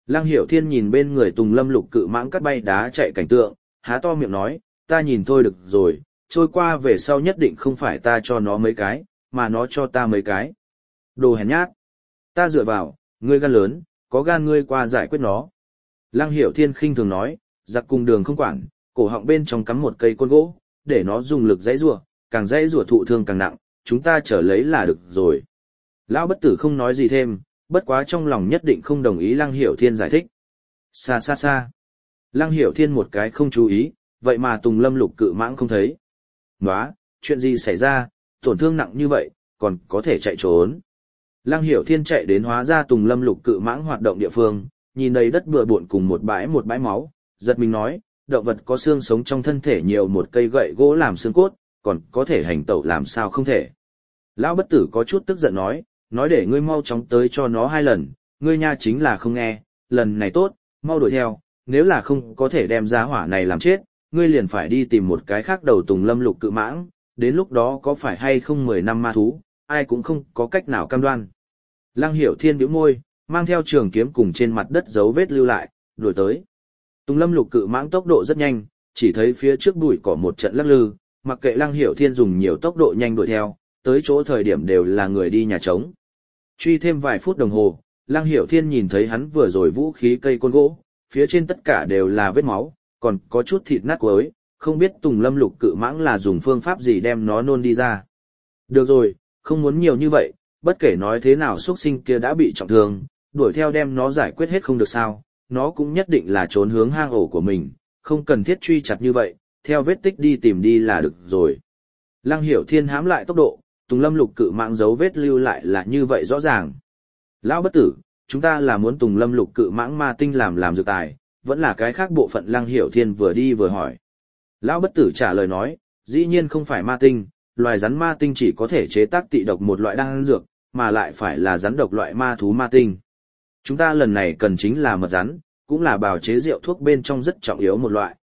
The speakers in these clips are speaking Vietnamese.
Lăng Hiểu Thiên nhìn bên người Tùng Lâm Lục cự mãng cắt bay đá chạy cảnh tượng, há to miệng nói, ta nhìn thôi được rồi, trôi qua về sau nhất định không phải ta cho nó mấy cái, mà nó cho ta mấy cái. Đồ hèn nhát. Ta dựa vào, ngươi gan lớn, có gan ngươi qua giải quyết nó. Lăng Hiểu Thiên khinh thường nói, giặc cùng đường không quản, cổ họng bên trong cắm một cây côn gỗ, để nó dùng lực dãy rủa, càng dãy rủa thụ thương càng nặng, chúng ta trở lấy là được rồi. Lão bất tử không nói gì thêm, bất quá trong lòng nhất định không đồng ý Lăng Hiểu Thiên giải thích. Xa xa xa. Lăng Hiểu Thiên một cái không chú ý, vậy mà Tùng Lâm Lục cự mãng không thấy. Nóa, chuyện gì xảy ra, tổn thương nặng như vậy, còn có thể chạy trốn. Lăng Hiểu Thiên chạy đến hóa ra Tùng Lâm Lục cự mãng hoạt động địa phương, nhìn đầy đất bừa bộn cùng một bãi máu, giật mình nói, động vật có xương sống trong thân thể nhiều một cây gậy gỗ làm xương cốt, còn có thể hành tẩu làm sao không thể. Lão bất tử có chút tức giận nói để ngươi mau chóng tới cho nó 2 lần, ngươi nha chính là không nghe, lần này tốt, mau đuổi theo, nếu là không có thể đem giá hỏa này làm chết, ngươi liền phải đi tìm một cái khác đầu Tùng Lâm Lục cự mãng, đến lúc đó có phải hay không 10 năm ma thú, ai cũng không có cách nào cam đoan. Lăng Hiểu Thiên bĩu môi, mang theo trường kiếm cùng trên mặt đất dấu vết lưu lại, đuổi tới. Tùng Lâm Lục cự mãng tốc độ rất nhanh, chỉ thấy phía trước bụi cỏ một trận lắc lư, mặc kệ Lăng Hiểu Thiên dùng nhiều tốc độ nhanh đuổi theo, tới chỗ thời điểm đều là người đi nhà trống. Truy thêm vài phút đồng hồ, Lăng Hiểu Thiên nhìn thấy hắn vừa rồi vũ khí cây côn gỗ, phía trên tất cả đều là vết máu, còn có chút thịt nát quấy, không biết Tùng Lâm Lục cự mãng là dùng phương pháp gì đem nó nôn đi ra. Được rồi, không muốn nhiều như vậy, bất kể nói thế nào xuất sinh kia đã bị trọng thương, đuổi theo đem nó giải quyết hết không được sao, nó cũng nhất định là trốn hướng hang ổ của mình, không cần thiết truy chặt như vậy, theo vết tích đi tìm đi là được rồi. Lăng Hiểu Thiên hãm lại tốc độ, Tùng Lâm Lục cự mãng dấu vết lưu lại là như vậy rõ ràng. Lão bất tử, chúng ta là muốn Tùng Lâm Lục cự mãng ma tinh làm dược tài, vẫn là cái khác bộ phận. Lăng Hiểu Thiên vừa đi vừa hỏi. Lão bất tử trả lời nói, dĩ nhiên không phải ma tinh, loài rắn ma tinh chỉ có thể chế tác tị độc một loại đan dược, mà lại phải là rắn độc loại ma thú ma tinh. Chúng ta lần này cần chính là mật rắn, cũng là bào chế rượu thuốc bên trong rất trọng yếu một loại.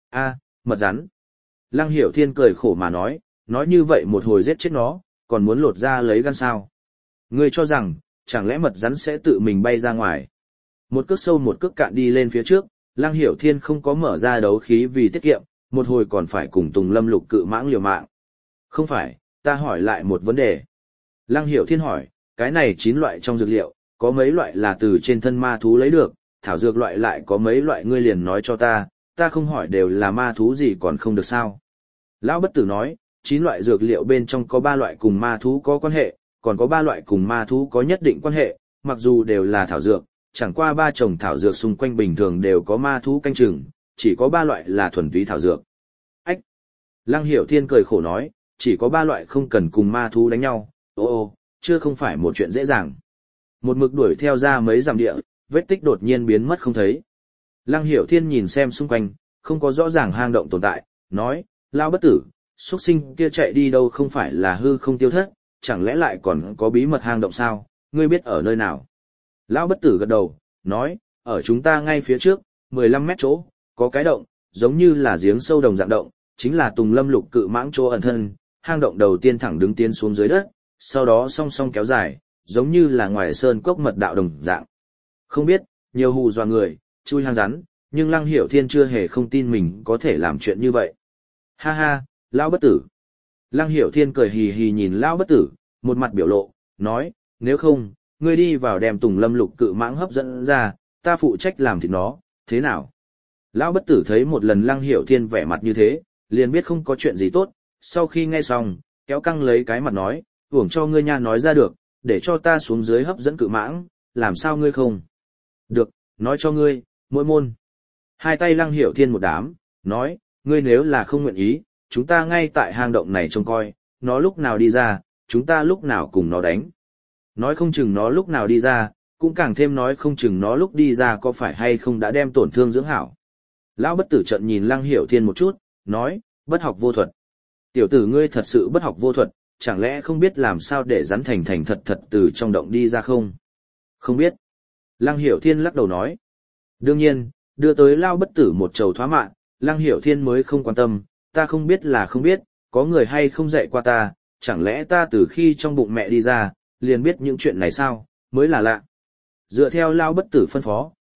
Mật rắn. Lăng Hiểu Thiên cười khổ mà nói như vậy một hồi giết chết nó, còn muốn lột ra lấy gan sao. Ngươi cho rằng, chẳng lẽ mật rắn sẽ tự mình bay ra ngoài. Một cước sâu một cước cạn đi lên phía trước, Lăng Hiểu Thiên không có mở ra đấu khí vì tiết kiệm, một hồi còn phải cùng Tùng Lâm Lục cự mãng liều mạng. Không phải, ta hỏi lại một vấn đề. Lăng Hiểu Thiên hỏi, cái này 9 loại trong dược liệu, có mấy loại là từ trên thân ma thú lấy được, thảo dược loại lại có mấy loại ngươi liền nói cho ta không hỏi đều là ma thú gì còn không được sao. Lão bất tử nói, 9 loại dược liệu bên trong có 3 loại cùng ma thú có quan hệ, còn có 3 loại cùng ma thú có nhất định quan hệ, mặc dù đều là thảo dược, chẳng qua 3 chồng thảo dược xung quanh bình thường đều có ma thú canh chừng, chỉ có 3 loại là thuần túy thảo dược. Ách! Lăng Hiểu Thiên cười khổ nói, chỉ có 3 loại không cần cùng ma thú đánh nhau, chưa không phải một chuyện dễ dàng. Một mực đuổi theo ra mấy dặm địa, vết tích đột nhiên biến mất không thấy. Lăng Hiểu Thiên nhìn xem xung quanh, không có rõ ràng hang động tồn tại, nói, Lão bất tử, xuất sinh kia chạy đi đâu không phải là hư không tiêu thất, chẳng lẽ lại còn có bí mật hang động sao, ngươi biết ở nơi nào. Lão bất tử gật đầu, nói, ở chúng ta ngay phía trước, 15 mét chỗ, có cái động, giống như là giếng sâu đồng dạng động, chính là Tùng Lâm Lục cự mãng chỗ ẩn thân, hang động đầu tiên thẳng đứng tiến xuống dưới đất, sau đó song song kéo dài, giống như là ngoài sơn cốc mật đạo đồng dạng. Không biết, nhiều hù dọa người, chui hang rắn, nhưng Lăng Hiểu Thiên chưa hề không tin mình có thể làm chuyện như vậy. Ha ha, Lão bất tử. Lăng Hiểu Thiên cười hì hì nhìn Lão bất tử, một mặt biểu lộ, nói, nếu không, ngươi đi vào đem Tùng Lâm Lục cự mãng hấp dẫn ra, ta phụ trách làm thịt nó, thế nào? Lão bất tử thấy một lần Lăng Hiểu Thiên vẻ mặt như thế, liền biết không có chuyện gì tốt, sau khi nghe xong, kéo căng lấy cái mặt nói, uổng cho ngươi nha nói ra được, để cho ta xuống dưới hấp dẫn cự mãng, làm sao ngươi không? Được, nói cho ngươi, mỗi môn. Hai tay Lăng Hiểu Thiên một đám, nói, ngươi nếu là không nguyện ý, chúng ta ngay tại hang động này trông coi, nó lúc nào đi ra, chúng ta lúc nào cùng nó đánh. Nói không chừng nó lúc nào đi ra, cũng càng thêm nói không chừng nó lúc đi ra có phải hay không đã đem tổn thương dưỡng hảo. Lão bất tử trận nhìn Lăng Hiểu Thiên một chút, nói, bất học vô thuật. Tiểu tử ngươi thật sự bất học vô thuật, chẳng lẽ không biết làm sao để rắn thành thành thật thật từ trong động đi ra không? Không biết. Lăng Hiểu Thiên lắc đầu nói. Đương nhiên, đưa tới Lão bất tử một trầu thoá mạ, Lăng Hiểu Thiên mới không quan tâm, ta không biết là không biết, có người hay không dạy qua ta, chẳng lẽ ta từ khi trong bụng mẹ đi ra, liền biết những chuyện này sao, mới là lạ. Dựa theo Lão bất tử phân phó,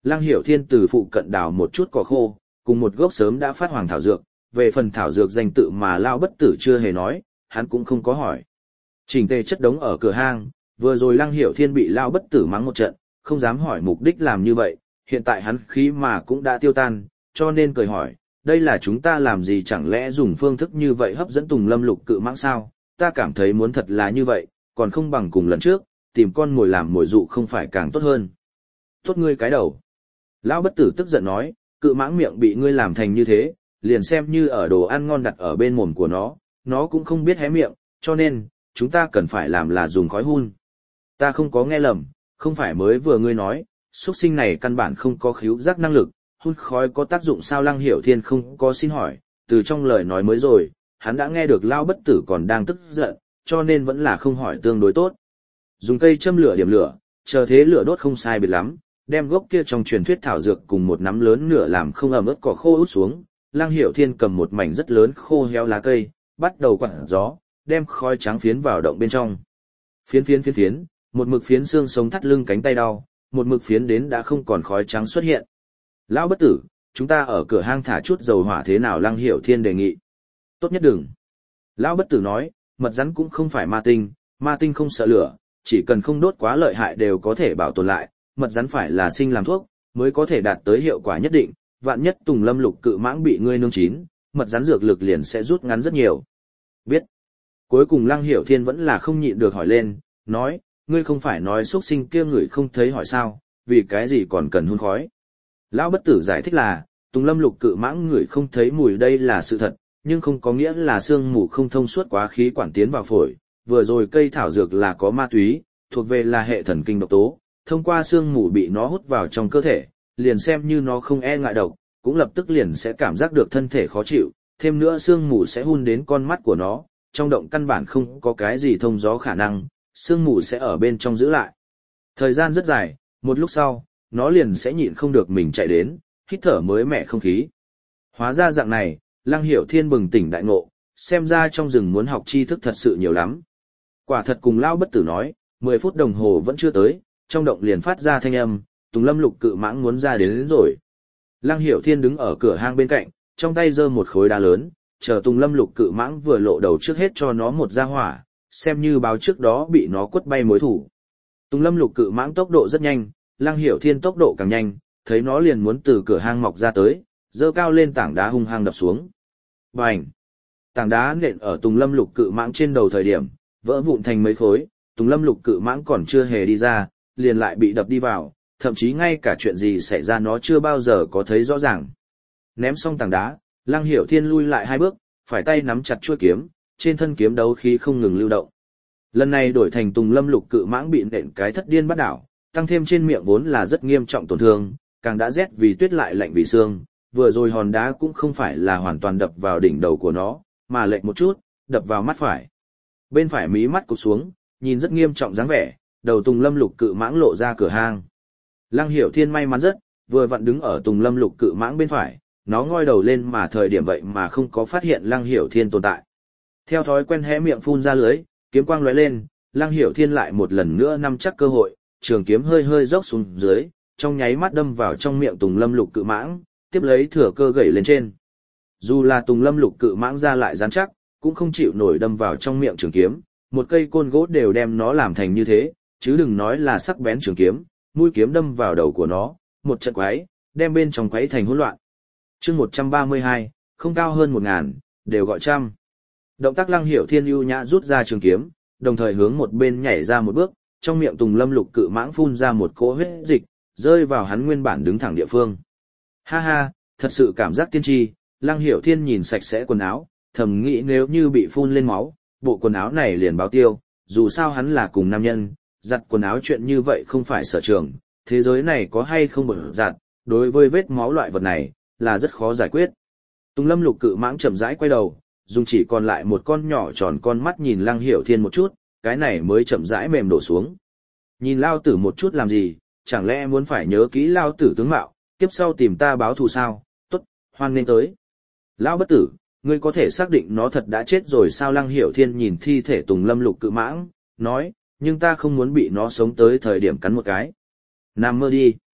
Lăng Hiểu Thiên từ phụ cận đào một chút cỏ khô, cùng một gốc sớm đã phát hoàng thảo dược, về phần thảo dược danh tự mà Lao Bất Tử chưa hề nói, hắn cũng không có hỏi. Chỉnh tề chất đống ở cửa hang, vừa rồi Lăng Hiểu Thiên bị Lao Bất Tử mắng một trận, không dám hỏi mục đích làm như vậy, hiện tại hắn khí mà cũng đã tiêu tan, cho nên cười hỏi, đây là chúng ta làm gì, chẳng lẽ dùng phương thức như vậy hấp dẫn Tùng Lâm Lục Cự Mãng sao? Ta cảm thấy muốn thật là như vậy, còn không bằng cùng lần trước, tìm con mồi làm mồi dụ không phải càng tốt hơn. Tốt ngươi cái đầu. Lão Bất Tử tức giận nói, Cự Mãng miệng bị ngươi làm thành như thế, liền xem như ở đồ ăn ngon đặt ở bên mồm của nó cũng không biết hé miệng, cho nên, chúng ta cần phải làm là dùng khói hun. Ta không có nghe lầm, không phải mới vừa ngươi nói, xuất sinh này căn bản không có khứu giác năng lực, hun khói có tác dụng sao? Lăng Hiểu Thiên không có xin hỏi, từ trong lời nói mới rồi, hắn đã nghe được Lão Bất Tử còn đang tức giận, cho nên vẫn là không hỏi tương đối tốt. Dùng cây châm lửa điểm lửa, chờ thế lửa đốt không sai biệt lắm, đem gốc kia trong truyền thuyết thảo dược cùng một nắm lớn nửa làm không ẩm ướt cỏ khô út xuống. Lăng Hiểu Thiên cầm một mảnh rất lớn khô héo lá cây, bắt đầu quặn gió, đem khói trắng phiến vào động bên trong. Phiến, một mực phiến xương sống thắt lưng cánh tay đau, một mực phiến đến đã không còn khói trắng xuất hiện. Lão Bất Tử, chúng ta ở cửa hang thả chút dầu hỏa thế nào? Lăng Hiểu Thiên đề nghị. Tốt nhất đừng. Lão Bất Tử nói, mật rắn cũng không phải ma tinh không sợ lửa, chỉ cần không đốt quá lợi hại đều có thể bảo tồn lại, mật rắn phải là sinh làm thuốc, mới có thể đạt tới hiệu quả nhất định, vạn nhất Tùng Lâm Lục Cự Mãng bị ngươi nướng chín, mật rắn dược lực liền sẽ rút ngắn rất nhiều. Biết. Cuối cùng Lăng Hiểu Thiên vẫn là không nhịn được hỏi lên, nói, ngươi không phải nói xuất sinh kia người không thấy hỏi sao, vì cái gì còn cần hun khói. Lão Bất Tử giải thích là, Tùng Lâm Lục Cự Mãng người không thấy mùi đây là sự thật, nhưng không có nghĩa là xương mù không thông suốt quá khí quản tiến vào phổi, vừa rồi cây thảo dược là có ma túy, thuộc về là hệ thần kinh độc tố, thông qua xương mù bị nó hút vào trong cơ thể, liền xem như nó không e ngại độc, cũng lập tức liền sẽ cảm giác được thân thể khó chịu, thêm nữa xương mù sẽ hun đến con mắt của nó, trong động căn bản không có cái gì thông gió khả năng, xương mù sẽ ở bên trong giữ lại. Thời gian rất dài, một lúc sau, nó liền sẽ nhịn không được mình chạy đến, hít thở mới mẻ không khí. Hóa ra dạng này, Lăng Hiểu Thiên bừng tỉnh đại ngộ, xem ra trong rừng muốn học tri thức thật sự nhiều lắm. Quả thật cùng Lão Bất Tử nói, 10 phút đồng hồ vẫn chưa tới, trong động liền phát ra thanh âm, Tùng Lâm Lục Cự Mãng muốn ra đến rồi. Lăng Hiểu Thiên đứng ở cửa hang bên cạnh, trong tay giơ một khối đá lớn, chờ Tùng Lâm Lục Cự Mãng vừa lộ đầu trước hết cho nó một gia hỏa, xem như báo trước đó bị nó quất bay mối thủ. Tùng Lâm Lục Cự Mãng tốc độ rất nhanh, Lăng Hiểu Thiên tốc độ càng nhanh, thấy nó liền muốn từ cửa hang mọc ra tới, giơ cao lên tảng đá hung hăng đập xuống. Bành! Tảng đá nện ở Tùng Lâm Lục Cự Mãng trên đầu thời điểm, vỡ vụn thành mấy khối, Tùng Lâm Lục Cự Mãng còn chưa hề đi ra, liền lại bị đập đi vào, thậm chí ngay cả chuyện gì xảy ra nó chưa bao giờ có thấy rõ ràng. Ném xong tảng đá, Lăng Hiểu Thiên lui lại 2 bước, phải tay nắm chặt chuôi kiếm, trên thân kiếm đấu khí không ngừng lưu động. Lần này đổi thành Tùng Lâm Lục Cự Mãng bị nện cái thất điên bắt đảo, tăng thêm trên miệng vốn là rất nghiêm trọng tổn thương, càng đã rét vì tuyết lại lạnh vì xương, vừa rồi hòn đá cũng không phải là hoàn toàn đập vào đỉnh đầu của nó, mà lệch một chút, đập vào mắt phải. Bên phải mí mắt cụp xuống, nhìn rất nghiêm trọng dáng vẻ, đầu Tùng Lâm Lục Cự Mãng lộ ra cửa hang. Lăng Hiểu Thiên may mắn rất, vừa vặn đứng ở Tùng Lâm Lục Cự Mãng bên phải, nó ngoi đầu lên mà thời điểm vậy mà không có phát hiện Lăng Hiểu Thiên tồn tại. Theo thói quen hé miệng phun ra lưới, kiếm quang lóe lên, Lăng Hiểu Thiên lại một lần nữa nắm chắc cơ hội, trường kiếm hơi hơi dốc xuống dưới, trong nháy mắt đâm vào trong miệng Tùng Lâm Lục Cự Mãng, tiếp lấy thừa cơ gẩy lên trên. Dù là Tùng Lâm Lục Cự Mãng ra lại rắn chắc, cũng không chịu nổi đâm vào trong miệng trường kiếm, một cây côn gỗ đều đem nó làm thành như thế, chứ đừng nói là sắc bén trường kiếm, mũi kiếm đâm vào đầu của nó, một trận quấy, đem bên trong quấy thành hỗn loạn. Chương 132, không cao hơn 1000, đều gọi trăm. Động tác Lăng Hiểu Thiên ưu nhã rút ra trường kiếm, đồng thời hướng một bên nhảy ra một bước, trong miệng Tùng Lâm Lục Cự Mãng phun ra một cỗ huyết dịch, rơi vào hắn nguyên bản đứng thẳng địa phương. Ha ha, thật sự cảm giác tiên tri. Lăng Hiểu Thiên nhìn sạch sẽ quần áo, thầm nghĩ nếu như bị phun lên máu, bộ quần áo này liền báo tiêu, dù sao hắn là cùng nam nhân, giặt quần áo chuyện như vậy không phải sở trường, thế giới này có hay không bẩn giặt, đối với vết máu loại vật này, là rất khó giải quyết. Tùng Lâm Lục Cự Mãng chậm rãi quay đầu, dùng chỉ còn lại một con nhỏ tròn con mắt nhìn Lăng Hiểu Thiên một chút, cái này mới chậm rãi mềm đổ xuống. Nhìn lao tử một chút làm gì, chẳng lẽ muốn phải nhớ kỹ lao tử tướng mạo, kiếp sau tìm ta báo thù sao? Tốt, hoan nên tới. Lão Bất Tử, ngươi có thể xác định nó thật đã chết rồi sao? Lăng Hiểu Thiên nhìn thi thể Tùng Lâm Lục Cự Mãng, nói, nhưng ta không muốn bị nó sống tới thời điểm cắn một cái. Nằm mơ đi.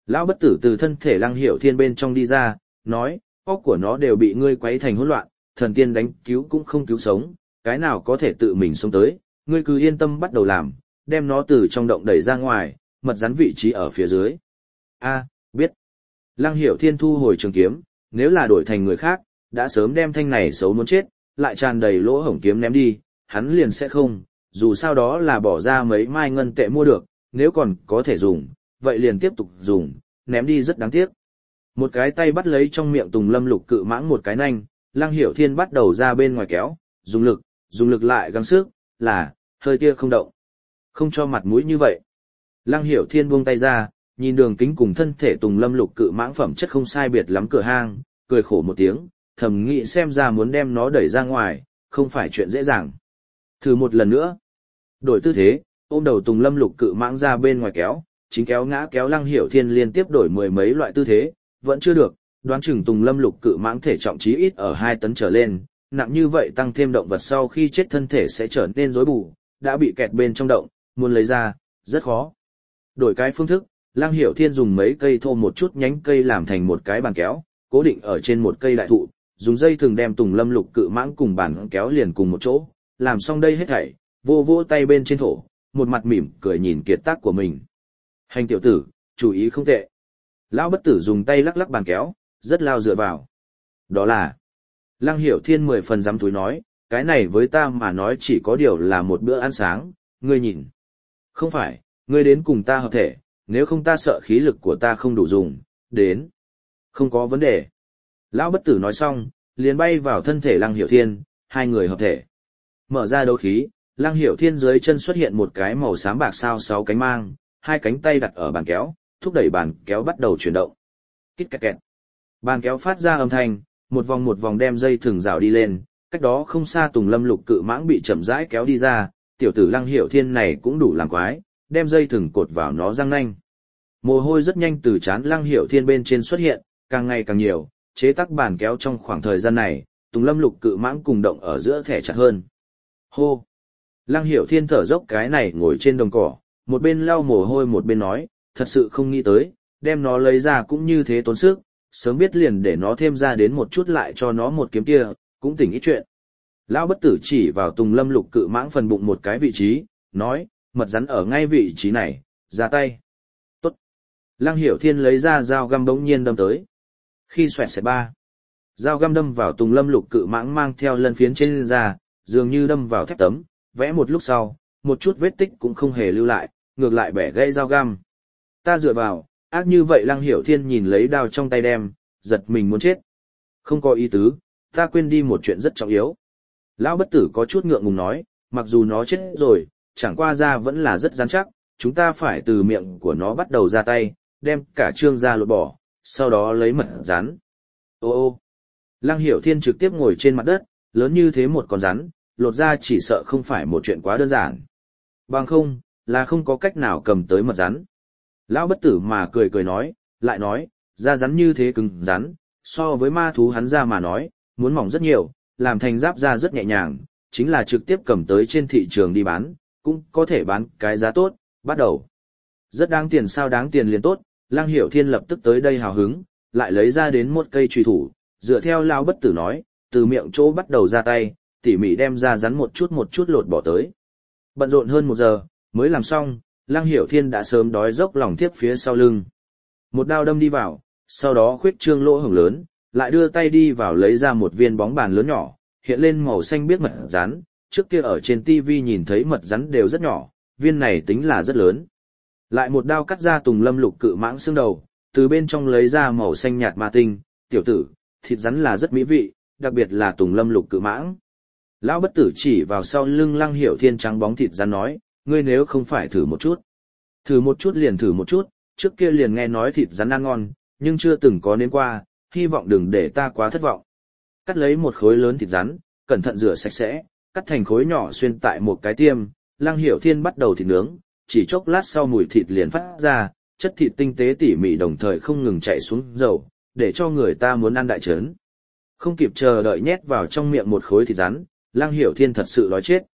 Lão bất tử từ thân thể Lăng Hiểu Thiên bên trong đi ra, nói, óc của nó đều bị ngươi quấy thành hỗn loạn, thần tiên đánh cứu cũng không cứu sống, cái nào có thể tự mình sống tới, ngươi cứ yên tâm bắt đầu làm, đem nó từ trong động đẩy ra ngoài, mật rắn vị trí ở phía dưới. A, biết. Lăng Hiểu Thiên thu hồi trường kiếm, nếu là đổi thành người khác, đã sớm đem thanh này xấu muốn chết, lại tràn đầy lỗ hổng kiếm ném đi, hắn liền sẽ không, dù sao đó là bỏ ra mấy mai ngân tệ mua được, nếu còn có thể dùng, vậy liền tiếp tục dùng, ném đi rất đáng tiếc. Một cái tay bắt lấy trong miệng Tùng Lâm Lục cự mãng một cái nanh, Lăng Hiểu Thiên bắt đầu ra bên ngoài kéo, dùng lực lại gắng sức, là, hơi tia không động. Không cho mặt mũi như vậy. Lăng Hiểu Thiên buông tay ra, nhìn đường kính cùng thân thể Tùng Lâm Lục cự mãng phẩm chất không sai biệt lắm cửa hang, cười khổ một tiếng, thầm nghĩ xem ra muốn đem nó đẩy ra ngoài, không phải chuyện dễ dàng. Thử một lần nữa. Đổi tư thế, ôm đầu Tùng Lâm Lục cự mãng ra bên ngoài kéo, chính kéo ngã kéo Lăng Hiểu Thiên liên tiếp đổi mười mấy loại tư thế, vẫn chưa được, đoán chừng Tùng Lâm Lục cự mãng thể trọng chí ít ở 2 tấn trở lên, nặng như vậy tăng thêm động vật sau khi chết thân thể sẽ trở nên rối bù, đã bị kẹt bên trong động, muốn lấy ra, rất khó. Đổi cái phương thức, Lăng Hiểu Thiên dùng mấy cây thô một chút nhánh cây làm thành một cái bàn kéo, cố định ở trên một cây đại thụ, dùng dây thường đem Tùng Lâm Lục cự mãng cùng bàn kéo liền cùng một chỗ, làm xong đây hết thảy, vô vô tay bên trên thổ, một mặt mỉm cười nhìn kiệt tác của mình. Hành tiểu tử, chú ý không tệ. Lão bất tử dùng tay lắc lắc bàn kéo, rất lao dựa vào. Đó là, Lăng Hiểu Thiên 10 phần dám túi nói, cái này với ta mà nói chỉ có điều là một bữa ăn sáng, ngươi nhìn. Không phải, ngươi đến cùng ta hợp thể, nếu không ta sợ khí lực của ta không đủ dùng, đến. Không có vấn đề. Lão bất tử nói xong, liền bay vào thân thể Lăng Hiểu Thiên, hai người hợp thể. Mở ra đấu khí, Lăng Hiểu Thiên dưới chân xuất hiện một cái màu xám bạc sao 6 cánh mang, hai cánh tay đặt ở bàn kéo, thúc đẩy bàn kéo bắt đầu chuyển động. Kít kẹt kẹt. Bàn kéo phát ra âm thanh, một vòng đem dây thừng rào đi lên, cách đó không xa Tùng Lâm Lục cự mãng bị chậm rãi kéo đi ra, tiểu tử Lăng Hiểu Thiên này cũng đủ làm quái, đem dây thừng cột vào nó răng nanh. Mồ hôi rất nhanh từ trán Lăng Hiểu Thiên bên trên xuất hiện, càng ngày càng nhiều, chế tác bàn kéo trong khoảng thời gian này, Tùng Lâm Lục cự mãng cùng động ở giữa thẻ chặt hơn. Hô! Lăng Hiểu Thiên thở dốc cái này ngồi trên đồng cỏ, một bên lau mồ hôi một bên nói, thật sự không nghĩ tới, đem nó lấy ra cũng như thế tốn sức, sớm biết liền để nó thêm ra đến một chút lại cho nó một kiếm kia, cũng tỉnh ít chuyện. Lão bất tử chỉ vào Tùng Lâm Lục cự mãng phần bụng một cái vị trí, nói, mật rắn ở ngay vị trí này, ra tay. Tốt. Lăng Hiểu Thiên lấy ra dao găm bỗng nhiên đâm tới. Khi xoẹt xẹt ba, dao găm đâm vào Tùng Lâm Lục cự mãng mang theo lân phiến trên da, dường như đâm vào thép tấm, vẽ một lúc sau, một chút vết tích cũng không hề lưu lại, ngược lại bẻ gãy dao găm. Ta dựa vào, ác như vậy. Lăng Hiểu Thiên nhìn lấy đao trong tay đem, giật mình muốn chết. Không có ý tứ, ta quên đi một chuyện rất trọng yếu. Lão bất tử có chút ngượng ngùng nói, mặc dù nó chết rồi, chẳng qua da vẫn là rất rắn chắc, chúng ta phải từ miệng của nó bắt đầu ra tay, đem cả trương da lột bỏ, sau đó lấy mật rắn. Ô ô. Lăng Hiểu Thiên trực tiếp ngồi trên mặt đất, lớn như thế một con rắn, lột da chỉ sợ không phải một chuyện quá đơn giản. Bằng không, là không có cách nào cầm tới mật rắn. Lão bất tử mà cười nói, lại nói, da rắn như thế cứng rắn, so với ma thú hắn ra mà nói, muốn mỏng rất nhiều, làm thành giáp da rất nhẹ nhàng, chính là trực tiếp cầm tới trên thị trường đi bán, cũng có thể bán cái giá tốt, bắt đầu. Rất đáng tiền sao đáng tiền liền tốt, Lăng Hiểu Thiên lập tức tới đây hào hứng, lại lấy ra đến một cây chùy thủ, dựa theo Lão bất tử nói, từ miệng chỗ bắt đầu ra tay, tỉ mỉ đem da rắn một chút lột bỏ tới. Bận rộn hơn 1 giờ, mới làm xong, Lăng Hiểu Thiên đã sớm đói dốc lòng tiếp phía sau lưng. Một đao đâm đi vào, sau đó khuyết trương lỗ hổng lớn, lại đưa tay đi vào lấy ra một viên bóng bàn lớn nhỏ, hiện lên màu xanh biếc mật rắn, trước kia ở trên TV nhìn thấy mật rắn đều rất nhỏ, viên này tính là rất lớn. Lại một đao cắt ra Tùng Lâm Lục cự mãng xương đầu, từ bên trong lấy ra màu xanh nhạt ma tinh, tiểu tử, thịt rắn là rất mỹ vị, đặc biệt là Tùng Lâm Lục cự mãng. Lão bất tử chỉ vào sau lưng Lăng Hiểu Thiên trắng bóng thịt rắn nói, ngươi nếu không phải thử một chút. Thử một chút liền thử một chút, trước kia liền nghe nói thịt rắn ăn ngon, nhưng chưa từng có nếm qua, hy vọng đừng để ta quá thất vọng. Cắt lấy một khối lớn thịt rắn, cẩn thận rửa sạch sẽ, cắt thành khối nhỏ xuyên tại một cái tiêm, Lăng Hiểu Thiên bắt đầu thịt nướng, chỉ chốc lát sau mùi thịt liền phát ra, chất thịt tinh tế tỉ mỉ đồng thời không ngừng chảy xuống dầu, để cho người ta muốn ăn đại trớn. Không kịp chờ đợi nhét vào trong miệng một khối thịt rắn, Lăng Hiểu Thiên thật sự đói chết.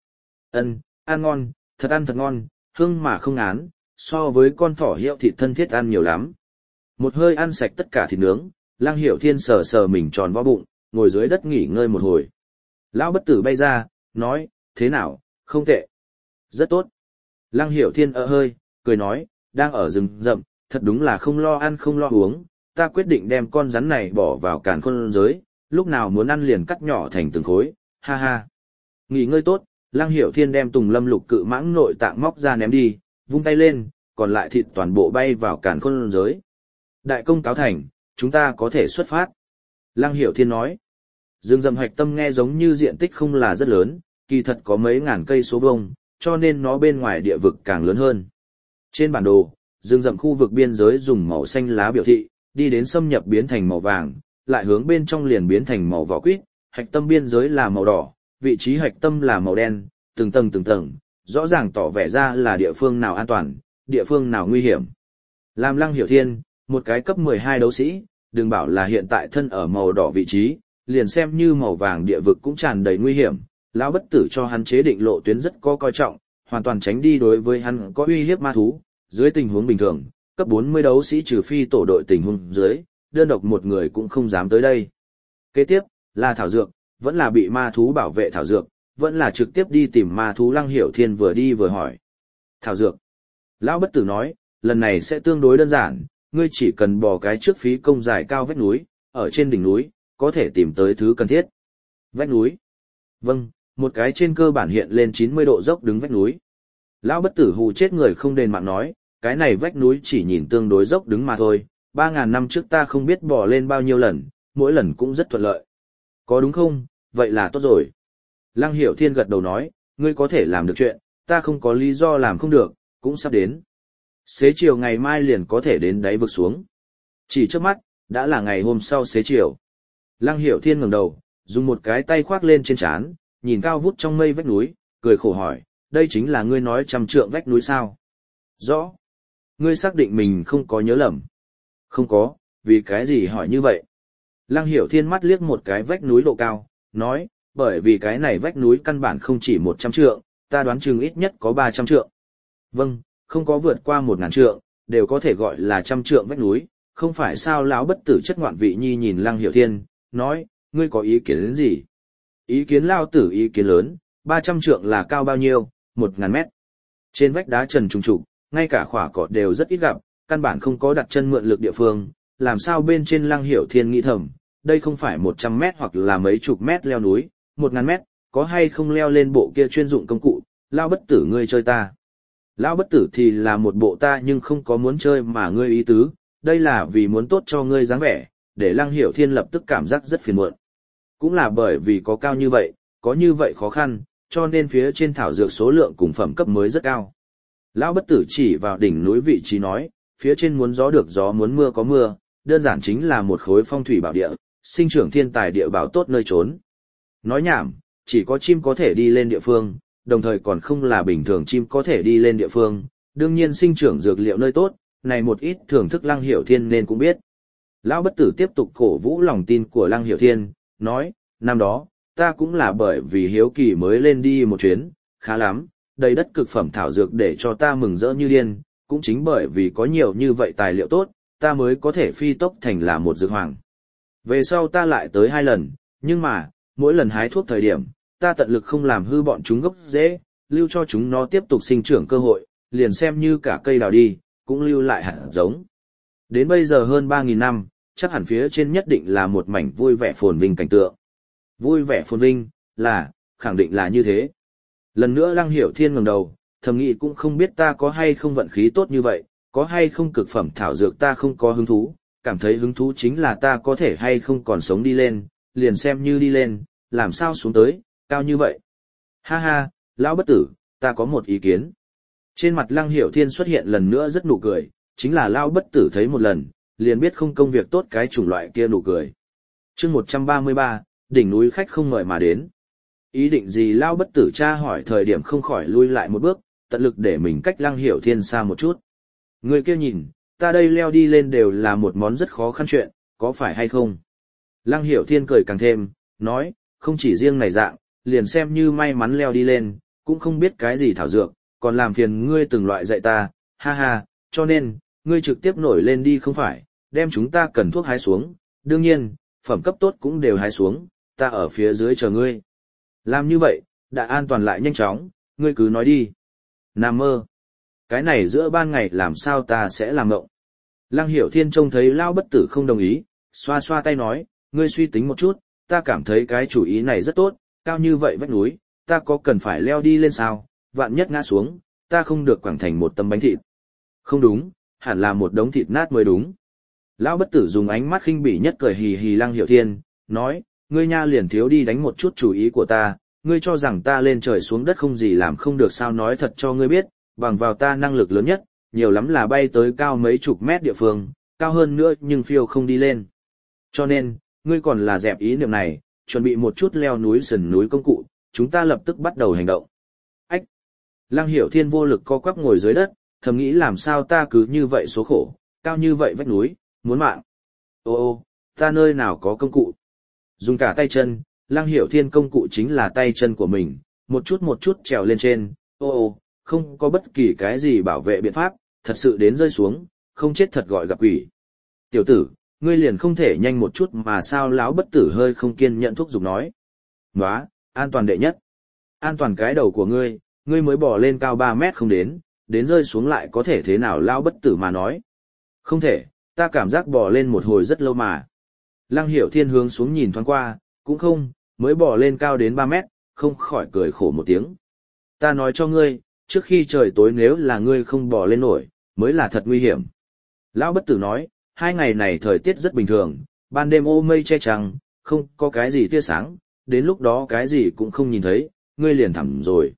Ăn ngon, thật ngon, hương mà không ngán, so với con thỏ hiệu thịt thân thiết ăn nhiều lắm. Một hơi ăn sạch tất cả thịt nướng, Lăng Hiểu Thiên sờ sờ mình tròn vo bụng, ngồi dưới đất nghỉ ngơi một hồi. Lão bất tử bay ra, nói, thế nào, không tệ. Rất tốt. Lăng Hiểu Thiên hơi, cười nói, đang ở rừng rậm, thật đúng là không lo ăn không lo uống, ta quyết định đem con rắn này bỏ vào càn khôn giới, lúc nào muốn ăn liền cắt nhỏ thành từng khối, ha ha. Nghỉ ngơi tốt, Lăng Hiểu Thiên đem Tùng Lâm Lục cự mãng nội tạng móc ra ném đi, vung tay lên, còn lại thịt toàn bộ bay vào càn khôn giới. Đại công cáo thành, chúng ta có thể xuất phát. Lăng Hiểu Thiên nói. Rừng rậm hạch tâm nghe giống như diện tích không là rất lớn, kỳ thật có mấy ngàn cây số vuông, cho nên nó bên ngoài địa vực càng lớn hơn. Trên bản đồ, rừng rậm khu vực biên giới dùng màu xanh lá biểu thị, đi đến xâm nhập biến thành màu vàng, lại hướng bên trong liền biến thành màu vỏ quýt, hạch tâm biên giới là màu đỏ, vị trí hạch tâm là màu đen, từng tầng, rõ ràng tỏ vẻ ra là địa phương nào an toàn, địa phương nào nguy hiểm. Làm Lăng Hiểu Thiên, một cái cấp 12 đấu sĩ, đừng bảo là hiện tại thân ở màu đỏ vị trí, liền xem như màu vàng địa vực cũng tràn đầy nguy hiểm, lão bất tử cho hắn chế định lộ tuyến rất có coi trọng, hoàn toàn tránh đi đối với hắn có uy hiếp ma thú, dưới tình huống bình thường, cấp 40 đấu sĩ trừ phi tổ đội tình huống dưới, đơn độc một người cũng không dám tới đây. Kế tiếp, là thảo dược, vẫn là bị ma thú bảo vệ thảo dược, vẫn là trực tiếp đi tìm ma thú. Lăng Hiểu Thiên vừa đi vừa hỏi. Thảo dược. Lão bất tử nói, lần này sẽ tương đối đơn giản, ngươi chỉ cần bò cái trước phí công dài cao vách núi, ở trên đỉnh núi, có thể tìm tới thứ cần thiết. Vách núi. Vâng, một cái trên cơ bản hiện lên 90 độ dốc đứng vách núi. Lão bất tử hù chết người không đền mạng nói, cái này vách núi chỉ nhìn tương đối dốc đứng mà thôi, 3.000 năm trước ta không biết bò lên bao nhiêu lần, mỗi lần cũng rất thuận lợi. Có đúng không? Vậy là tốt rồi. Lăng Hiểu Thiên gật đầu nói, ngươi có thể làm được chuyện, ta không có lý do làm không được, cũng sắp đến. Xế chiều ngày mai liền có thể đến đáy vực xuống. Chỉ trước mắt, đã là ngày hôm sau xế chiều. Lăng Hiểu Thiên ngẩng đầu, dùng một cái tay khoác lên trên trán, nhìn cao vút trong mây vách núi, cười khổ hỏi, đây chính là ngươi nói 100 trượng vách núi sao? Rõ. Ngươi xác định mình không có nhớ lầm. Không có, vì cái gì hỏi như vậy? Lăng Hiểu Thiên mắt liếc một cái vách núi độ cao, nói, bởi vì cái này vách núi căn bản không chỉ 100 trượng, ta đoán chừng ít nhất có 300 trượng. Vâng, không có vượt qua 1.000 trượng, đều có thể gọi là 100 trượng vách núi, không phải sao? Lão bất tử chất ngoạn vị nhi nhìn Lăng Hiểu Thiên, nói, ngươi có ý kiến đến gì? Ý kiến lao tử ý kiến lớn, 300 trượng là cao bao nhiêu? 1.000 mét. Trên vách đá trần trùng trục, ngay cả khỏa cỏ đều rất ít gặp, căn bản không có đặt chân mượn lực địa phương, làm sao bên trên? Lăng Hiểu Thiên nghĩ thầm, đây không phải 100 mét hoặc là mấy chục mét leo núi, 1.000 mét, có hay không leo lên bộ kia chuyên dụng công cụ, lao bất tử ngươi chơi ta. Lao bất tử thì là một bộ ta nhưng không có muốn chơi mà ngươi ý tứ, đây là vì muốn tốt cho ngươi dáng vẻ, để Lăng Hiểu Thiên lập tức cảm giác rất phiền muộn. Cũng là bởi vì có cao như vậy, có như vậy khó khăn, cho nên phía trên thảo dược số lượng cùng phẩm cấp mới rất cao. Lão bất tử chỉ vào đỉnh núi vị trí nói, phía trên muốn gió được gió, muốn mưa có mưa, đơn giản chính là một khối phong thủy bảo địa, sinh trưởng thiên tài địa bảo tốt nơi trốn. Nói nhảm, chỉ có chim có thể đi lên địa phương, đồng thời còn không là bình thường chim có thể đi lên địa phương, đương nhiên sinh trưởng dược liệu nơi tốt, này một ít thưởng thức Lăng Hiểu Thiên nên cũng biết. Lão bất tử tiếp tục cổ vũ lòng tin của Lăng Hiểu Thiên, nói, năm đó, ta cũng là bởi vì hiếu kỳ mới lên đi một chuyến, khá lắm, đầy đất cực phẩm thảo dược để cho ta mừng rỡ như điên, cũng chính bởi vì có nhiều như vậy tài liệu tốt, ta mới có thể phi tốc thành là một dược hoàng. Về sau ta lại tới 2 lần, nhưng mà, mỗi lần hái thuốc thời điểm, ta tận lực không làm hư bọn chúng gốc rễ, lưu cho chúng nó tiếp tục sinh trưởng cơ hội, liền xem như cả cây đào đi, cũng lưu lại hạt giống. Đến bây giờ hơn 3.000 năm, chắc hẳn phía trên nhất định là một mảnh vui vẻ phồn vinh cảnh tượng. Vui vẻ phồn vinh, khẳng định là như thế. Lần nữa Lăng Hiểu Thiên ngẩng đầu, thầm nghĩ cũng không biết ta có hay không vận khí tốt như vậy, có hay không cực phẩm thảo dược ta không có hứng thú, cảm thấy hứng thú chính là ta có thể hay không còn sống đi lên, liền xem như đi lên, làm sao xuống tới, cao như vậy. Ha ha, lão bất tử, ta có một ý kiến. Trên mặt Lăng Hiểu Thiên xuất hiện lần nữa rất nụ cười, chính là lão bất tử thấy một lần, liền biết không công việc tốt cái chủng loại kia nụ cười. Chương 133, đỉnh núi khách không mời mà đến. Ý định gì? Lão bất tử tra hỏi thời điểm không khỏi lui lại một bước, tận lực để mình cách Lăng Hiểu Thiên xa một chút. Người kia nhìn, ta đây leo đi lên đều là một món rất khó khăn chuyện, có phải hay không? Lăng Hiểu Thiên cười càng thêm, nói, không chỉ riêng này dạng, liền xem như may mắn leo đi lên, cũng không biết cái gì thảo dược, còn làm phiền ngươi từng loại dạy ta, ha ha, cho nên, ngươi trực tiếp nổi lên đi không phải, đem chúng ta cần thuốc hái xuống, đương nhiên, phẩm cấp tốt cũng đều hái xuống, ta ở phía dưới chờ ngươi. Làm như vậy, đã an toàn lại nhanh chóng, ngươi cứ nói đi. Nằm mơ. Cái này giữa ban ngày làm sao ta sẽ làm mộng. Lăng Hiểu Thiên trông thấy Lão Bất Tử không đồng ý, xoa xoa tay nói, ngươi suy tính một chút, ta cảm thấy cái chủ ý này rất tốt, cao như vậy vách núi, ta có cần phải leo đi lên sao, vạn nhất ngã xuống, ta không được quẳng thành một tấm bánh thịt. Không đúng, hẳn là một đống thịt nát mới đúng. Lão Bất Tử dùng ánh mắt khinh bỉ nhất cười hì hì Lăng Hiểu Thiên, nói, ngươi nha liền thiếu đi đánh một chút chủ ý của ta, ngươi cho rằng ta lên trời xuống đất không gì làm không được sao, nói thật cho ngươi biết, bằng vào ta năng lực lớn nhất, nhiều lắm là bay tới cao mấy chục mét địa phương, cao hơn nữa nhưng phiêu không đi lên. Cho nên, ngươi còn là dẹp ý niệm này, chuẩn bị một chút leo núi sườn núi công cụ, chúng ta lập tức bắt đầu hành động. Ách! Lăng Hiểu Thiên vô lực co quắp ngồi dưới đất, thầm nghĩ làm sao ta cứ như vậy số khổ, cao như vậy vách núi, muốn mạng. Ô, ta nơi nào có công cụ? Dùng cả tay chân, Lăng Hiểu Thiên công cụ chính là tay chân của mình, một chút trèo lên trên, không có bất kỳ cái gì bảo vệ biện pháp, thật sự đến rơi xuống, không chết thật gọi gặp quỷ. Tiểu tử, ngươi liền không thể nhanh một chút mà sao? Lão Bất Tử hơi không kiên nhẫn thúc giục nói. Nóa, an toàn đệ nhất. An toàn cái đầu của ngươi, ngươi mới bỏ lên cao 3 mét không đến rơi xuống lại có thể thế nào? Lão Bất Tử mà nói. Không thể, ta cảm giác bỏ lên một hồi rất lâu mà. Lăng Hiểu Thiên hướng xuống nhìn thoáng qua, cũng không, mới bỏ lên cao đến 3 mét, không khỏi cười khổ một tiếng. Ta nói cho ngươi, trước khi trời tối nếu là ngươi không bỏ lên nổi, mới là thật nguy hiểm. Lão Bất Tử nói, 2 ngày này thời tiết rất bình thường, ban đêm ô mây che trăng, không có cái gì tia sáng, đến lúc đó cái gì cũng không nhìn thấy, ngươi liền thẳm rồi.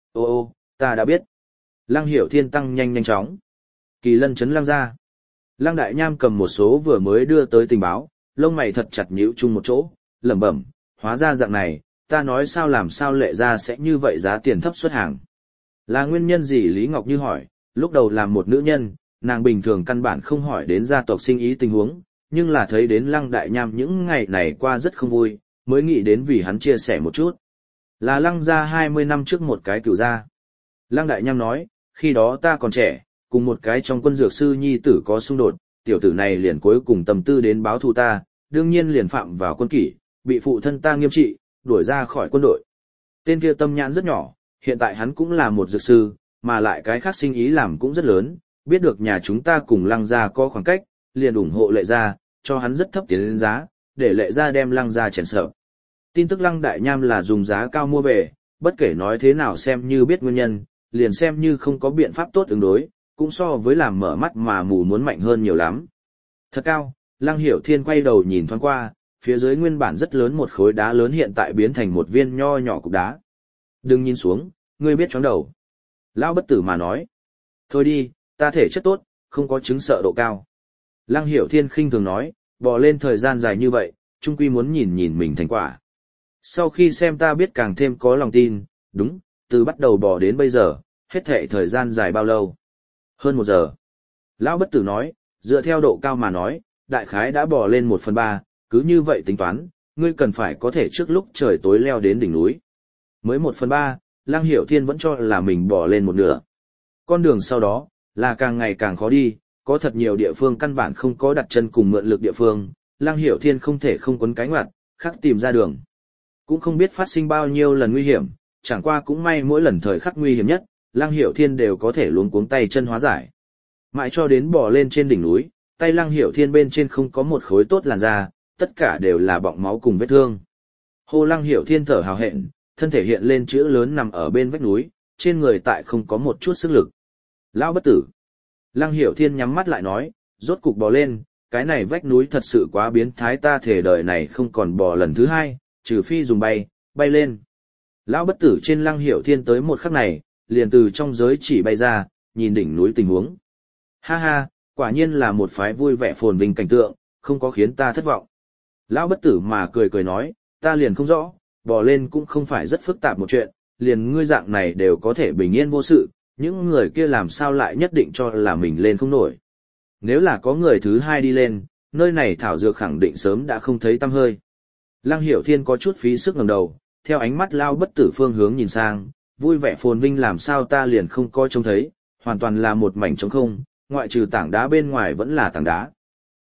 Ta đã biết. Lăng Hiểu Thiên tăng nhanh chóng. Kỳ Lân trấn Lăng gia. Lăng Đại Nham cầm một số vừa mới đưa tới tình báo, lông mày thật chặt nhíu chung một chỗ, lẩm bẩm, hóa ra dạng này, ta nói sao làm sao Lệ gia sẽ như vậy giá tiền thấp xuất hàng. Là nguyên nhân gì? Lý Ngọc Như hỏi, lúc đầu làm một nữ nhân, nàng bình thường căn bản không hỏi đến gia tộc sinh ý tình huống, nhưng là thấy đến Lăng Đại Nham những ngày này qua rất không vui, mới nghĩ đến vì hắn chia sẻ một chút. Là Lăng gia 20 năm trước một cái cửu gia. Lăng Đại Nham nói, khi đó ta còn trẻ, cùng một cái trong quân dược sư nhi tử có xung đột, tiểu tử này liền cuối cùng tâm tư đến báo thù ta, đương nhiên liền phạm vào quân kỷ, bị phụ thân ta nghiêm trị, đuổi ra khỏi quân đội. Tên kia tâm nhãn rất nhỏ, hiện tại hắn cũng là một dược sư, mà lại cái khác sinh ý làm cũng rất lớn, biết được nhà chúng ta cùng Lăng gia có khoảng cách, liền ủng hộ Lệ gia, cho hắn rất thấp tiền lên giá, để Lệ gia đem Lăng gia chèn sợ. Tin tức Lăng Đại Nham là dùng giá cao mua về, bất kể nói thế nào xem như biết nguyên nhân, liền xem như không có biện pháp tốt ứng đối, cũng so với làm mở mắt mà mù muốn mạnh hơn nhiều lắm. Thật cao, Lăng Hiểu Thiên quay đầu nhìn thoáng qua, phía dưới nguyên bản rất lớn một khối đá lớn hiện tại biến thành một viên nho nhỏ cục đá. Đừng nhìn xuống, ngươi biết chóng đầu. Lão Bất Tử mà nói. Thôi đi, ta thể chất tốt, không có chứng sợ độ cao. Lăng Hiểu Thiên khinh thường nói, bò lên thời gian dài như vậy, chung quy muốn nhìn nhìn mình thành quả. Sau khi xem ta biết càng thêm có lòng tin, đúng, từ bắt đầu bò đến bây giờ, hết thệ thời gian dài bao lâu? Hơn 1 giờ. Lão Bất Tử nói, dựa theo độ cao mà nói, đại khái đã bò lên 1/3, cứ như vậy tính toán, ngươi cần phải có thể trước lúc trời tối leo đến đỉnh núi. Mới 1/3, Lăng Hiểu Thiên vẫn cho là mình bò lên 1/2. Con đường sau đó, là càng ngày càng khó đi, có thật nhiều địa phương căn bản không có đặt chân cùng mượn lực địa phương, Lăng Hiểu Thiên không thể không quấn cái ngoặt, khắc tìm ra đường. Cũng không biết phát sinh bao nhiêu lần nguy hiểm, chẳng qua cũng may mỗi lần thời khắc nguy hiểm nhất, Lăng Hiểu Thiên đều có thể luống cuống tay chân hóa giải. Mãi cho đến bò lên trên đỉnh núi, tay Lăng Hiểu Thiên bên trên không có một khối tốt làn da, tất cả đều là bọng máu cùng vết thương. Hô Lăng Hiểu Thiên thở hào hẹn, thân thể hiện lên chữ lớn nằm ở bên vách núi, trên người tại không có một chút sức lực. Lão Bất Tử. Lăng Hiểu Thiên nhắm mắt lại nói, rốt cục bò lên, cái này vách núi thật sự quá biến thái, ta thể đời này không còn bò lần thứ hai, trừ phi dùng bay lên. Lão Bất Tử trên Lăng Hiểu Thiên tới một khắc này, liền từ trong giới chỉ bay ra, nhìn đỉnh núi tình huống. Ha ha, quả nhiên là một phái vui vẻ phồn vinh cảnh tượng, không có khiến ta thất vọng. Lão Bất Tử mà cười nói, ta liền không rõ, bò lên cũng không phải rất phức tạp một chuyện, liền ngươi dạng này đều có thể bình yên vô sự, những người kia làm sao lại nhất định cho là mình lên không nổi. Nếu là có người thứ hai đi lên, nơi này thảo dược khẳng định sớm đã không thấy tăm hơi. Lăng Hiểu Thiên có chút phí sức ngẩng đầu, theo ánh mắt Lão Bất Tử phương hướng nhìn sang, vui vẻ phồn vinh làm sao ta liền không coi trông thấy, hoàn toàn là một mảnh trống không, ngoại trừ tảng đá bên ngoài vẫn là tảng đá.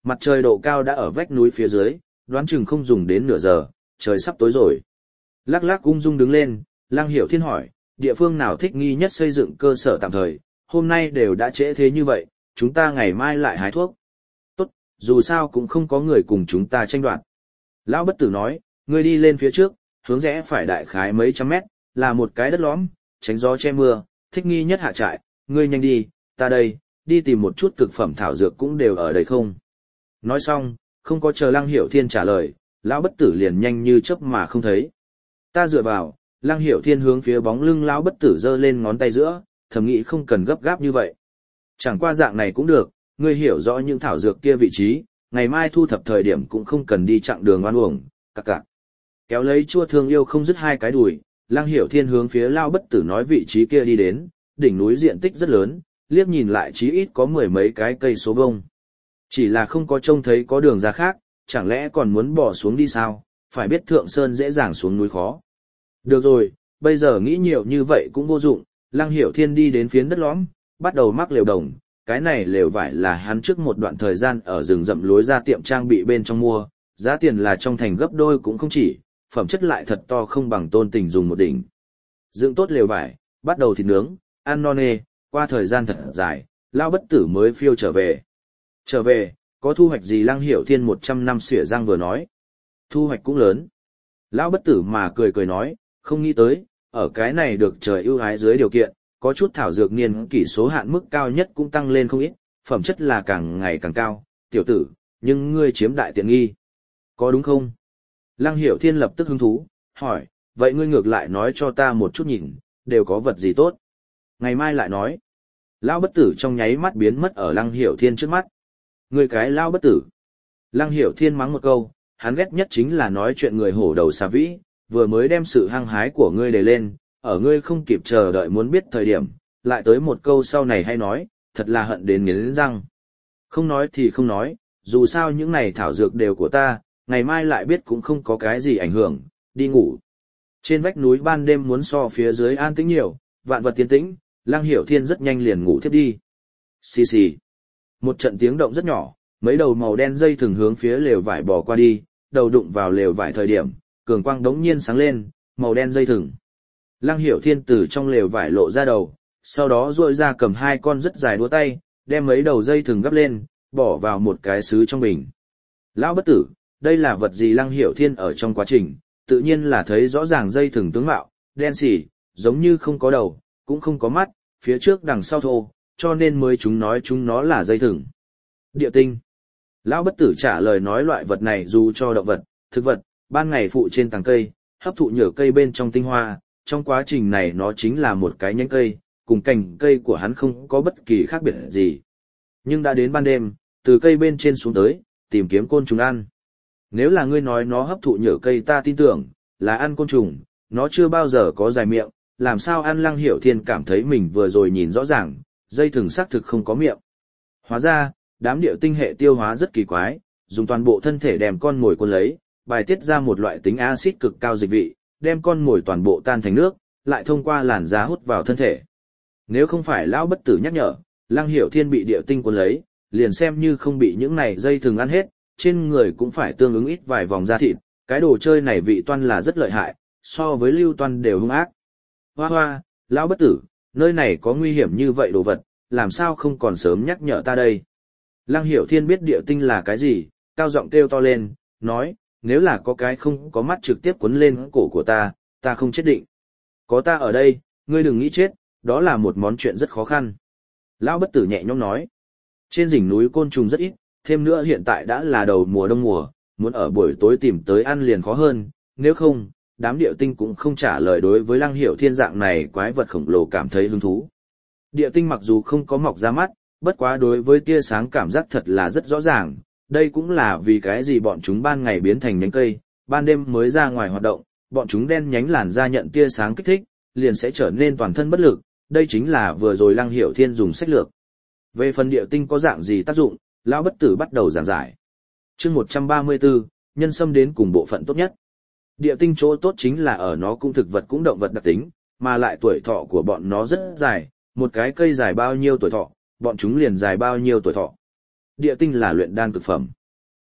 Mặt trời độ cao đã ở vách núi phía dưới, đoán chừng không dùng đến nửa giờ, trời sắp tối rồi. Lắc lắc ung dung đứng lên, Lăng Hiểu Thiên hỏi, địa phương nào thích nghi nhất xây dựng cơ sở tạm thời, hôm nay đều đã trễ thế như vậy, chúng ta ngày mai lại hái thuốc. Tốt, dù sao cũng không có người cùng chúng ta tranh đoạt. Lão Bất Tử nói, ngươi đi lên phía trước, hướng rẽ phải đại khái mấy trăm mét, là một cái đất lõm, tránh gió che mưa, thích nghi nhất hạ trại, ngươi nhanh đi, ta đây, đi tìm một chút cực phẩm thảo dược cũng đều ở đây không. Nói xong, không có chờ Lăng Hiểu Thiên trả lời, Lão Bất Tử liền nhanh như chớp mà không thấy. Ta dựa vào, Lăng Hiểu Thiên hướng phía bóng lưng Lão Bất Tử giơ lên ngón tay giữa, thầm nghĩ không cần gấp gáp như vậy. Chẳng qua dạng này cũng được, ngươi hiểu rõ những thảo dược kia vị trí, ngày mai thu thập thời điểm cũng không cần đi chặng đường oan uổng, cặc cặc. Kéo lấy chua thương yêu không dứt hai cái đùi, Lăng Hiểu Thiên hướng phía Lão Bất Tử nói vị trí kia đi đến, đỉnh núi diện tích rất lớn, liếc nhìn lại chí ít có mười mấy cái cây số vông. Chỉ là không có trông thấy có đường ra khác, chẳng lẽ còn muốn bỏ xuống đi sao, phải biết Thượng Sơn dễ dàng xuống núi khó. Được rồi, bây giờ nghĩ nhiều như vậy cũng vô dụng, Lăng Hiểu Thiên đi đến phiến đất lõm, bắt đầu mắc lều đồng, cái này lều vải là hắn trước một đoạn thời gian ở rừng rậm lối ra tiệm trang bị bên trong mua, giá tiền là trong thành gấp đôi cũng không chỉ, phẩm chất lại thật to không bằng Tôn Tình dùng một đỉnh. Dựng tốt lều vải, bắt đầu thịt nướng, ăn no nê, qua thời gian thật dài, Lão Bất Tử mới phiêu trở về. Trở về, có thu hoạch gì? Lăng Hiểu Thiên 100 năm xỉa răng vừa nói. Thu hoạch cũng lớn. Lão Bất Tử mà cười cười nói, không nghĩ tới, ở cái này được trời ưu ái dưới điều kiện, có chút thảo dược niên kỷ số hạn mức cao nhất cũng tăng lên không ít, phẩm chất là càng ngày càng cao, tiểu tử, nhưng ngươi chiếm đại tiện nghi. Có đúng không? Lăng Hiểu Thiên lập tức hứng thú, hỏi, vậy ngươi ngược lại nói cho ta một chút nhìn, đều có vật gì tốt? Ngày mai lại nói. Lão Bất Tử trong nháy mắt biến mất ở Lăng Hiểu Thiên trước mắt. Ngươi cái Lão Bất Tử. Lăng Hiểu Thiên mắng một câu, hắn ghét nhất chính là nói chuyện người hổ đầu xà vĩ, vừa mới đem sự hăng hái của ngươi đề lên, ở ngươi không kịp chờ đợi muốn biết thời điểm, lại tới một câu sau này hay nói, thật là hận đến nghiến răng. Không nói thì không nói, dù sao những này thảo dược đều của ta, ngày mai lại biết cũng không có cái gì ảnh hưởng, đi ngủ. Trên vách núi ban đêm muốn so phía dưới an tĩnh nhiều, vạn vật tiến tĩnh, Lăng Hiểu Thiên rất nhanh liền ngủ thiếp đi. Xì xì. Một trận tiếng động rất nhỏ, mấy đầu màu đen dây thường hướng phía lều vải bò qua đi, đầu đụng vào lều vải thời điểm, cường quang đống nhiên sáng lên, màu đen dây thừng. Lăng Hiểu Thiên từ trong lều vải lộ ra đầu, sau đó duỗi ra cầm hai con rất dài đũa tay, đem mấy đầu dây thừng gấp lên, bỏ vào một cái sứ trong bình. Lão Bất Tử, đây là vật gì? Lăng Hiểu Thiên ở trong quá trình, tự nhiên là thấy rõ ràng dây thừng tướng mạo, đen xỉ, giống như không có đầu, cũng không có mắt, phía trước đằng sau thô, cho nên mới chúng nói chúng nó là dây thừng. Địa tinh. Lão Bất Tử trả lời nói loại vật này dù cho động vật, thực vật, ban ngày phụ trên tàng cây, hấp thụ nhựa cây bên trong tinh hoa, trong quá trình này nó chính là một cái nhánh cây, cùng cành cây của hắn không có bất kỳ khác biệt gì. Nhưng đã đến ban đêm, từ cây bên trên xuống tới, tìm kiếm côn trùng ăn. Nếu là ngươi nói nó hấp thụ nhựa cây ta tin tưởng, là ăn côn trùng, nó chưa bao giờ có dài miệng, làm sao ăn? Lăng Hiểu Thiên cảm thấy mình vừa rồi nhìn rõ ràng, dây thừng xác thực không có miệng. Hóa ra, đám điệu tinh hệ tiêu hóa rất kỳ quái, dùng toàn bộ thân thể đem con mồi cuốn lấy, bài tiết ra một loại tính axit cực cao dịch vị, đem con mồi toàn bộ tan thành nước, lại thông qua làn da hút vào thân thể. Nếu không phải Lão Bất Tử nhắc nhở, Lăng Hiểu Thiên bị điệu tinh cuốn lấy, liền xem như không bị những này dây thừng ăn hết, trên người cũng phải tương ứng ít vài vòng da thịt, cái đồ chơi này vị toan là rất lợi hại, so với lưu toan đều hung ác. Hoa hoa, Lão Bất Tử, nơi này có nguy hiểm như vậy đồ vật, làm sao không còn sớm nhắc nhở ta đây? Lăng Hiểu Thiên biết điệu tinh là cái gì, cao giọng kêu to lên, nói, nếu là có cái không có mắt trực tiếp quấn lên cổ của ta không chết định. Có ta ở đây, ngươi đừng nghĩ chết, đó là một món chuyện rất khó khăn. Lão Bất Tử nhẹ nhõm nói, trên đỉnh núi côn trùng rất ít, thêm nữa hiện tại đã là đầu mùa đông mùa, muốn ở buổi tối tìm tới ăn liền khó hơn, nếu không, đám điệu tinh cũng không trả lời đối với Lăng Hiểu Thiên dạng này quái vật khổng lồ cảm thấy hứng thú. Điệu tinh mặc dù không có mọc ra mắt, bất quá đối với tia sáng cảm giác thật là rất rõ ràng, đây cũng là vì cái gì bọn chúng ban ngày biến thành nhánh cây, ban đêm mới ra ngoài hoạt động, bọn chúng đen nhánh làn da nhận tia sáng kích thích, liền sẽ trở nên toàn thân bất lực, đây chính là vừa rồi Lăng Hiểu Thiên dùng sách lược. Về phần điệu tinh có dạng gì tác dụng, Lão Bất Tử bắt đầu giảng giải. Chương 134, nhân sâm đến cùng bộ phận tốt nhất. Điệu tinh chỗ tốt chính là ở nó cũng thực vật cũng động vật đặc tính, mà lại tuổi thọ của bọn nó rất dài, một cái cây dài bao nhiêu tuổi thọ, bọn chúng liền dài bao nhiêu tuổi thọ. Điệu tinh là luyện đan cực phẩm.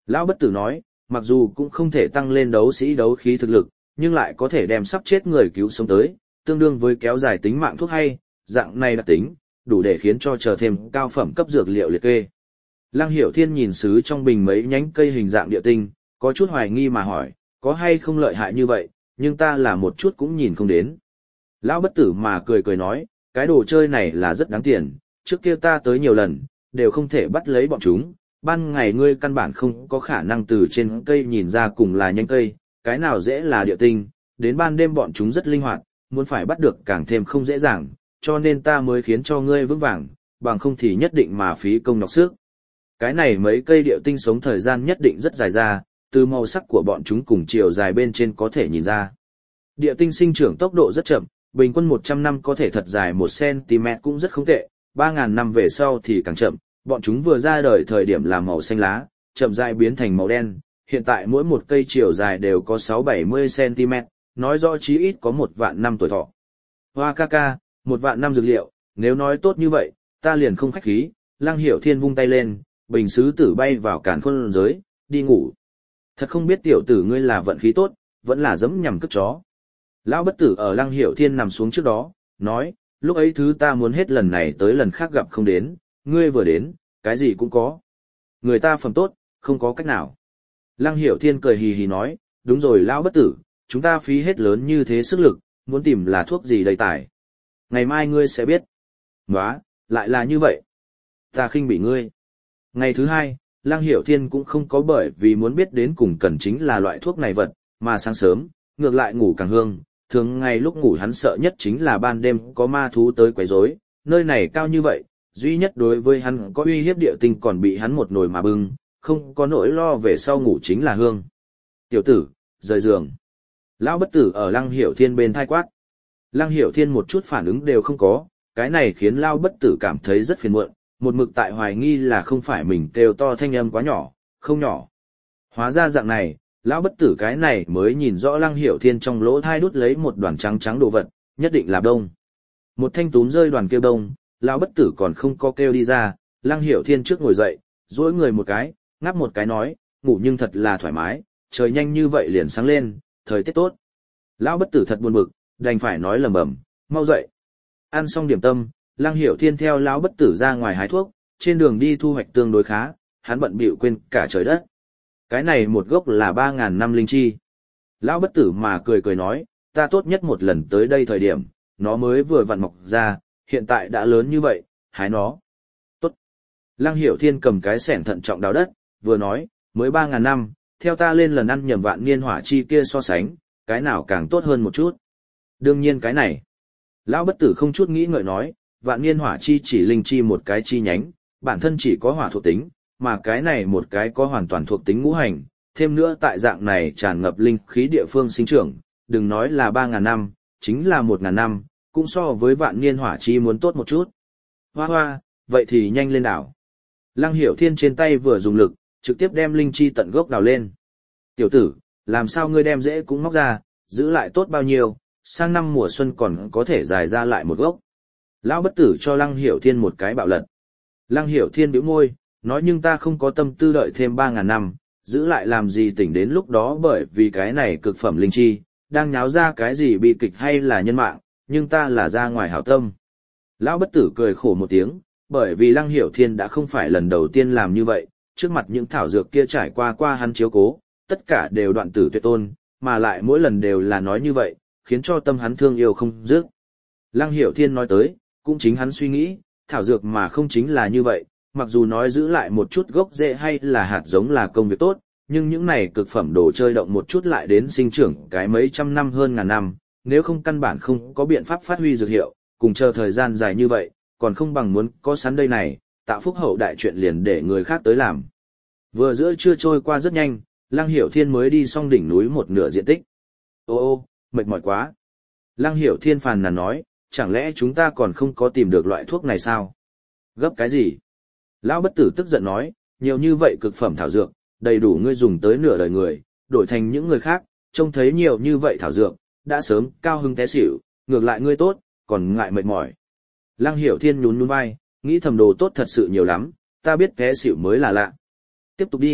Lão bất tử nói, mặc dù cũng không thể tăng lên đấu sĩ đấu khí thực lực, nhưng lại có thể đem sắp chết người cứu sống tới, tương đương với kéo dài tính mạng thuốc hay, dạng này đặc tính, đủ để khiến cho chờ thêm cao phẩm cấp dược liệu liệt kê. Lăng Hiểu Thiên nhìn sứ trong bình mấy nhánh cây hình dạng địa tinh, có chút hoài nghi mà hỏi, có hay không lợi hại như vậy, nhưng ta là một chút cũng nhìn không đến. Lão bất tử mà cười cười nói, cái đồ chơi này là rất đáng tiền, trước kia ta tới nhiều lần, đều không thể bắt lấy bọn chúng, ban ngày ngươi căn bản không có khả năng từ trên cây nhìn ra cùng là nhánh cây, cái nào dễ là địa tinh, đến ban đêm bọn chúng rất linh hoạt, muốn phải bắt được càng thêm không dễ dàng, cho nên ta mới khiến cho ngươi vững vàng, bằng không thì nhất định mà phí công nhọc sức. Cái này mấy cây địa tinh sống thời gian nhất định rất dài ra, từ màu sắc của bọn chúng cùng chiều dài bên trên có thể nhìn ra. Địa tinh sinh trưởng tốc độ rất chậm, bình quân 100 năm có thể thật dài 1 cm cũng rất không tệ, 3.000 năm về sau thì càng chậm, bọn chúng vừa ra đời thời điểm là màu xanh lá, chậm rãi biến thành màu đen, hiện tại mỗi một cây chiều dài đều có 6-70 cm, nói rõ chí ít có 1.000 năm tuổi thọ. Hoa ca ca, 1.000 năm dược liệu, nếu nói tốt như vậy, ta liền không khách khí. Lăng Hiểu Thiên vung tay lên, bình sứ tử bay vào càn khôn giới, đi ngủ. Thật không biết tiểu tử ngươi là vận khí tốt, vẫn là dẫm nhằm cất chó. Lão bất tử ở Lăng Hiểu Thiên nằm xuống trước đó, nói, lúc ấy thứ ta muốn hết lần này tới lần khác gặp không đến, ngươi vừa đến, cái gì cũng có. Người ta phẩm tốt, không có cách nào. Lăng Hiểu Thiên cười hì hì nói, đúng rồi lão bất tử, chúng ta phí hết lớn như thế sức lực, muốn tìm là thuốc gì đầy tải. Ngày mai ngươi sẽ biết. Nóa, lại là như vậy. Ta khinh bị ngươi. Ngày thứ hai, Lăng Hiểu Thiên cũng không có bởi vì muốn biết đến cùng cần chính là loại thuốc này vật, mà sáng sớm, ngược lại ngủ càng hương. Thường ngày lúc ngủ hắn sợ nhất chính là ban đêm có ma thú tới quấy rối, nơi này cao như vậy, duy nhất đối với hắn có uy hiếp địa tinh còn bị hắn một nồi mà bưng, không có nỗi lo về sau ngủ chính là hương. Tiểu tử, rời giường. Lão bất tử ở Lăng Hiểu Thiên bên thai quát. Lăng Hiểu Thiên một chút phản ứng đều không có, cái này khiến Lão bất tử cảm thấy rất phiền muộn, một mực tại hoài nghi là không phải mình kêu to thanh âm quá nhỏ, không nhỏ. Hóa ra dạng này, Lão bất tử cái này mới nhìn rõ Lăng Hiểu Thiên trong lỗ thai đút lấy một đoàn trắng trắng đồ vật, nhất định là đông. Một thanh túm rơi đoàn kêu đông, Lão bất tử còn không có kêu đi ra, Lăng Hiểu Thiên trước ngồi dậy, duỗi người một cái, ngáp một cái nói, ngủ nhưng thật là thoải mái, trời nhanh như vậy liền sáng lên, thời tiết tốt. Lão bất tử thật buồn bực, đành phải nói lẩm bẩm, mau dậy. Ăn xong điểm tâm, Lăng Hiểu Thiên theo lão bất tử ra ngoài hái thuốc, trên đường đi thu hoạch tương đối khá, hắn bận bịu quên cả trời đất. Cái này một gốc là 3.000 năm linh chi. Lão bất tử mà cười cười nói, ta tốt nhất một lần tới đây thời điểm, nó mới vừa vặn mọc ra, hiện tại đã lớn như vậy, hái nó. Tốt. Lăng Hiểu Thiên cầm cái xẻng thận trọng đào đất, vừa nói, mới 3.000 năm, theo ta lên lần ăn nhầm vạn niên hỏa chi kia so sánh, cái nào càng tốt hơn một chút. Đương nhiên cái này. Lão bất tử không chút nghĩ ngợi nói, vạn niên hỏa chi chỉ linh chi một cái chi nhánh, bản thân chỉ có hỏa thuộc tính, mà cái này một cái có hoàn toàn thuộc tính ngũ hành, thêm nữa tại dạng này tràn ngập linh khí địa phương sinh trưởng, đừng nói là 3.000 năm, chính là 1.000 năm, cũng so với vạn niên hỏa chi muốn tốt một chút. Hoa hoa, vậy thì nhanh lên đảo. Lăng Hiểu Thiên trên tay vừa dùng lực, trực tiếp đem linh chi tận gốc đào lên. Tiểu tử, làm sao ngươi đem rễ cũng móc ra, giữ lại tốt bao nhiêu, sang năm mùa xuân còn có thể dài ra lại một gốc. Lão bất tử cho Lăng Hiểu Thiên một cái bạo lật. Lăng Hiểu Thiên bĩu môi, nói nhưng ta không có tâm tư đợi thêm 3.000 năm, giữ lại làm gì tỉnh đến lúc đó bởi vì cái này cực phẩm linh chi, đang nháo ra cái gì bi kịch hay là nhân mạng, nhưng ta là ra ngoài hảo tâm. Lão bất tử cười khổ một tiếng, bởi vì Lăng Hiểu Thiên đã không phải lần đầu tiên làm như vậy, trước mặt những thảo dược kia trải qua hắn chiếu cố, tất cả đều đoạn tử tuyệt tôn, mà lại mỗi lần đều là nói như vậy, khiến cho tâm hắn thương yêu không dứt. Lăng Hiểu Thiên nói tới, cũng chính hắn suy nghĩ, thảo dược mà không chính là như vậy, mặc dù nói giữ lại một chút gốc rễ hay là hạt giống là công việc tốt, nhưng những này cực phẩm đồ chơi động một chút lại đến sinh trưởng cái mấy trăm năm hơn ngàn năm, nếu không căn bản không có biện pháp phát huy dược hiệu, cùng chờ thời gian dài như vậy, còn không bằng muốn có sẵn đây này, tạo phúc hậu đại chuyện liền để người khác tới làm. Vừa giữa trưa trôi qua rất nhanh, Lăng Hiểu Thiên mới đi xong đỉnh núi một nửa diện tích. Ô, mệt mỏi quá. Lăng Hiểu Thiên phàn nàn nói, chẳng lẽ chúng ta còn không có tìm được loại thuốc này sao? Gấp cái gì? Lão bất tử tức giận nói, nhiều như vậy cực phẩm thảo dược, đầy đủ ngươi dùng tới nửa đời người, đổi thành những người khác, trông thấy nhiều như vậy thảo dược, đã sớm cao hứng té xỉu, ngược lại ngươi tốt, còn ngại mệt mỏi. Lăng Hiểu Thiên nhún vai, nghĩ thầm đồ tốt thật sự nhiều lắm, ta biết té xỉu mới là lạ. Tiếp tục đi,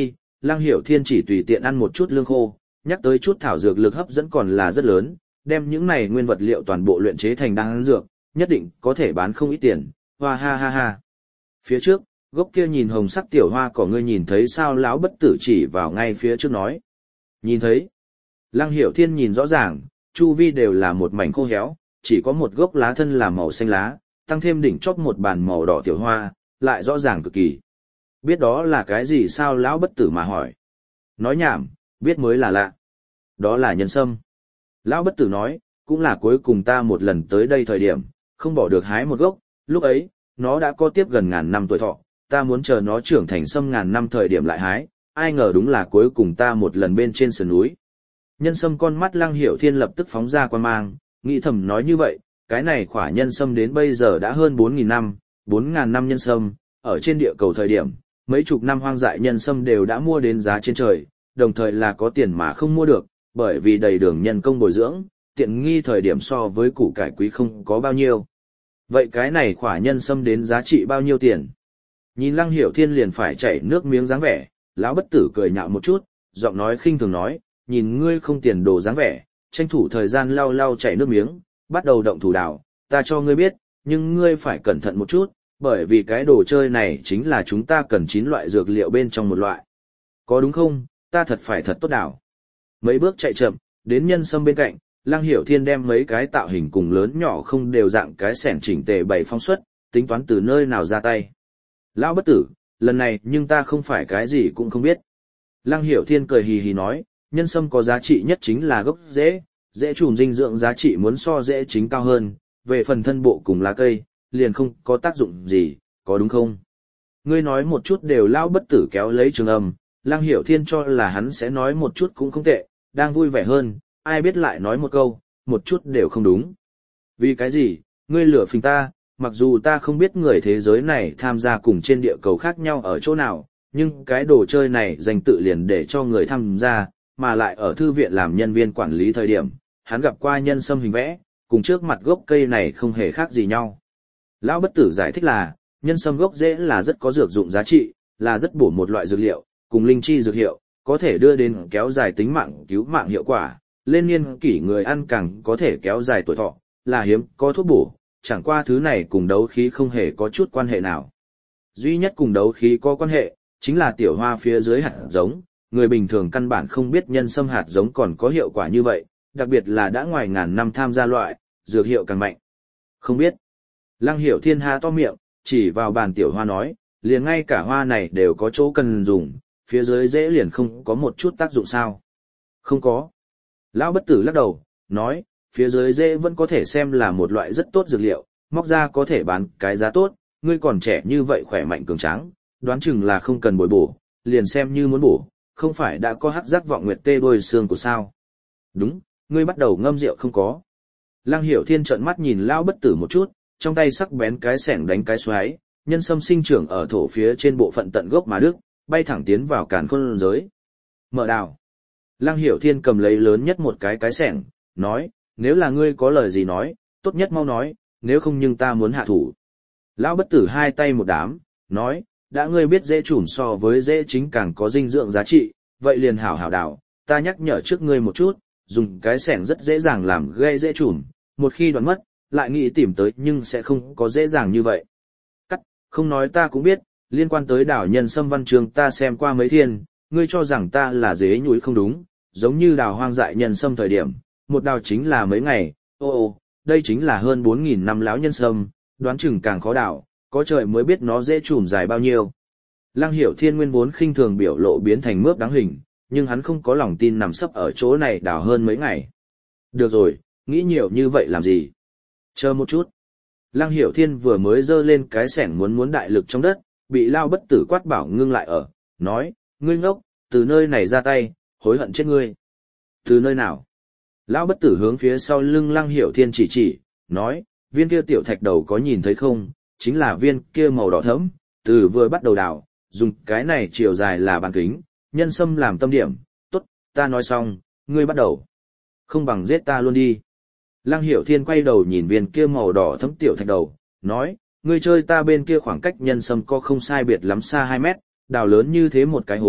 Lăng Hiểu Thiên chỉ tùy tiện ăn một chút lương khô, nhắc tới chút thảo dược lực hấp dẫn còn là rất lớn, đem những này nguyên vật liệu toàn bộ luyện chế thành đan dược, nhất định có thể bán không ít tiền, hoa ha ha ha. Phía trước, gốc kia nhìn hồng sắc tiểu hoa cỏ ngươi nhìn thấy sao? Lão bất tử chỉ vào ngay phía trước nói. Nhìn thấy. Lăng Hiểu Thiên nhìn rõ ràng, chu vi đều là một mảnh khô héo, chỉ có một gốc lá thân là màu xanh lá, tăng thêm đỉnh chóp một bàn màu đỏ tiểu hoa, lại rõ ràng cực kỳ. Biết đó là cái gì sao? Lão bất tử mà hỏi. Nói nhảm, biết mới là lạ. Đó là nhân sâm. Lão bất tử nói, cũng là cuối cùng ta một lần tới đây thời điểm, không bỏ được hái một gốc, lúc ấy, nó đã có tiếp gần ngàn năm tuổi thọ, ta muốn chờ nó trưởng thành sâm ngàn năm thời điểm lại hái, ai ngờ đúng là cuối cùng ta một lần bên trên sườn núi. Nhân sâm con mắt Lăng Hiểu Thiên lập tức phóng ra quan mang, nghĩ thầm nói như vậy, cái này khỏa nhân sâm đến bây giờ đã hơn 4.000 năm, 4.000 năm nhân sâm, ở trên địa cầu thời điểm, mấy chục năm hoang dại nhân sâm đều đã mua đến giá trên trời, đồng thời là có tiền mà không mua được, bởi vì đầy đường nhân công bồi dưỡng, tiện nghi thời điểm so với củ cải quý không có bao nhiêu. Vậy cái này khỏa nhân sâm đến giá trị bao nhiêu tiền? Nhìn Lăng Hiểu Thiên liền phải chảy nước miếng dáng vẻ, lão bất tử cười nhạo một chút, giọng nói khinh thường nói, nhìn ngươi không tiền đồ dáng vẻ, tranh thủ thời gian lau lau chảy nước miếng, bắt đầu động thủ đào, ta cho ngươi biết, nhưng ngươi phải cẩn thận một chút, bởi vì cái đồ chơi này chính là chúng ta cần 9 loại dược liệu bên trong một loại. Có đúng không? Ta thật phải thật tốt đào. Mấy bước chạy chậm, đến nhân sâm bên cạnh, Lăng Hiểu Thiên đem mấy cái tạo hình cùng lớn nhỏ không đều dạng cái xẻng chỉnh tề bày phong suất, tính toán từ nơi nào ra tay. Lão bất tử, lần này nhưng ta không phải cái gì cũng không biết. Lăng Hiểu Thiên cười hì hì nói, nhân sâm có giá trị nhất chính là gốc rễ trùm dinh dưỡng giá trị muốn so rễ chính cao hơn, về phần thân bộ cùng lá cây, liền không có tác dụng gì, có đúng không? Ngươi nói một chút đều lão bất tử kéo lấy trường âm, Lăng Hiểu Thiên cho là hắn sẽ nói một chút cũng không tệ, đang vui vẻ hơn, ai biết lại nói một câu, một chút đều không đúng. Vì cái gì, ngươi lừa phình ta, mặc dù ta không biết người thế giới này tham gia cùng trên địa cầu khác nhau ở chỗ nào, nhưng cái đồ chơi này dành tự liền để cho người tham gia, mà lại ở thư viện làm nhân viên quản lý thời điểm, hắn gặp qua nhân sâm hình vẽ, cùng trước mặt gốc cây này không hề khác gì nhau. Lão bất tử giải thích là, nhân sâm gốc rễ là rất có dược dụng giá trị, là rất bổ một loại dược liệu, cùng linh chi dược hiệu, có thể đưa đến kéo dài tính mạng cứu mạng hiệu quả, lên niên kỷ người ăn càng có thể kéo dài tuổi thọ, là hiếm có thuốc bổ, chẳng qua thứ này cùng đấu khí không hề có chút quan hệ nào. Duy nhất cùng đấu khí có quan hệ, chính là tiểu hoa phía dưới hạt giống, người bình thường căn bản không biết nhân sâm hạt giống còn có hiệu quả như vậy, đặc biệt là đã ngoài ngàn năm tham gia loại, dược hiệu càng mạnh. Không biết. Lăng Hiểu Thiên há to miệng, chỉ vào bàn tiểu hoa nói, liền ngay cả hoa này đều có chỗ cần dùng, phía dưới rễ liền không có một chút tác dụng sao. Không có. Lão bất tử lắc đầu, nói, phía dưới rễ vẫn có thể xem là một loại rất tốt dược liệu, móc ra có thể bán cái giá tốt, ngươi còn trẻ như vậy khỏe mạnh cường tráng, đoán chừng là không cần bồi bổ, liền xem như muốn bổ, không phải đã có hắc giác vọng nguyệt tê đôi xương của sao. Đúng, ngươi bắt đầu ngâm rượu không có. Lăng Hiểu Thiên trợn mắt nhìn Lão bất tử một chút, trong tay sắc bén cái xẻng đánh cái xoáy, nhân sâm sinh trưởng ở thổ phía trên bộ phận tận gốc mà đức, bay thẳng tiến vào càn khôn giới. Mở đào. Lăng Hiểu Thiên cầm lấy lớn nhất một cái xẻng, nói, nếu là ngươi có lời gì nói, tốt nhất mau nói, nếu không nhưng ta muốn hạ thủ. Lão bất tử hai tay một đám, nói, đã ngươi biết rễ trùm so với rễ chính càng có dinh dưỡng giá trị, vậy liền hảo hảo đào, ta nhắc nhở trước ngươi một chút, dùng cái xẻng rất dễ dàng làm gây rễ trùm, một khi đoán mất, lại nghĩ tìm tới nhưng sẽ không có dễ dàng như vậy. Cắt, không nói ta cũng biết, liên quan tới đảo nhân sâm văn trường ta xem qua mấy thiên, ngươi cho rằng ta là dế nhúi không đúng, giống như đào hoang dại nhân sâm thời điểm, một đào chính là mấy ngày, đây chính là hơn 4.000 năm lão nhân sâm, đoán chừng càng khó đào, có trời mới biết nó dễ trùm dài bao nhiêu. Lăng Hiểu Thiên nguyên vốn khinh thường biểu lộ biến thành mướp đáng hình, nhưng hắn không có lòng tin nằm sấp ở chỗ này đào hơn mấy ngày. Được rồi, nghĩ nhiều như vậy làm gì? Chờ một chút. Lăng Hiểu Thiên vừa mới giơ lên cái xẻng muốn đại lực trong đất, bị Lao bất tử quát bảo ngưng lại ở, nói, ngươi ngốc, từ nơi này ra tay, hối hận chết ngươi. Từ nơi nào? Lão bất tử hướng phía sau lưng Lăng Hiểu Thiên chỉ, nói, viên kia tiểu thạch đầu có nhìn thấy không, chính là viên kia màu đỏ thẫm, từ vừa bắt đầu đào, dùng cái này chiều dài là bàn kính, nhân sâm làm tâm điểm, tốt, ta nói xong, ngươi bắt đầu. Không bằng giết ta luôn đi. Lăng Hiểu Thiên quay đầu nhìn viên kia màu đỏ thẫm tiểu thạch đầu, nói, ngươi chơi ta bên kia khoảng cách nhân sâm có không sai biệt lắm xa 2 mét, đào lớn như thế một cái hố,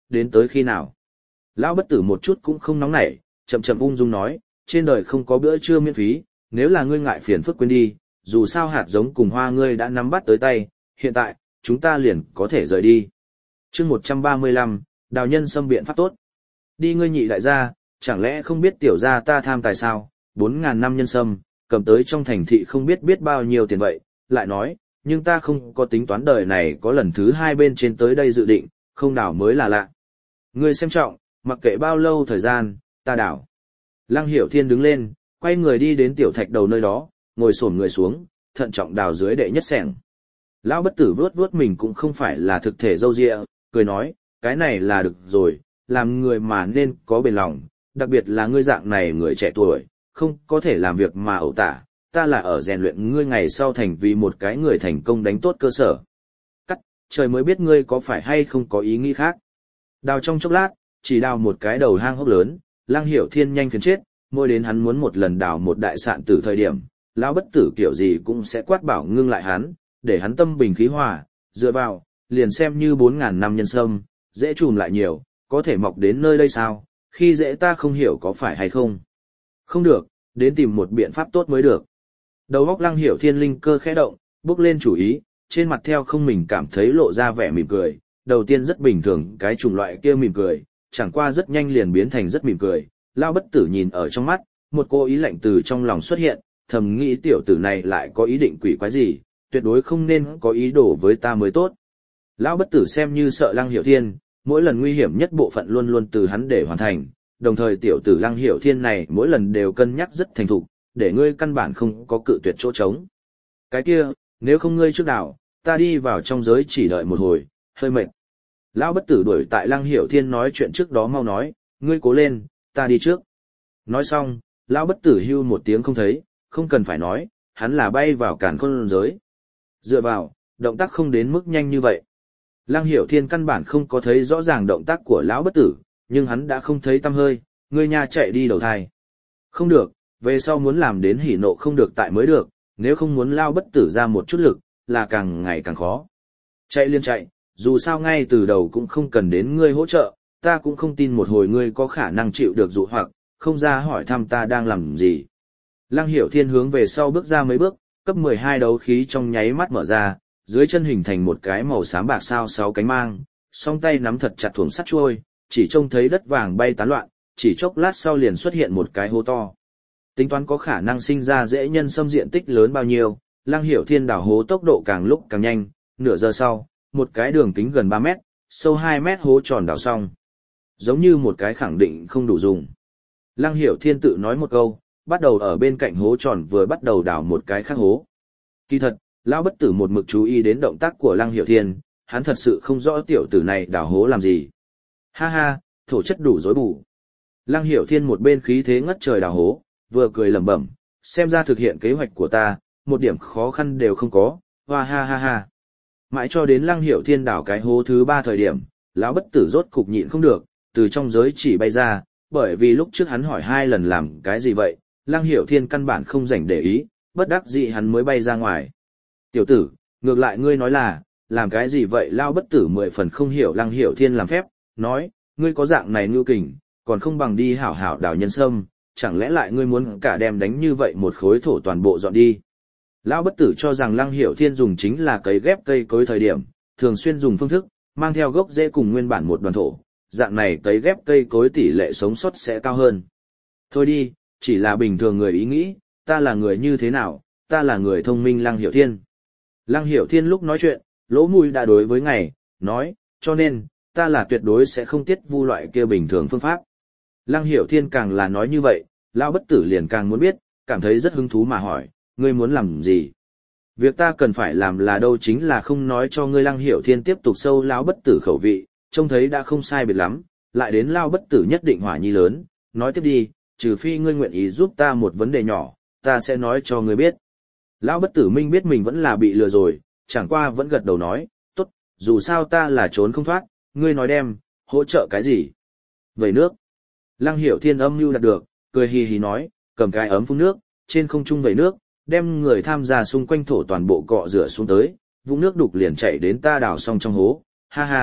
đến tới khi nào? Lão bất tử một chút cũng không nóng nảy, chậm chậm ung dung nói, trên đời không có bữa trưa miễn phí, nếu là ngươi ngại phiền phức quên đi, dù sao hạt giống cùng hoa ngươi đã nắm bắt tới tay, hiện tại, chúng ta liền có thể rời đi. chương 135, đào nhân xâm biện pháp tốt. Đi ngươi nhị đại gia, chẳng lẽ không biết tiểu gia ta tham tài sao, 4.000 năm nhân sâm, cầm tới trong thành thị không biết bao nhiêu tiền vậy, lại nói, nhưng ta không có tính toán đời này có lần thứ hai bên trên tới đây dự định, không đảo mới là lạ. Ngươi xem trọng, mặc kệ bao lâu thời gian, ta đảo. Lăng Hiểu Thiên đứng lên, quay người đi đến tiểu thạch đầu nơi đó, ngồi xổm người xuống, thận trọng đào dưới đệ nhất xẻng. Lão bất tử vuốt mình cũng không phải là thực thể dâu dịa, cười nói, cái này là được rồi, làm người mà nên có bền lòng, đặc biệt là ngươi dạng này người trẻ tuổi, không có thể làm việc mà ẩu tả, ta là ở rèn luyện ngươi ngày sau thành vì một cái người thành công đánh tốt cơ sở. Cắt, trời mới biết ngươi có phải hay không có ý nghĩ khác. Đào trong chốc lát, chỉ đào một cái đầu hang hốc lớn, Lăng Hiểu Thiên nhanh phiền chết, mỗi đến hắn muốn một lần đào một đại sạn tử thời điểm, lão bất tử kiểu gì cũng sẽ quát bảo ngưng lại hắn, để hắn tâm bình khí hòa, dựa vào, liền xem như 4.000 năm nhân sâm, dễ trùm lại nhiều, có thể mọc đến nơi đây sao, khi dễ ta không hiểu có phải hay không. Không được, đến tìm một biện pháp tốt mới được. Đầu óc Lăng Hiểu Thiên linh cơ khẽ động, bước lên chủ ý, trên mặt theo không mình cảm thấy lộ ra vẻ mỉm cười, đầu tiên rất bình thường cái chủng loại kia mỉm cười, chẳng qua rất nhanh liền biến thành rất mỉm cười, lão bất tử nhìn ở trong mắt, một cô ý lạnh từ trong lòng xuất hiện, thầm nghĩ tiểu tử này lại có ý định quỷ quái gì, tuyệt đối không nên có ý đồ với ta mới tốt. Lão bất tử xem như sợ Lăng Hiểu Thiên, mỗi lần nguy hiểm nhất bộ phận luôn luôn từ hắn để hoàn thành, đồng thời tiểu tử Lăng Hiểu Thiên này mỗi lần đều cân nhắc rất thành thục, để ngươi căn bản không có cự tuyệt chỗ trống. Cái kia, nếu không ngươi trước đảo, ta đi vào trong giới chỉ đợi một hồi, hơi mệt. Lão bất tử đuổi tại Lăng Hiểu Thiên nói chuyện trước đó mau nói, ngươi cố lên, ta đi trước. Nói xong, lão bất tử hưu một tiếng không thấy, không cần phải nói, hắn là bay vào càn khôn giới. Dựa vào, động tác không đến mức nhanh như vậy. Lăng Hiểu Thiên căn bản không có thấy rõ ràng động tác của lão bất tử, nhưng hắn đã không thấy tăm hơi, ngươi nha chạy đi đầu thai. Không được, về sau muốn làm đến hỉ nộ không được tại mới được, nếu không muốn lao bất tử ra một chút lực, là càng ngày càng khó. Chạy liên chạy, dù sao ngay từ đầu cũng không cần đến ngươi hỗ trợ, ta cũng không tin một hồi ngươi có khả năng chịu được dụ hoặc, không ra hỏi thăm ta đang làm gì. Lăng Hiểu Thiên hướng về sau bước ra mấy bước, cấp 12 đấu khí trong nháy mắt mở ra, dưới chân hình thành một cái màu xám bạc sao 6 cánh mang, song tay nắm thật chặt thuồng sắt chuôi, chỉ trông thấy đất vàng bay tán loạn, chỉ chốc lát sau liền xuất hiện một cái hố to. Tính toán có khả năng sinh ra dễ nhân xâm diện tích lớn bao nhiêu, Lăng Hiểu Thiên đào hố tốc độ càng lúc càng nhanh, nửa giờ sau, một cái đường kính gần 3 mét, sâu 2 mét hố tròn đào xong. Giống như một cái khẳng định không đủ dùng. Lăng Hiểu Thiên tự nói một câu, bắt đầu ở bên cạnh hố tròn vừa bắt đầu đào một cái khác hố. Kỳ thật, lão bất tử một mực chú ý đến động tác của Lăng Hiểu Thiên, hắn thật sự không rõ tiểu tử này đào hố làm gì. Ha ha, thổ chất đủ rối bù. Lăng Hiểu Thiên một bên khí thế ngất trời đào hố, vừa cười lẩm bẩm, xem ra thực hiện kế hoạch của ta, một điểm khó khăn đều không có, hoa ha ha ha. Mãi cho đến Lăng Hiểu Thiên đào cái hố thứ 3 thời điểm, lão bất tử rốt cục nhịn không được, từ trong giới chỉ bay ra, bởi vì lúc trước hắn hỏi 2 lần làm cái gì vậy, Lăng Hiểu Thiên căn bản không rảnh để ý, bất đắc dĩ hắn mới bay ra ngoài. Tiểu tử, ngược lại ngươi nói là, làm cái gì vậy? Lão bất tử 10 phần không hiểu Lăng Hiểu Thiên làm phép, nói, ngươi có dạng này ngưu kình, còn không bằng đi hảo hảo đào nhân sâm, chẳng lẽ lại ngươi muốn cả đem đánh như vậy một khối thổ toàn bộ dọn đi. Lão bất tử cho rằng Lăng Hiểu Thiên dùng chính là cấy ghép cây cối thời điểm, thường xuyên dùng phương thức, mang theo gốc rễ cùng nguyên bản một đoàn thổ, dạng này cấy ghép cây cối tỷ lệ sống sót sẽ cao hơn. Thôi đi, chỉ là bình thường người ý nghĩ, ta là người như thế nào, ta là người thông minh Lăng Hiểu Thiên. Lăng Hiểu Thiên lúc nói chuyện, lỗ mũi đã đối với ngày, nói, cho nên, ta là tuyệt đối sẽ không tiết vu loại kia bình thường phương pháp. Lăng Hiểu Thiên càng là nói như vậy, lão bất tử liền càng muốn biết, cảm thấy rất hứng thú mà hỏi, ngươi muốn làm gì? Việc ta cần phải làm là đâu chính là không nói cho ngươi. Lăng Hiểu Thiên tiếp tục sâu lão bất tử khẩu vị, trông thấy đã không sai biệt lắm, lại đến lão bất tử nhất định hỏa nhi lớn, nói tiếp đi, trừ phi ngươi nguyện ý giúp ta một vấn đề nhỏ, ta sẽ nói cho ngươi biết. Lão bất tử minh biết mình vẫn là bị lừa rồi, chẳng qua vẫn gật đầu nói, tốt, dù sao ta là trốn không thoát, ngươi nói đem, hỗ trợ cái gì? Vẩy nước. Lăng Hiểu Thiên âm mưu đạt được, cười hì hì nói, cầm cái ấm phun nước, trên không trung vẩy nước, đem người tham gia xung quanh thổ toàn bộ cọ rửa xuống tới, vũng nước đục liền chảy đến ta đào xong trong hố, ha ha,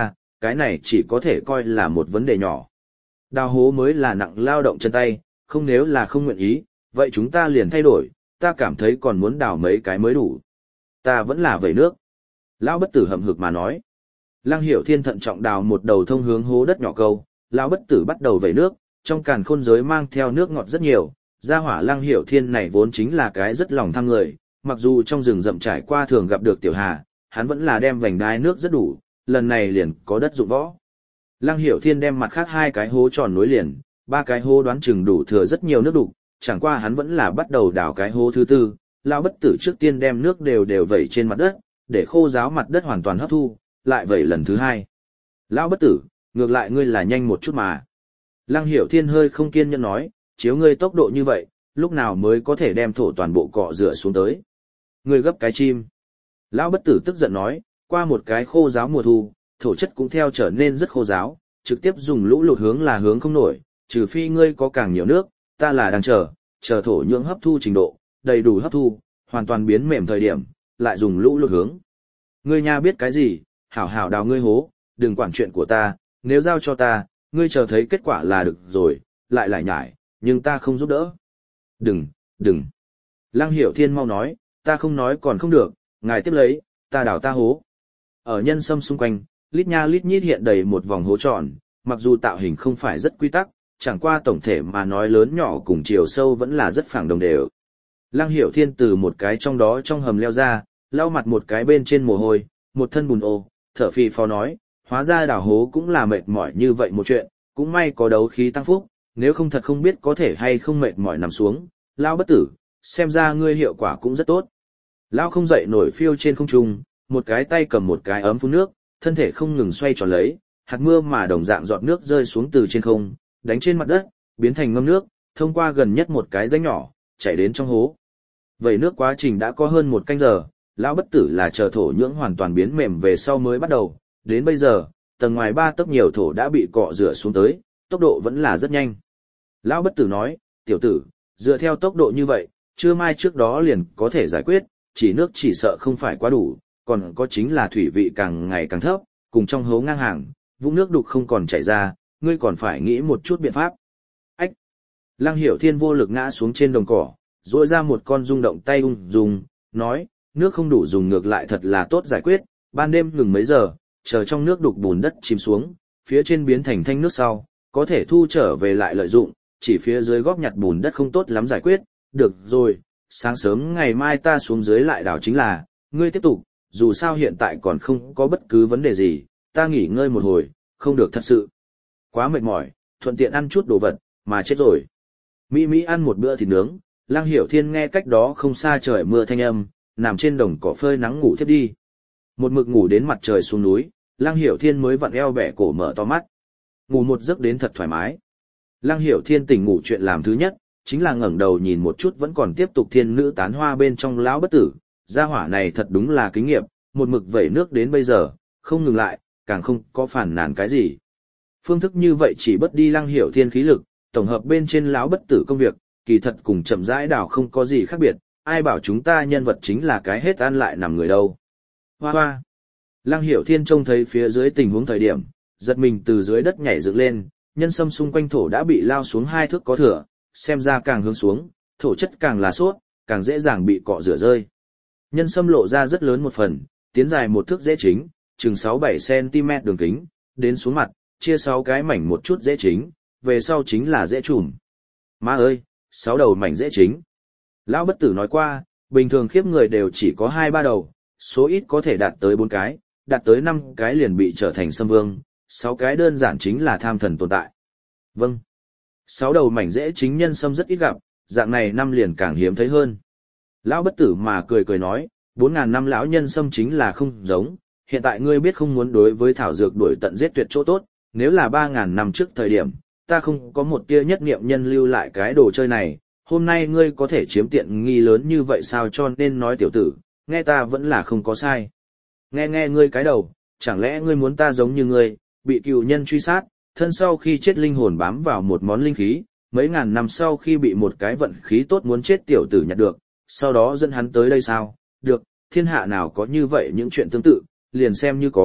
cái này chỉ có thể coi là một vấn đề nhỏ. Đào hố mới là nặng lao động chân tay, không nếu là không nguyện ý, vậy chúng ta liền thay đổi, ta cảm thấy còn muốn đào mấy cái mới đủ. Ta vẫn là vẩy nước. Lão bất tử hậm hực mà nói. Lăng Hiểu Thiên thận trọng đào một đầu thông hướng hố đất nhỏ câu, lão bất tử bắt đầu vẩy nước, trong càn khôn giới mang theo nước ngọt rất nhiều. Gia hỏa Lăng Hiểu Thiên này vốn chính là cái rất lòng tham người, mặc dù trong rừng rậm trải qua thường gặp được Tiểu Hà, hắn vẫn là đem vành đai nước rất đủ, lần này liền có đất dụng võ. Lăng Hiểu Thiên đem mặt khác 2 cái hố tròn nối liền, 3 cái hố đoán chừng đủ thừa rất nhiều nước đục, chẳng qua hắn vẫn là bắt đầu đào cái hố thứ 4, lão bất tử trước tiên đem nước đều vẩy trên mặt đất, để khô ráo mặt đất hoàn toàn hấp thu, lại vẩy lần thứ 2. Lão bất tử, ngược lại ngươi là nhanh một chút mà. Lăng Hiểu Thiên hơi không kiên nhẫn nói, chiếu ngươi tốc độ như vậy, lúc nào mới có thể đem thổ toàn bộ cọ rửa xuống tới. Ngươi gấp cái chim. Lão bất tử tức giận nói, qua một cái khô ráo mùa thu, thổ chất cũng theo trở nên rất khô ráo, trực tiếp dùng lũ lụt hướng là hướng không nổi, trừ phi ngươi có càng nhiều nước, ta là đang chờ thổ nhưỡng hấp thu trình độ, đầy đủ hấp thu, hoàn toàn biến mềm thời điểm, lại dùng lũ lụt hướng. Ngươi nha biết cái gì, hảo hảo đào ngươi hố, đừng quản chuyện của ta, nếu giao cho ta, ngươi chờ thấy kết quả là được rồi, lại nhải, nhưng ta không giúp đỡ. Đừng. Lăng Hiểu Thiên mau nói, ta không nói còn không được, ngài tiếp lấy, ta đào ta hố. Ở nhân sâm xung quanh, lít nha lít nhít hiện đầy một vòng hố tròn, mặc dù tạo hình không phải rất quy tắc, chẳng qua tổng thể mà nói lớn nhỏ cùng chiều sâu vẫn là rất phẳng đồng đều. Lăng Hiểu Thiên từ một cái trong đó trong hầm leo ra, lau mặt một cái bên trên mồ hôi, một thân bùn ô, thở phì phò nói, hóa ra đào hố cũng là mệt mỏi như vậy một chuyện, cũng may có đấu khí tăng phúc, nếu không thật không biết có thể hay không mệt mỏi nằm xuống. Lão bất tử, xem ra ngươi hiệu quả cũng rất tốt. Lão không dậy nổi phiêu trên không trung, một cái tay cầm một cái ấm phun nước, thân thể không ngừng xoay tròn lấy, hạt mưa mà đồng dạng giọt nước rơi xuống từ trên không, đánh trên mặt đất, biến thành ngâm nước, thông qua gần nhất một cái rãnh nhỏ, chảy đến trong hố. Vậy nước quá trình đã có hơn 1 canh giờ, lão bất tử là chờ thổ nhưỡng hoàn toàn biến mềm về sau mới bắt đầu, đến bây giờ, tầng ngoài 3 tấc nhiều thổ đã bị cọ rửa xuống tới, tốc độ vẫn là rất nhanh. Lão bất tử nói, tiểu tử, dựa theo tốc độ như vậy, trưa mai trước đó liền có thể giải quyết, chỉ nước chỉ sợ không phải quá đủ, còn có chính là thủy vị càng ngày càng thấp, cùng trong hố ngang hàng, vũng nước đục không còn chảy ra, ngươi còn phải nghĩ một chút biện pháp. Ách! Lăng Hiểu Thiên vô lực ngã xuống trên đồng cỏ, duỗi ra một con rung động tay dùng, nói, nước không đủ dùng ngược lại thật là tốt giải quyết, ban đêm ngừng mấy giờ, chờ trong nước đục bùn đất chìm xuống, phía trên biến thành thanh nước sau, có thể thu trở về lại lợi dụng, chỉ phía dưới góp nhặt bùn đất không tốt lắm giải quyết, được rồi, sáng sớm ngày mai ta xuống dưới lại đào chính là, ngươi tiếp tục, dù sao hiện tại còn không có bất cứ vấn đề gì, ta nghỉ ngơi một hồi, không được thật sự. Quá mệt mỏi, thuận tiện ăn chút đồ vật, mà chết rồi. Mỹ ăn một bữa thịt nướng, Lăng Hiểu Thiên nghe cách đó không xa trời mưa thanh âm, nằm trên đồng cỏ phơi nắng ngủ thiếp đi. Một mực ngủ đến mặt trời xuống núi, Lăng Hiểu Thiên mới vặn eo bẻ cổ mở to mắt. Ngủ một giấc đến thật thoải mái. Lăng Hiểu Thiên tỉnh ngủ chuyện làm thứ nhất, chính là ngẩng đầu nhìn một chút vẫn còn tiếp tục thiên nữ tán hoa bên trong lão bất tử. Gia hỏa này thật đúng là kinh nghiệm, một mực vẩy nước đến bây giờ, không ngừng lại, càng không có phản nàn cái gì. Phương thức như vậy chỉ bất đi Lăng Hiểu Thiên khí lực, tổng hợp bên trên lão bất tử công việc, kỳ thật cùng chậm rãi đảo không có gì khác biệt, ai bảo chúng ta nhân vật chính là cái hết ăn lại nằm người đâu. Hoa hoa. Lăng Hiểu Thiên trông thấy phía dưới tình huống thời điểm, giật mình từ dưới đất nhảy dựng lên, nhân sâm xung quanh thổ đã bị lao xuống 2 thước có thừa, xem ra càng hướng xuống, thổ chất càng là suốt, càng dễ dàng bị cọ rửa rơi. Nhân sâm lộ ra rất lớn một phần, tiến dài 1 thước dễ chính, chừng 6-7 cm đường kính, đến xuống mặt, chia 6 cái mảnh một chút dễ chính, về sau chính là dễ trùm. Má ơi, 6 đầu mảnh dễ chính. Lão bất tử nói qua, bình thường khiếp người đều chỉ có 2-3 đầu, số ít có thể đạt tới 4 cái, đạt tới 5 cái liền bị trở thành sâm vương, 6 cái đơn giản chính là tham thần tồn tại. Vâng. 6 đầu mảnh dễ chính nhân sâm rất ít gặp, dạng này năm liền càng hiếm thấy hơn. Lão bất tử mà cười nói, 4.000 năm lão nhân sâm chính là không giống, hiện tại ngươi biết không muốn đối với thảo dược đuổi tận giết tuyệt chỗ tốt, nếu là 3.000 năm trước thời điểm, ta không có một tia nhất niệm nhân lưu lại cái đồ chơi này, hôm nay ngươi có thể chiếm tiện nghi lớn như vậy sao, cho nên nói tiểu tử, nghe ta vẫn là không có sai. Nghe ngươi cái đầu, chẳng lẽ ngươi muốn ta giống như ngươi, bị cừu nhân truy sát, thân sau khi chết linh hồn bám vào một món linh khí, mấy ngàn năm sau khi bị một cái vận khí tốt muốn chết tiểu tử nhặt được, sau đó dẫn hắn tới đây sao? Được, thiên hạ nào có như vậy những chuyện tương tự, liền xem như có,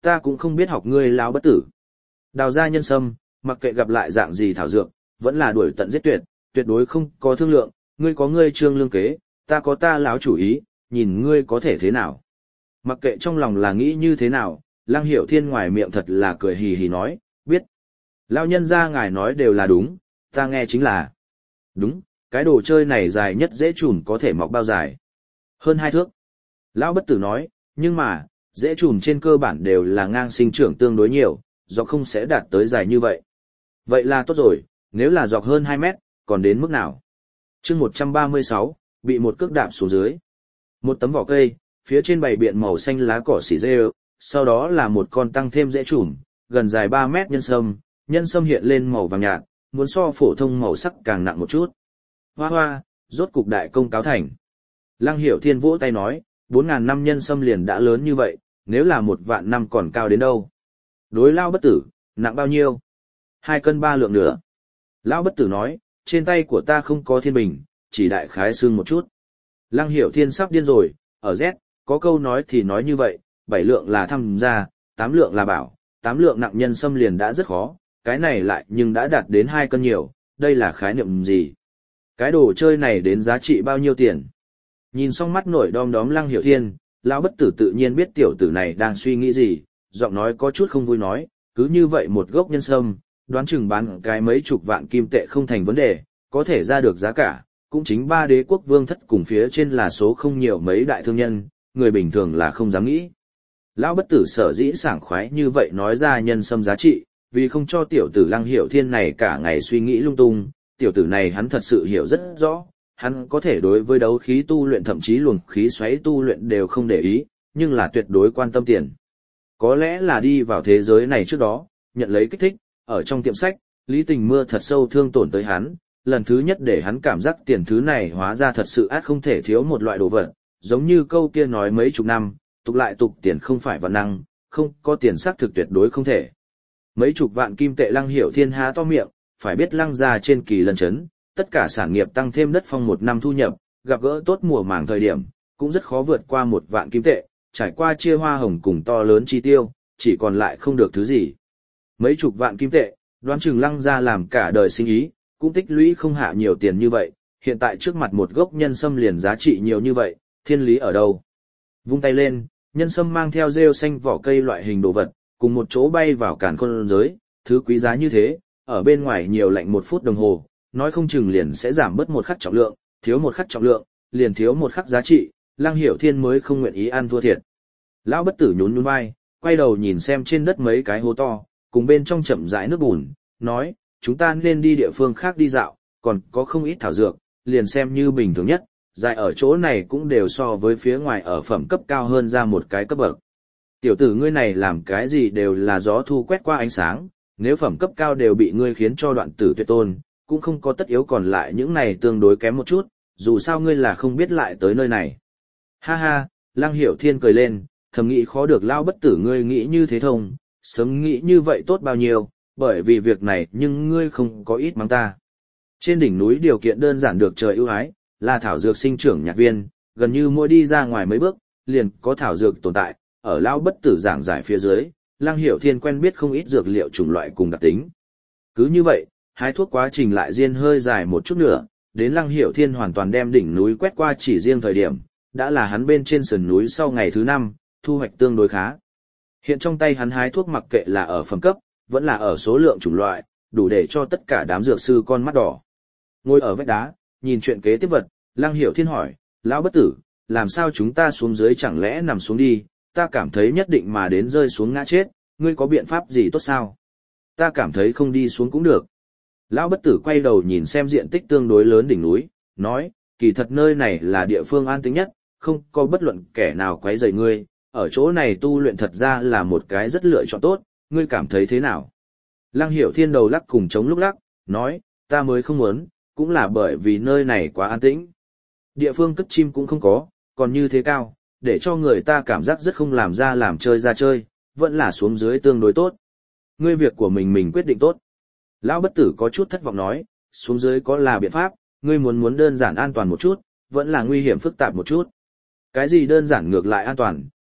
ta cũng không biết học ngươi lão bất tử. Đào ra nhân sâm, mặc kệ gặp lại dạng gì thảo dược, vẫn là đuổi tận giết tuyệt, tuyệt đối không có thương lượng, ngươi có ngươi trương lương kế, ta có ta lão chủ ý, nhìn ngươi có thể thế nào. Mặc kệ trong lòng là nghĩ như thế nào, Lăng Hiểu Thiên ngoài miệng thật là cười hì hì nói, biết. Lão nhân gia ngài nói đều là đúng, ta nghe chính là. Đúng, cái đồ chơi này dài nhất dễ trùm có thể mọc bao dài. Hơn 2 thước. Lão bất tử nói, nhưng mà, dễ trùm trên cơ bản đều là ngang sinh trưởng tương đối nhiều, dọc không sẽ đạt tới dài như vậy. Vậy là tốt rồi, nếu là dọc hơn 2 mét, còn đến mức nào? chương 136, bị một cước đạp xuống dưới. Một tấm vỏ cây, phía trên bày biện màu xanh lá cỏ xỉ rêu, sau đó là một con tăng thêm dễ trùm, gần dài 3 mét nhân sâm hiện lên màu vàng nhạt, muốn so phổ thông màu sắc càng nặng một chút. Hoa hoa, rốt cục đại công cáo thành. Lăng Hiểu Thiên vỗ tay nói, 4.000 năm nhân sâm liền đã lớn như vậy, nếu là 1 vạn năm còn cao đến đâu. Đối Lao bất tử, nặng bao nhiêu? 2 cân 3 lượng nữa. Lão bất tử nói, trên tay của ta không có thiên bình, chỉ đại khái xương một chút. Lăng Hiểu Thiên sắp điên rồi, ở Z, có câu nói thì nói như vậy, 7 lượng là thăm gia, 8 lượng là bảo, 8 lượng nặng nhân sâm liền đã rất khó, cái này lại nhưng đã đạt đến 2 cân nhiều, đây là khái niệm gì? Cái đồ chơi này đến giá trị bao nhiêu tiền? Nhìn xong mắt nổi đom đóm Lăng Hiểu Thiên, lão bất tử tự nhiên biết tiểu tử này đang suy nghĩ gì, giọng nói có chút không vui nói, cứ như vậy một gốc nhân sâm, đoán chừng bán cái mấy chục vạn kim tệ không thành vấn đề, có thể ra được giá cả, cũng chính 3 đế quốc vương thất cùng phía trên là số không nhiều mấy đại thương nhân, người bình thường là không dám nghĩ. Lão bất tử sở dĩ sảng khoái như vậy nói ra nhân sâm giá trị, vì không cho tiểu tử Lăng Hiểu Thiên này cả ngày suy nghĩ lung tung, tiểu tử này hắn thật sự hiểu rất rõ, hắn có thể đối với đấu khí tu luyện thậm chí luồng khí xoáy tu luyện đều không để ý, nhưng là tuyệt đối quan tâm tiền. Có lẽ là đi vào thế giới này trước đó, nhận lấy kích thích, ở trong tiệm sách, Lý Tình Mưa thật sâu thương tổn tới hắn, lần thứ nhất để hắn cảm giác tiền thứ này hóa ra thật sự át không thể thiếu một loại đồ vật, giống như câu kia nói mấy chục năm, tục lại tục tiền không phải vạn năng, không có tiền xác thực tuyệt đối không thể. Mấy chục vạn kim tệ Lăng Hiểu Thiên há to miệng, phải biết Lăng gia trên kỳ lân chấn, tất cả sản nghiệp tăng thêm đất phong 1 năm thu nhập, gặp gỡ tốt mùa màng thời điểm, cũng rất khó vượt qua 1 vạn kim tệ, trải qua chia hoa hồng cùng to lớn chi tiêu, chỉ còn lại không được thứ gì. Mấy chục vạn kim tệ, đoán chừng Lăng gia làm cả đời sinh ý, cũng tích lũy không hạ nhiều tiền như vậy, hiện tại trước mặt một gốc nhân sâm liền giá trị nhiều như vậy, thiên lý ở đâu? Vung tay lên, nhân sâm mang theo rêu xanh vỏ cây loại hình đồ vật, cùng một chỗ bay vào càn khôn giới, thứ quý giá như thế, ở bên ngoài nhiều lạnh 1 phút đồng hồ, nói không chừng liền sẽ giảm bớt 1 khắc trọng lượng, thiếu 1 khắc trọng lượng, liền thiếu 1 khắc giá trị, Lăng Hiểu Thiên mới không nguyện ý ăn thua thiệt. Lão bất tử nhún nhún vai, quay đầu nhìn xem trên đất mấy cái hố to, cùng bên trong chậm rãi nước bùn, nói, chúng ta nên đi địa phương khác đi dạo, còn có không ít thảo dược, liền xem như bình thường nhất, dài ở chỗ này cũng đều so với phía ngoài ở phẩm cấp cao hơn ra một cái cấp bậc. Tiểu tử ngươi này làm cái gì đều là gió thu quét qua ánh sáng, nếu phẩm cấp cao đều bị ngươi khiến cho đoạn tử tuyệt tôn, cũng không có tất yếu còn lại những này tương đối kém một chút, dù sao ngươi là không biết lại tới nơi này. Ha ha, Lăng Hiểu Thiên cười lên, thầm nghĩ khó được lao bất tử ngươi nghĩ như thế thông, sớm nghĩ như vậy tốt bao nhiêu, bởi vì việc này nhưng ngươi không có ít mắng ta. Trên đỉnh núi điều kiện đơn giản được trời ưu ái, là thảo dược sinh trưởng nhạc viên, gần như mỗi đi ra ngoài mấy bước, liền có thảo dược tồn tại, ở lao bất tử giảng giải phía dưới, Lăng Hiểu Thiên quen biết không ít dược liệu chủng loại cùng đặc tính. Cứ như vậy, hái thuốc quá trình lại riêng hơi dài một chút nữa, đến Lăng Hiểu Thiên hoàn toàn đem đỉnh núi quét qua chỉ riêng thời điểm, đã là hắn bên trên sườn núi sau ngày thứ 5, thu hoạch tương đối khá. Hiện trong tay hắn hái thuốc mặc kệ là ở phẩm cấp, vẫn là ở số lượng chủng loại, đủ để cho tất cả đám dược sư con mắt đỏ. Ngồi ở vách đá, nhìn chuyện kế tiếp vật, Lăng Hiểu Thiên hỏi, lão bất tử, làm sao chúng ta xuống dưới chẳng lẽ nằm xuống đi, ta cảm thấy nhất định mà đến rơi xuống ngã chết, ngươi có biện pháp gì tốt sao? Ta cảm thấy không đi xuống cũng được. Lão bất tử quay đầu nhìn xem diện tích tương đối lớn đỉnh núi, nói, kỳ thật nơi này là địa phương an tĩnh nhất, không có bất luận kẻ nào quấy rầy ngươi, ở chỗ này tu luyện thật ra là một cái rất lựa chọn tốt, ngươi cảm thấy thế nào? Lăng Hiểu Thiên đầu lắc cùng chống lúc lắc, nói, ta mới không muốn, cũng là bởi vì nơi này quá an tĩnh. Địa phương cất chim cũng không có, còn như thế cao, để cho người ta cảm giác rất không làm ra chơi, vẫn là xuống dưới tương đối tốt. Ngươi việc của mình quyết định tốt. Lão bất tử có chút thất vọng nói, xuống dưới có là biện pháp, ngươi muốn đơn giản an toàn một chút, vẫn là nguy hiểm phức tạp một chút. Cái gì đơn giản ngược lại an toàn,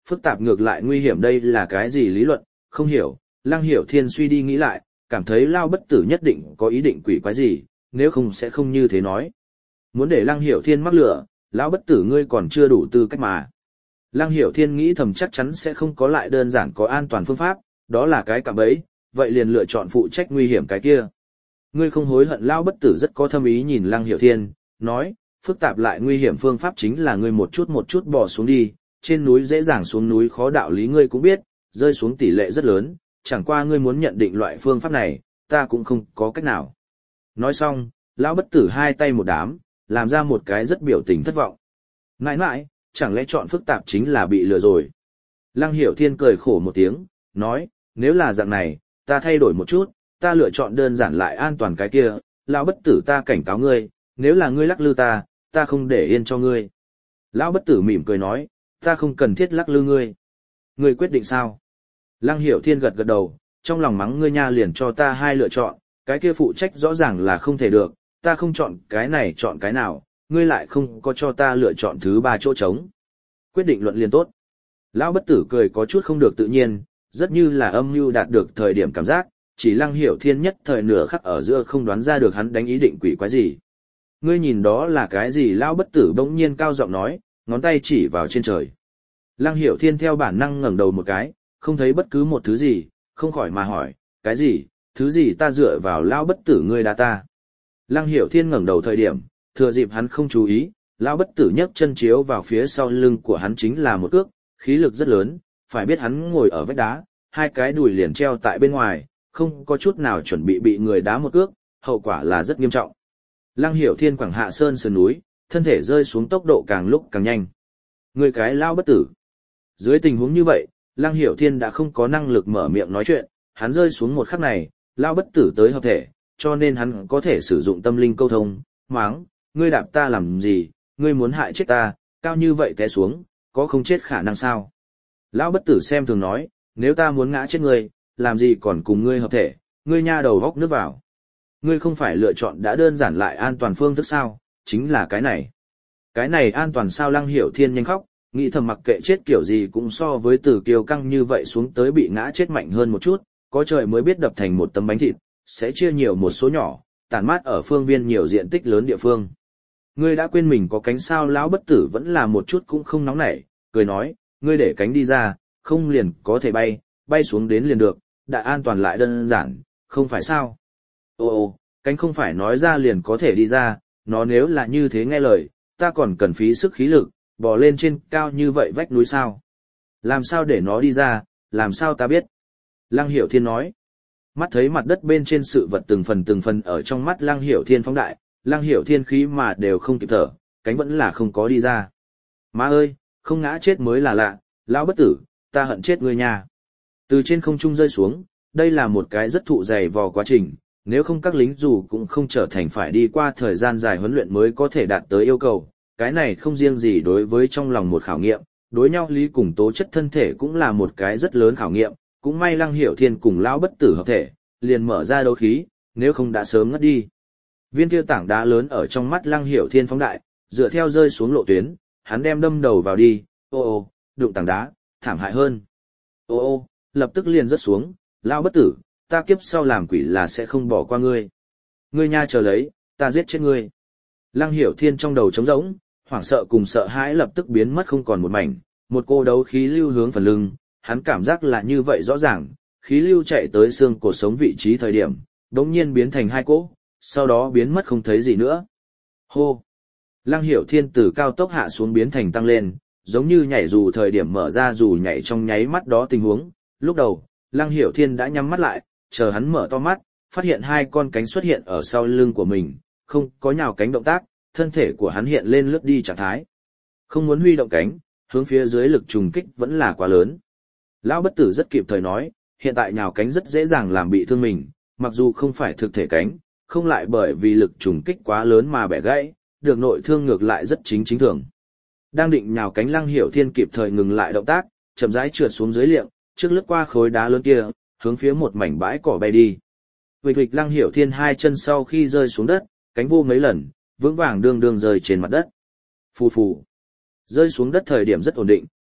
phức tạp ngược lại nguy hiểm đây là cái gì lý luận, không hiểu, Lăng Hiểu Thiên suy đi nghĩ lại, cảm thấy Lao Bất Tử nhất định có ý định quỷ quái gì, nếu không sẽ không như thế nói. Muốn để Lăng Hiểu Thiên mắc lửa, Lão Bất Tử ngươi còn chưa đủ tư cách mà. Lăng Hiểu Thiên nghĩ thầm chắc chắn sẽ không có lại đơn giản có an toàn phương pháp, đó là cái cạm bẫy, vậy liền lựa chọn phụ trách nguy hiểm cái kia. Ngươi không hối hận Lão Bất Tử rất có thâm ý nhìn Lăng Hiểu Thiên, nói, phức tạp lại nguy hiểm phương pháp chính là ngươi một chút bò xuống đi, trên núi dễ dàng xuống núi khó đạo lý ngươi cũng biết, rơi xuống tỷ lệ rất lớn, chẳng qua ngươi muốn nhận định loại phương pháp này, ta cũng không có cách nào. Nói xong, Lão Bất Tử hai tay một đám, làm ra một cái rất biểu tình thất vọng. Nãi nãi, chẳng lẽ chọn phức tạp chính là bị lừa rồi. Lăng Hiểu Thiên cười khổ một tiếng, nói, nếu là dạng này, ta thay đổi một chút, ta lựa chọn đơn giản lại an toàn cái kia, Lão Bất Tử ta cảnh cáo ngươi, nếu là ngươi lắc lư ta không để yên cho ngươi. Lão Bất Tử mỉm cười nói, ta không cần thiết lắc lư ngươi. Ngươi quyết định sao? Lăng Hiểu Thiên gật gật đầu, trong lòng mắng ngươi nha liền cho ta hai lựa chọn, cái kia phụ trách rõ ràng là không thể được, ta không chọn cái này chọn cái nào, ngươi lại không có cho ta lựa chọn thứ ba chỗ trống. Quyết định luận liền tốt. Lão Bất Tử cười có chút không được tự nhiên, rất như là âm mưu đạt được thời điểm cảm giác, chỉ Lăng Hiểu Thiên nhất thời nửa khắc ở giữa không đoán ra được hắn đánh ý định quỷ quái gì. Ngươi nhìn đó là cái gì? Lão Bất Tử bỗng nhiên cao giọng nói, ngón tay chỉ vào trên trời. Lăng Hiểu Thiên theo bản năng ngẩng đầu một cái, không thấy bất cứ một thứ gì, không khỏi mà hỏi, cái gì, thứ gì ta dựa vào Lão Bất Tử ngươi đá ta. Lăng Hiểu Thiên ngẩng đầu thời điểm, thừa dịp hắn không chú ý, Lão Bất Tử nhấc chân chiếu vào phía sau lưng của hắn chính là một cước, khí lực rất lớn, phải biết hắn ngồi ở vách đá, hai cái đùi liền treo tại bên ngoài, không có chút nào chuẩn bị người đá một cước, hậu quả là rất nghiêm trọng. Lăng Hiểu Thiên quẳng hạ sơn sườn núi, thân thể rơi xuống tốc độ càng lúc càng nhanh. Người cái Lão Bất Tử. Dưới tình huống như vậy, Lăng Hiểu Thiên đã không có năng lực mở miệng nói chuyện, hắn rơi xuống một khắc này, Lão Bất Tử tới hợp thể, cho nên hắn có thể sử dụng tâm linh câu thông, máng, ngươi đạp ta làm gì, ngươi muốn hại chết ta, cao như vậy té xuống, có không chết khả năng sao? Lão Bất Tử xem thường nói, nếu ta muốn ngã chết ngươi, làm gì còn cùng ngươi hợp thể, ngươi nha đầu góc nước vào. Ngươi không phải lựa chọn đã đơn giản lại an toàn phương thức sao, chính là cái này. Cái này an toàn sao? Lăng Hiểu Thiên nhanh khóc, nghĩ thầm mặc kệ chết kiểu gì cũng so với Từ Kiều căng như vậy xuống tới bị ngã chết mạnh hơn một chút, có trời mới biết đập thành một tấm bánh thịt, sẽ chia nhiều một số nhỏ, tản mát ở phương viên nhiều diện tích lớn địa phương. Ngươi đã quên mình có cánh sao? Lão Bất Tử vẫn là một chút cũng không nóng nảy, cười nói, ngươi để cánh đi ra, không liền có thể bay xuống đến liền được, đã an toàn lại đơn giản, không phải sao? Ồ, cánh không phải nói ra liền có thể đi ra, nó nếu là như thế nghe lời, ta còn cần phí sức khí lực, bò lên trên cao như vậy vách núi sao? Làm sao để nó đi ra, làm sao ta biết? Lăng Hiểu Thiên nói. Mắt thấy mặt đất bên trên sự vật từng phần ở trong mắt Lăng Hiểu Thiên phóng đại, Lăng Hiểu Thiên khí mà đều không kịp thở, cánh vẫn là không có đi ra. Má ơi, không ngã chết mới là lạ, Lão Bất Tử, ta hận chết ngươi nha. Từ trên không trung rơi xuống, đây là một cái rất thụ dày vò quá trình, nếu không các lính dù cũng không trở thành phải đi qua thời gian dài huấn luyện mới có thể đạt tới yêu cầu. Cái này không riêng gì đối với trong lòng một khảo nghiệm, đối nhau lý cùng tố chất thân thể cũng là một cái rất lớn khảo nghiệm, cũng may Lăng Hiểu Thiên cùng Lão Bất Tử hợp thể, liền mở ra đấu khí, nếu không đã sớm ngất đi. Viên kia tảng đá lớn ở trong mắt Lăng Hiểu Thiên phóng đại, dựa theo rơi xuống lộ tuyến, hắn đem đâm đầu vào đi, ô, đụng tảng đá, thảm hại hơn. Ô, lập tức liền rớt xuống, Lão Bất Tử, ta kiếp sau làm quỷ là sẽ không bỏ qua ngươi. Ngươi nha chờ lấy, ta giết chết ngươi. Lăng Hiểu Thiên trong đầu trống rỗng, hoảng sợ cùng sợ hãi lập tức biến mất không còn một mảnh, một cô đấu khí lưu hướng phần lưng, hắn cảm giác là như vậy rõ ràng, khí lưu chạy tới xương cổ sống vị trí thời điểm, đống nhiên biến thành hai cỗ, sau đó biến mất không thấy gì nữa. Hô! Lăng Hiểu Thiên từ cao tốc hạ xuống biến thành tăng lên, giống như nhảy dù thời điểm mở ra dù nhảy trong nháy mắt đó tình huống, lúc đầu, Lăng Hiểu Thiên đã nhắm mắt lại, chờ hắn mở to mắt, phát hiện hai con cánh xuất hiện ở sau lưng của mình, không có nhào cánh động tác, thân thể của hắn hiện lên lướt đi trạng thái. Không muốn huy động cánh, hướng phía dưới lực trùng kích vẫn là quá lớn. Lão Bất Tử rất kịp thời nói, hiện tại nhào cánh rất dễ dàng làm bị thương mình, mặc dù không phải thực thể cánh, không lại bởi vì lực trùng kích quá lớn mà bẻ gãy, được nội thương ngược lại rất chính thường. Đang định nhào cánh, Lăng Hiểu Thiên kịp thời ngừng lại động tác, chậm rãi trượt xuống dưới liệng, trước lướt qua khối đá lớn kia, hướng phía một mảnh bãi cỏ bay đi. Vịch Lăng Hiểu Thiên hai chân sau khi rơi xuống đất, cánh vô mấy lần, vững vàng đương rơi trên mặt đất. Phù phù. Rơi xuống đất thời điểm rất ổn định,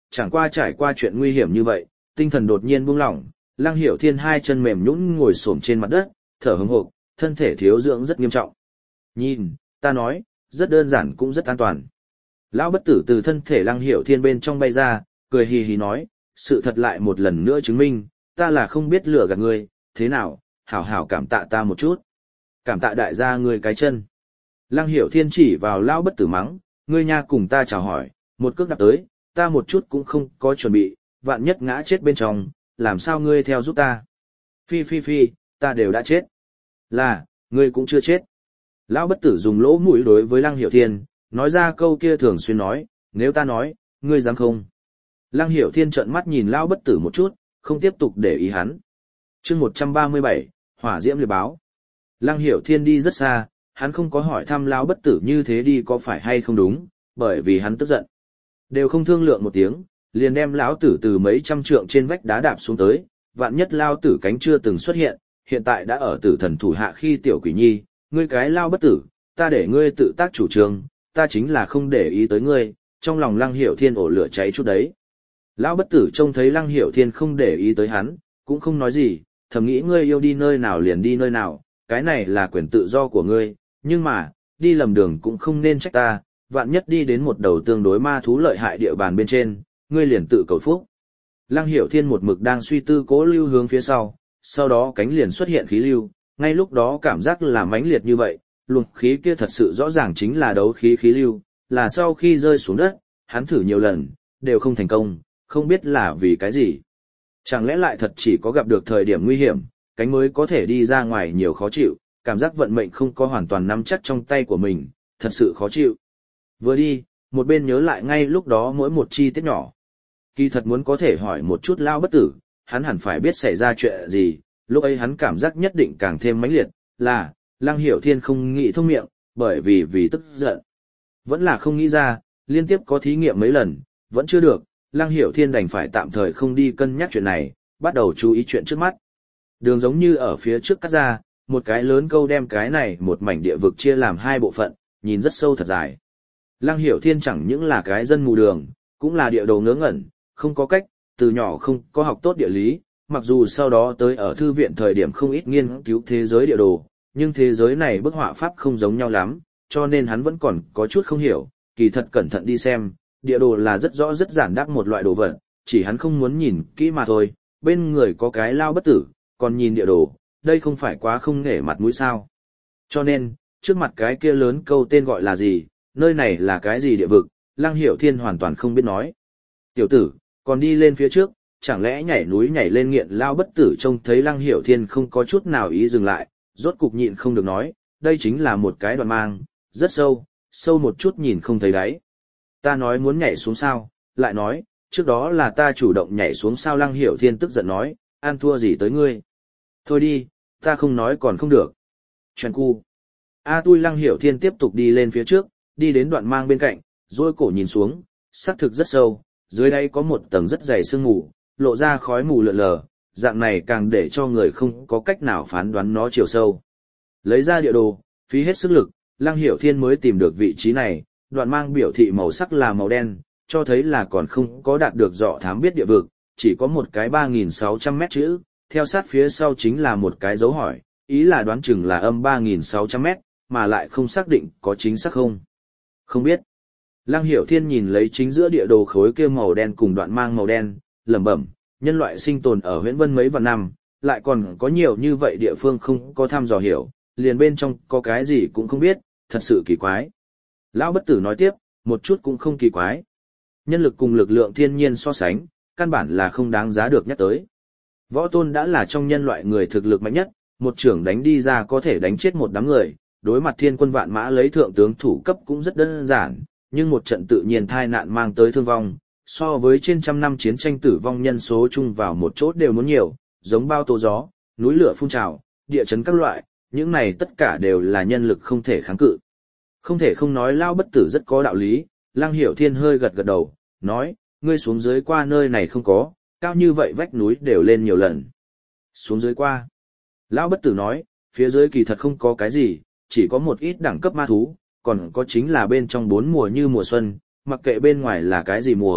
chẳng qua trải qua chuyện nguy hiểm như vậy, tinh thần đột nhiên buông lỏng, Lăng Hiểu Thiên hai chân mềm nhũn ngồi xổm trên mặt đất, thở hổn hộc, thân thể thiếu dưỡng rất nghiêm trọng. Nhìn, ta nói, rất đơn giản cũng rất an toàn. Lão bất tử từ thân thể Lăng Hiểu Thiên bên trong bay ra, cười hì hì nói, sự thật lại một lần nữa chứng minh, ta là không biết lừa gạt ngươi, thế nào, hảo hảo cảm tạ ta một chút. Cảm tạ đại gia ngươi cái chân. Lăng Hiểu Thiên chỉ vào lão bất tử mắng, ngươi nha cùng ta chào hỏi, một cước đạp tới, ta một chút cũng không có chuẩn bị, vạn nhất ngã chết bên trong, làm sao ngươi theo giúp ta. Phi phi phi, ta đều đã chết. Là, ngươi cũng chưa chết. Lão bất tử dùng lỗ mũi đối với Lăng Hiểu Thiên, nói ra câu kia thường xuyên nói, nếu ta nói, ngươi dám không? Lăng Hiểu Thiên trợn mắt nhìn lão bất tử một chút, không tiếp tục để ý hắn. Chương 137, Hỏa Diễm Liệt Báo. Lăng Hiểu Thiên đi rất xa, hắn không có hỏi thăm lão bất tử như thế đi có phải hay không đúng, bởi vì hắn tức giận. Đều không thương lượng một tiếng, liền đem lão tử từ mấy trăm trượng trên vách đá đạp xuống tới, vạn nhất lão tử cánh chưa từng xuất hiện, hiện tại đã ở tử thần thủ hạ khi tiểu quỷ nhi, ngươi cái lão bất tử, ta để ngươi tự tác chủ trương, ta chính là không để ý tới ngươi, trong lòng Lăng Hiểu Thiên ổ lửa cháy chút đấy. Lão bất tử trông thấy Lăng Hiểu Thiên không để ý tới hắn, cũng không nói gì, thầm nghĩ ngươi yêu đi nơi nào liền đi nơi nào, cái này là quyền tự do của ngươi, nhưng mà, đi lầm đường cũng không nên trách ta, vạn nhất đi đến một đầu tương đối ma thú lợi hại địa bàn bên trên, ngươi liền tự cầu phúc. Lăng Hiểu Thiên một mực đang suy tư cố lưu hướng phía sau đó cánh liền xuất hiện khí lưu, ngay lúc đó cảm giác là mãnh liệt như vậy, luồng khí kia thật sự rõ ràng chính là đấu khí khí lưu, là sau khi rơi xuống đất, hắn thử nhiều lần, đều không thành công, không biết là vì cái gì. Chẳng lẽ lại thật chỉ có gặp được thời điểm nguy hiểm, cánh mới có thể đi ra ngoài nhiều khó chịu, cảm giác vận mệnh không có hoàn toàn nắm chắc trong tay của mình, thật sự khó chịu. Vừa đi, một bên nhớ lại ngay lúc đó mỗi một chi tiết nhỏ. Kỳ thật muốn có thể hỏi một chút lao bất tử, hắn hẳn phải biết xảy ra chuyện gì, lúc ấy hắn cảm giác nhất định càng thêm mãnh liệt, là, Lăng Hiểu Thiên không nghĩ thông miệng, bởi vì tức giận. Vẫn là không nghĩ ra, liên tiếp có thí nghiệm mấy lần, vẫn chưa được, Lăng Hiểu Thiên đành phải tạm thời không đi cân nhắc chuyện này, bắt đầu chú ý chuyện trước mắt. Đường giống như ở phía trước cắt ra, một cái lớn câu đem cái này một mảnh địa vực chia làm hai bộ phận, nhìn rất sâu thật dài. Lăng Hiểu Thiên chẳng những là cái dân mù đường, cũng là địa đồ ngớ ngẩn, không có cách, từ nhỏ không có học tốt địa lý, mặc dù sau đó tới ở thư viện thời điểm không ít nghiên cứu thế giới địa đồ, nhưng thế giới này bức họa pháp không giống nhau lắm, cho nên hắn vẫn còn có chút không hiểu, kỳ thật cẩn thận đi xem, địa đồ là rất rõ rất giản đắc một loại đồ vật, chỉ hắn không muốn nhìn kỹ mà thôi, bên người có cái lao bất tử, còn nhìn địa đồ, đây không phải quá không nể mặt mũi sao. Cho nên, trước mặt cái kia lớn câu tên gọi là gì, nơi này là cái gì địa vực, Lăng Hiểu Thiên hoàn toàn không biết nói. Tiểu tử, còn đi lên phía trước, chẳng lẽ nhảy núi nhảy lên nghiện lao bất tử trông thấy Lăng Hiểu Thiên không có chút nào ý dừng lại, rốt cục nhịn không được nói, đây chính là một cái đoạn mang, rất sâu, sâu một chút nhìn không thấy đáy. Ta nói muốn nhảy xuống sao, lại nói, trước đó là ta chủ động nhảy xuống sao. Lăng Hiểu Thiên tức giận nói, ăn thua gì tới ngươi. Thôi đi, ta không nói còn không được. Chuyện cu. Tui Lăng Hiểu Thiên tiếp tục đi lên phía trước, đi đến đoạn mang bên cạnh, duỗi cổ nhìn xuống, xác thực rất sâu, dưới đây có một tầng rất dày sương mù, lộ ra khói mù lượn lờ, dạng này càng để cho người không có cách nào phán đoán nó chiều sâu. Lấy ra địa đồ, phí hết sức lực, Lăng Hiểu Thiên mới tìm được vị trí này, đoạn mang biểu thị màu sắc là màu đen, cho thấy là còn không có đạt được dọ thám biết địa vực, chỉ có một cái 3.600 mét chữ, theo sát phía sau chính là một cái dấu hỏi, ý là đoán chừng là âm 3.600 mét, mà lại không xác định có chính xác không. Không biết. Lăng Hiểu Thiên nhìn lấy chính giữa địa đồ khối kia màu đen cùng đoạn mang màu đen, lẩm bẩm, nhân loại sinh tồn ở huyễn vân mấy vạn năm, lại còn có nhiều như vậy địa phương không có thăm dò hiểu, liền bên trong có cái gì cũng không biết, thật sự kỳ quái. Lão bất tử nói tiếp, một chút cũng không kỳ quái. Nhân lực cùng lực lượng thiên nhiên so sánh, căn bản là không đáng giá được nhắc tới. Võ tôn đã là trong nhân loại người thực lực mạnh nhất, một trưởng đánh đi ra có thể đánh chết một đám người, đối mặt thiên quân vạn mã lấy thượng tướng thủ cấp cũng rất đơn giản, nhưng một trận tự nhiên tai nạn mang tới thương vong, so với trên trăm năm chiến tranh tử vong nhân số chung vào một chỗ đều muốn nhiều, giống bao tố gió, núi lửa phun trào, địa chấn các loại, những này tất cả đều là nhân lực không thể kháng cự. Không thể không nói Lão bất tử rất có đạo lý, Lăng Hiểu Thiên hơi gật gật đầu, nói, ngươi xuống dưới qua nơi này không có, cao như vậy vách núi đều lên nhiều lần. Xuống dưới qua. Lão bất tử nói, phía dưới kỳ thật không có cái gì, chỉ có một ít đẳng cấp ma thú, còn có chính là bên trong 4 mùa như mùa xuân, mặc kệ bên ngoài là cái gì mùa,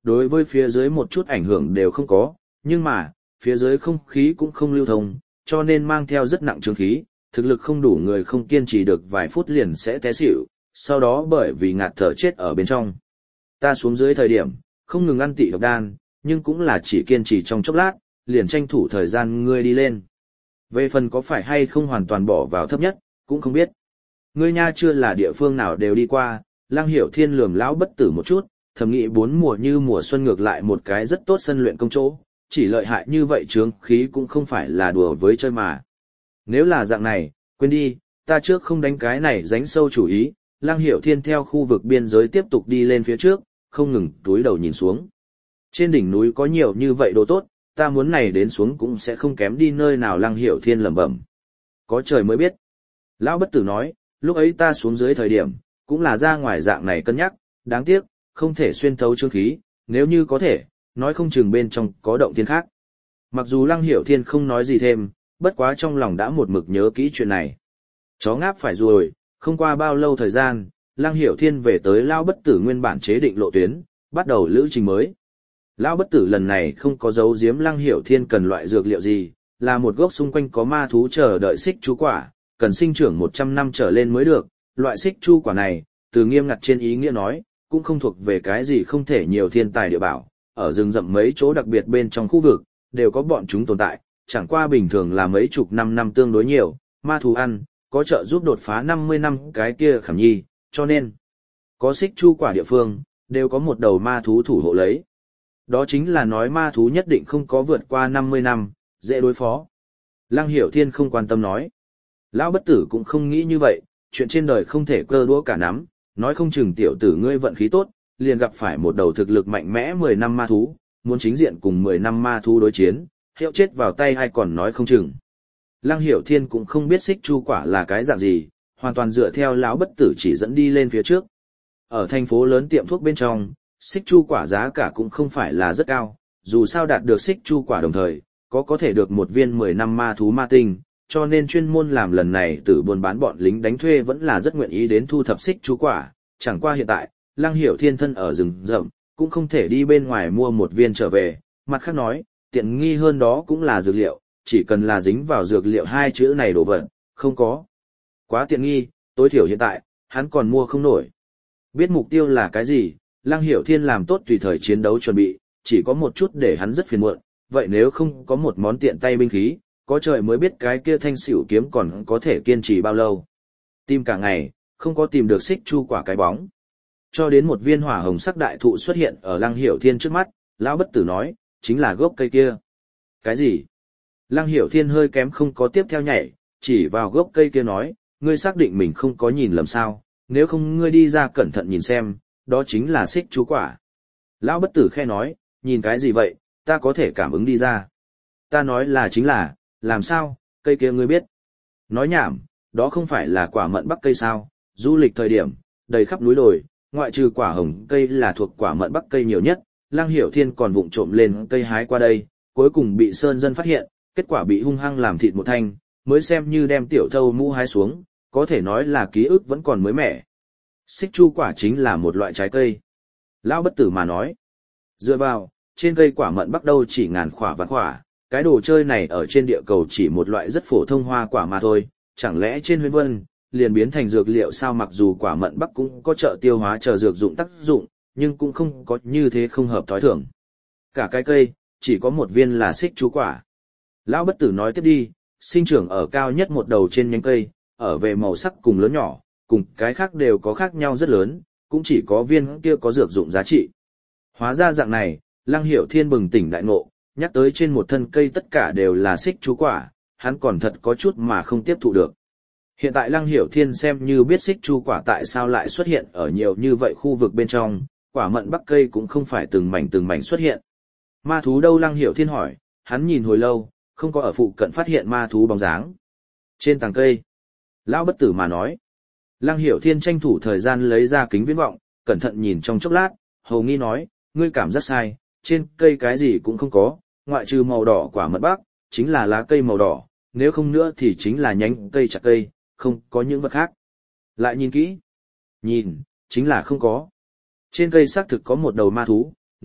đối với phía dưới một chút ảnh hưởng đều không có, nhưng mà, phía dưới không khí cũng không lưu thông, cho nên mang theo rất nặng chứng khí, thực lực không đủ người không kiên trì được vài phút liền sẽ té xỉu, sau đó bởi vì ngạt thở chết ở bên trong. Ta xuống dưới thời điểm, không ngừng ăn tị độc đan, nhưng cũng là chỉ kiên trì trong chốc lát, liền tranh thủ thời gian ngươi đi lên. Về phần có phải hay không hoàn toàn bỏ vào thấp nhất, cũng không biết. Ngươi nha chưa là địa phương nào đều đi qua, Lăng Hiểu Thiên lườm lão bất tử một chút, thầm nghĩ 4 mùa như mùa xuân ngược lại một cái rất tốt sân luyện công chỗ, chỉ lợi hại như vậy chướng khí cũng không phải là đùa với chơi mà. Nếu là dạng này, quên đi, ta trước không đánh cái này đánh sâu chủ ý, Lăng Hiểu Thiên theo khu vực biên giới tiếp tục đi lên phía trước, không ngừng túi đầu nhìn xuống. Trên đỉnh núi có nhiều như vậy đồ tốt, ta muốn này đến xuống cũng sẽ không kém đi nơi nào. Lăng Hiểu Thiên lẩm bẩm. Có trời mới biết. Lão bất tử nói, lúc ấy ta xuống dưới thời điểm, cũng là ra ngoài dạng này cân nhắc, đáng tiếc, không thể xuyên thấu chương khí, nếu như có thể, nói không chừng bên trong có động thiên khác. Mặc dù Lăng Hiểu Thiên không nói gì thêm, bất quá trong lòng đã một mực nhớ kỹ chuyện này. Chó ngáp phải rồi, không qua bao lâu thời gian, Lăng Hiểu Thiên về tới Lão bất tử nguyên bản chế định lộ tuyến, bắt đầu lữ trình mới. Lão bất tử lần này không có giấu giếm Lăng Hiểu Thiên cần loại dược liệu gì, là một gốc xung quanh có ma thú chờ đợi xích chu quả, cần sinh trưởng 100 năm trở lên mới được. Loại xích chu quả này, từ nghiêm ngặt trên ý nghĩa nói, cũng không thuộc về cái gì không thể nhiều thiên tài địa bảo, ở rừng rậm mấy chỗ đặc biệt bên trong khu vực, đều có bọn chúng tồn tại, chẳng qua bình thường là mấy chục năm tương đối nhiều, ma thú ăn, có trợ giúp đột phá 50 năm cái kia khảm nhi, cho nên, có xích chu quả địa phương, đều có một đầu ma thú thủ hộ lấy. Đó chính là nói ma thú nhất định không có vượt qua 50 năm, dễ đối phó. Lăng Hiểu Thiên không quan tâm nói. Lão bất tử cũng không nghĩ như vậy, chuyện trên đời không thể cơ đũa cả nắm, nói không chừng tiểu tử ngươi vận khí tốt, liền gặp phải một đầu thực lực mạnh mẽ 10 năm ma thú, muốn chính diện cùng 10 năm ma thú đối chiến, hiệu chết vào tay hay còn nói không chừng. Lăng Hiểu Thiên cũng không biết xích chu quả là cái dạng gì, hoàn toàn dựa theo lão bất tử chỉ dẫn đi lên phía trước. Ở thành phố lớn tiệm thuốc bên trong, xích chu quả giá cả cũng không phải là rất cao, dù sao đạt được xích chu quả đồng thời, có thể được một viên 10 năm ma thú ma tinh, cho nên chuyên môn làm lần này từ buôn bán bọn lính đánh thuê vẫn là rất nguyện ý đến thu thập xích chu quả, chẳng qua hiện tại, Lăng Hiểu Thiên thân ở rừng rậm, cũng không thể đi bên ngoài mua một viên trở về, mặt khác nói, tiện nghi hơn đó cũng là dược liệu, chỉ cần là dính vào dược liệu hai chữ này đổ vật, không có. Quá tiện nghi, tối thiểu hiện tại, hắn còn mua không nổi. Biết mục tiêu là cái gì, Lăng Hiểu Thiên làm tốt tùy thời chiến đấu chuẩn bị, chỉ có một chút để hắn rất phiền muộn, vậy nếu không có một món tiện tay binh khí, có trời mới biết cái kia thanh xỉu kiếm còn có thể kiên trì bao lâu. Tìm cả ngày, không có tìm được xích chu quả cái bóng. Cho đến một viên hỏa hồng sắc đại thụ xuất hiện ở Lăng Hiểu Thiên trước mắt, lão bất tử nói, chính là gốc cây kia. Cái gì? Lăng Hiểu Thiên hơi kém không có tiếp theo nhảy, chỉ vào gốc cây kia nói, ngươi xác định mình không có nhìn lầm sao, nếu không ngươi đi ra cẩn thận nhìn xem, đó chính là xích chu quả. Lão bất tử khe nói, nhìn cái gì vậy, ta có thể cảm ứng đi ra. Ta nói là chính là, làm sao, cây kia ngươi biết. Nói nhảm, đó không phải là quả mận bắc cây sao, du lịch thời điểm, đầy khắp núi đồi, ngoại trừ quả hồng cây là thuộc quả mận bắc cây nhiều nhất, Lăng Hiểu Thiên còn vụng trộm lên cây hái qua đây, cuối cùng bị sơn dân phát hiện, kết quả bị hung hăng làm thịt một thanh, mới xem như đem tiểu thâu mũ hái xuống, có thể nói là ký ức vẫn còn mới mẻ. Xích chu quả chính là một loại trái cây. Lão bất tử mà nói, dựa vào, trên cây quả mận bắc đâu chỉ ngàn khỏa vạn khỏa, cái đồ chơi này ở trên địa cầu chỉ một loại rất phổ thông hoa quả mà thôi, chẳng lẽ trên huyễn vân, liền biến thành dược liệu sao? Mặc dù quả mận bắc cũng có trợ tiêu hóa chờ dược dụng tác dụng, nhưng cũng không có như thế không hợp thói thường. Cả cái cây, chỉ có một viên là xích chu quả. Lão bất tử nói tiếp đi, sinh trưởng ở cao nhất một đầu trên nhánh cây, ở về màu sắc cùng lớn nhỏ, cùng cái khác đều có khác nhau rất lớn, cũng chỉ có viên kia có dược dụng giá trị. Hóa ra dạng này, Lăng Hiểu Thiên bừng tỉnh đại ngộ, nhắc tới trên một thân cây tất cả đều là xích chu quả, hắn còn thật có chút mà không tiếp thụ được. Hiện tại Lăng Hiểu Thiên xem như biết xích chu quả tại sao lại xuất hiện ở nhiều như vậy khu vực bên trong, quả mận bắc cây cũng không phải từng mảnh xuất hiện. Ma thú đâu? Lăng Hiểu Thiên hỏi, hắn nhìn hồi lâu, không có ở phụ cận phát hiện ma thú bóng dáng. Trên tàng cây, lão bất tử mà nói. Lăng Hiểu Thiên tranh thủ thời gian lấy ra kính viễn vọng, cẩn thận nhìn trong chốc lát, hầu nghi nói, ngươi cảm giác sai, trên cây cái gì cũng không có, ngoại trừ màu đỏ quả mận bắc, chính là lá cây màu đỏ, nếu không nữa thì chính là nhánh cây chặt cây, không có những vật khác. Lại nhìn kỹ, nhìn, chính là không có. Trên cây xác thực có một đầu ma thú,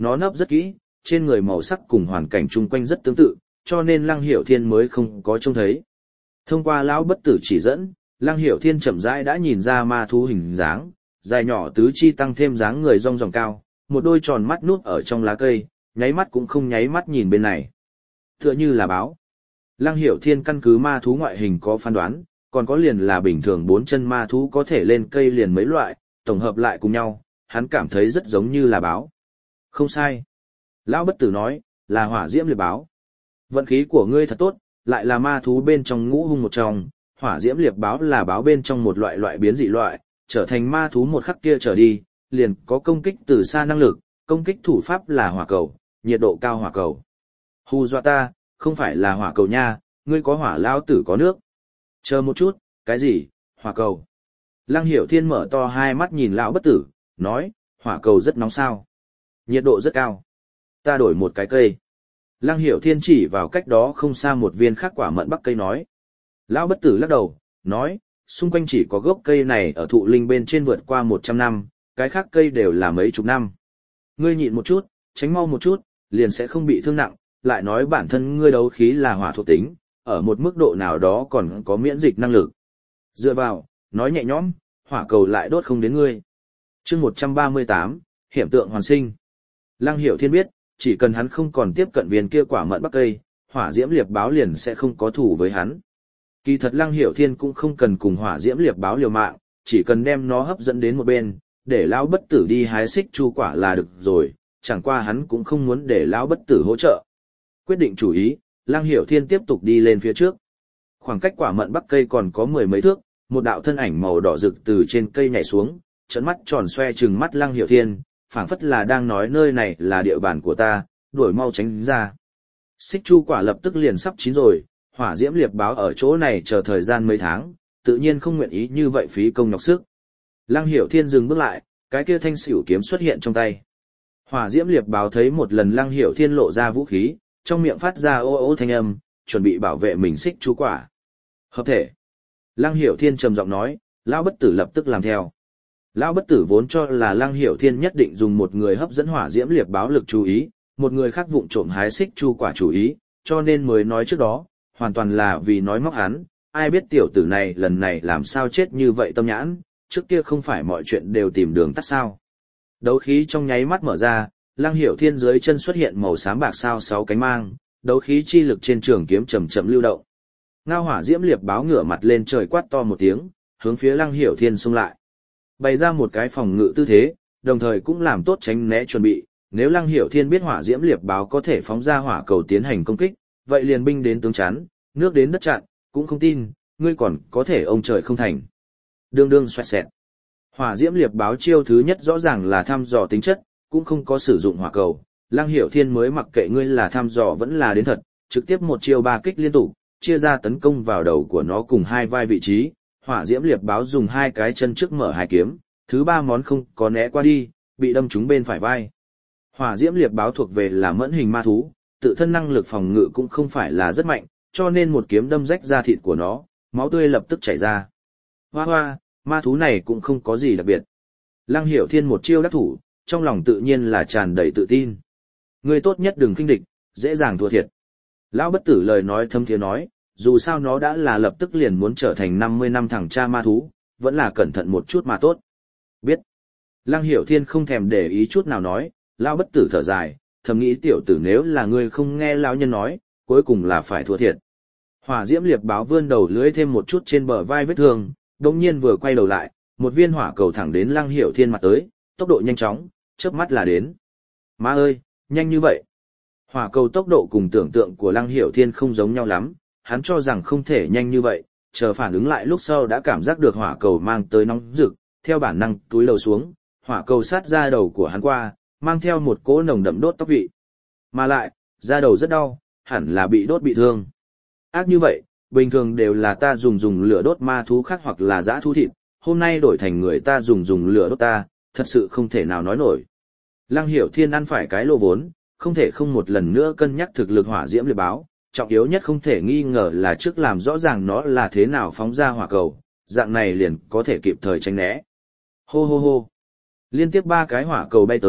nó nấp rất kỹ, trên người màu sắc cùng hoàn cảnh chung quanh rất tương tự, cho nên Lăng Hiểu Thiên mới không có trông thấy. Thông qua lão bất tử chỉ dẫn, Lăng Hiểu Thiên chậm rãi đã nhìn ra ma thú hình dáng, dài nhỏ tứ chi tăng thêm dáng người rong ròng cao, một đôi tròn mắt núp ở trong lá cây, nháy mắt cũng không nháy mắt nhìn bên này. Tựa như là báo. Lăng Hiểu Thiên căn cứ ma thú ngoại hình có phán đoán, còn có liền là bình thường 4 chân ma thú có thể lên cây liền mấy loại, tổng hợp lại cùng nhau, hắn cảm thấy rất giống như là báo. Không sai. Lão bất tử nói, là hỏa diễm liệp báo. Vận khí của ngươi thật tốt, lại là ma thú bên trong ngũ hung một trong, hỏa diễm liệp báo là báo bên trong một loại biến dị loại, trở thành ma thú một khắc kia trở đi, liền có công kích từ xa năng lực, công kích thủ pháp là hỏa cầu, nhiệt độ cao hỏa cầu. Hù dọa ta, không phải là hỏa cầu nha, ngươi có hỏa lao tử có nước. Chờ một chút, cái gì, hỏa cầu? Lăng Hiểu Thiên mở to hai mắt nhìn lão bất tử, nói, hỏa cầu rất nóng sao? Nhiệt độ rất cao. Ta đổi một cái cây. Lăng Hiểu Thiên chỉ vào cách đó không xa một viên khác quả mận bắc cây nói. Lão bất tử lắc đầu, nói, xung quanh chỉ có gốc cây này ở thụ linh bên trên vượt qua 100 năm, cái khác cây đều là mấy chục năm. Ngươi nhịn một chút, tránh mau một chút, liền sẽ không bị thương nặng, lại nói bản thân ngươi đấu khí là hỏa thuộc tính, ở một mức độ nào đó còn có miễn dịch năng lực. Dựa vào, nói nhẹ nhõm, hỏa cầu lại đốt không đến ngươi. Chương 138, hiểm tượng hoàn sinh. Lăng Hiểu Thiên biết, chỉ cần hắn không còn tiếp cận viên kia quả mận bắc cây, hỏa diễm liệp báo liền sẽ không có thủ với hắn. Kỳ thật Lăng Hiểu Thiên cũng không cần cùng hỏa diễm liệp báo liều mạng, chỉ cần đem nó hấp dẫn đến một bên, để lão bất tử đi hái xích chu quả là được rồi, chẳng qua hắn cũng không muốn để lão bất tử hỗ trợ. Quyết định chủ ý, Lăng Hiểu Thiên tiếp tục đi lên phía trước. Khoảng cách quả mận bắc cây còn có 10 mấy thước, một đạo thân ảnh màu đỏ rực từ trên cây nhảy xuống, trợn mắt tròn xoe trừng mắt Lăng Hiểu Thiên, phảng phất là đang nói nơi này là địa bàn của ta, đuổi mau tránh ra. Xích chu quả lập tức liền sắp chín rồi, hỏa diễm liệp báo ở chỗ này chờ thời gian mấy tháng, tự nhiên không nguyện ý như vậy phí công nhọc sức. Lăng Hiểu Thiên dừng bước lại, cái kia thanh xỉu kiếm xuất hiện trong tay. Hỏa diễm liệp báo thấy một lần Lăng Hiểu Thiên lộ ra vũ khí, trong miệng phát ra ô ô thanh âm, chuẩn bị bảo vệ mình xích chu quả. Hợp thể. Lăng Hiểu Thiên trầm giọng nói, lão bất tử lập tức làm theo. Lão bất tử vốn cho là Lăng Hiểu Thiên nhất định dùng một người hấp dẫn hỏa diễm liệp báo lực chú ý, một người khác vụng trộm hái xích chu quả chú ý, cho nên mới nói trước đó, hoàn toàn là vì nói móc hắn, ai biết tiểu tử này lần này làm sao chết như vậy tâm nhãn, trước kia không phải mọi chuyện đều tìm đường tắt sao. Đấu khí trong nháy mắt mở ra, Lăng Hiểu Thiên dưới chân xuất hiện màu xám bạc sao 6 cánh mang, đấu khí chi lực trên trường kiếm chậm chậm lưu động. Ngao hỏa diễm liệp báo ngửa mặt lên trời quát to một tiếng, hướng phía Lăng Hiểu Thiên xông lại. Bày ra một cái phòng ngự tư thế, đồng thời cũng làm tốt tránh né chuẩn bị, nếu Lăng Hiểu Thiên biết hỏa diễm liệp báo có thể phóng ra hỏa cầu tiến hành công kích, vậy liền binh đến tướng chắn, nước đến đất chặn, cũng không tin, ngươi còn có thể ông trời không thành. Đương đương xoẹt xẹt. Hỏa diễm liệp báo chiêu thứ nhất rõ ràng là thăm dò tính chất, cũng không có sử dụng hỏa cầu. Lăng Hiểu Thiên mới mặc kệ ngươi là thăm dò vẫn là đến thật, trực tiếp một chiêu ba kích liên tục, chia ra tấn công vào đầu của nó cùng hai vai vị trí. Hỏa diễm liệp báo dùng hai cái chân trước mở hai kiếm, thứ ba món không có né qua đi, bị đâm trúng bên phải vai. Hỏa diễm liệp báo thuộc về là mẫn hình ma thú, tự thân năng lực phòng ngự cũng không phải là rất mạnh, cho nên một kiếm đâm rách da thịt của nó, máu tươi lập tức chảy ra. Hoa hoa, ma thú này cũng không có gì đặc biệt. Lăng Hiểu Thiên một chiêu đắc thủ, trong lòng tự nhiên là tràn đầy tự tin. Ngươi tốt nhất đừng khinh địch, dễ dàng thua thiệt. Lão bất tử lời nói thâm thiế nói, dù sao nó đã là lập tức liền muốn trở thành 50 năm thằng cha ma thú, vẫn là cẩn thận một chút mà tốt. Biết. Lăng Hiểu Thiên không thèm để ý chút nào nói, lão bất tử thở dài, thầm nghĩ tiểu tử nếu là ngươi không nghe lão nhân nói, cuối cùng là phải thua thiệt. Hỏa diễm liệp báo vươn đầu lưỡi thêm một chút trên bờ vai vết thương, đột nhiên vừa quay đầu lại, một viên hỏa cầu thẳng đến Lăng Hiểu Thiên mặt tới, tốc độ nhanh chóng, chớp mắt là đến. Má ơi, nhanh như vậy. Hỏa cầu tốc độ cùng tưởng tượng của Lăng Hiểu Thiên không giống nhau lắm, hắn cho rằng không thể nhanh như vậy, chờ phản ứng lại lúc sau đã cảm giác được hỏa cầu mang tới nóng rực, theo bản năng túi đầu xuống, hỏa cầu sát ra đầu của hắn qua, mang theo một cỗ nồng đậm đốt tóc vị. Mà lại, da đầu rất đau, hẳn là bị đốt bị thương. Ác như vậy, bình thường đều là ta dùng lửa đốt ma thú khác hoặc là dã thú thịt, hôm nay đổi thành người ta dùng lửa đốt ta, thật sự không thể nào nói nổi. Lăng Hiểu Thiên ăn phải cái lô vốn, không thể không một lần nữa cân nhắc thực lực hỏa diễm liệp báo, trọng yếu nhất không thể nghi ngờ là trước làm rõ ràng nó là thế nào phóng ra hỏa cầu, dạng này liền có thể kịp thời tránh né. Hô hô hô. Liên tiếp 3 cái hỏa cầu bay tới,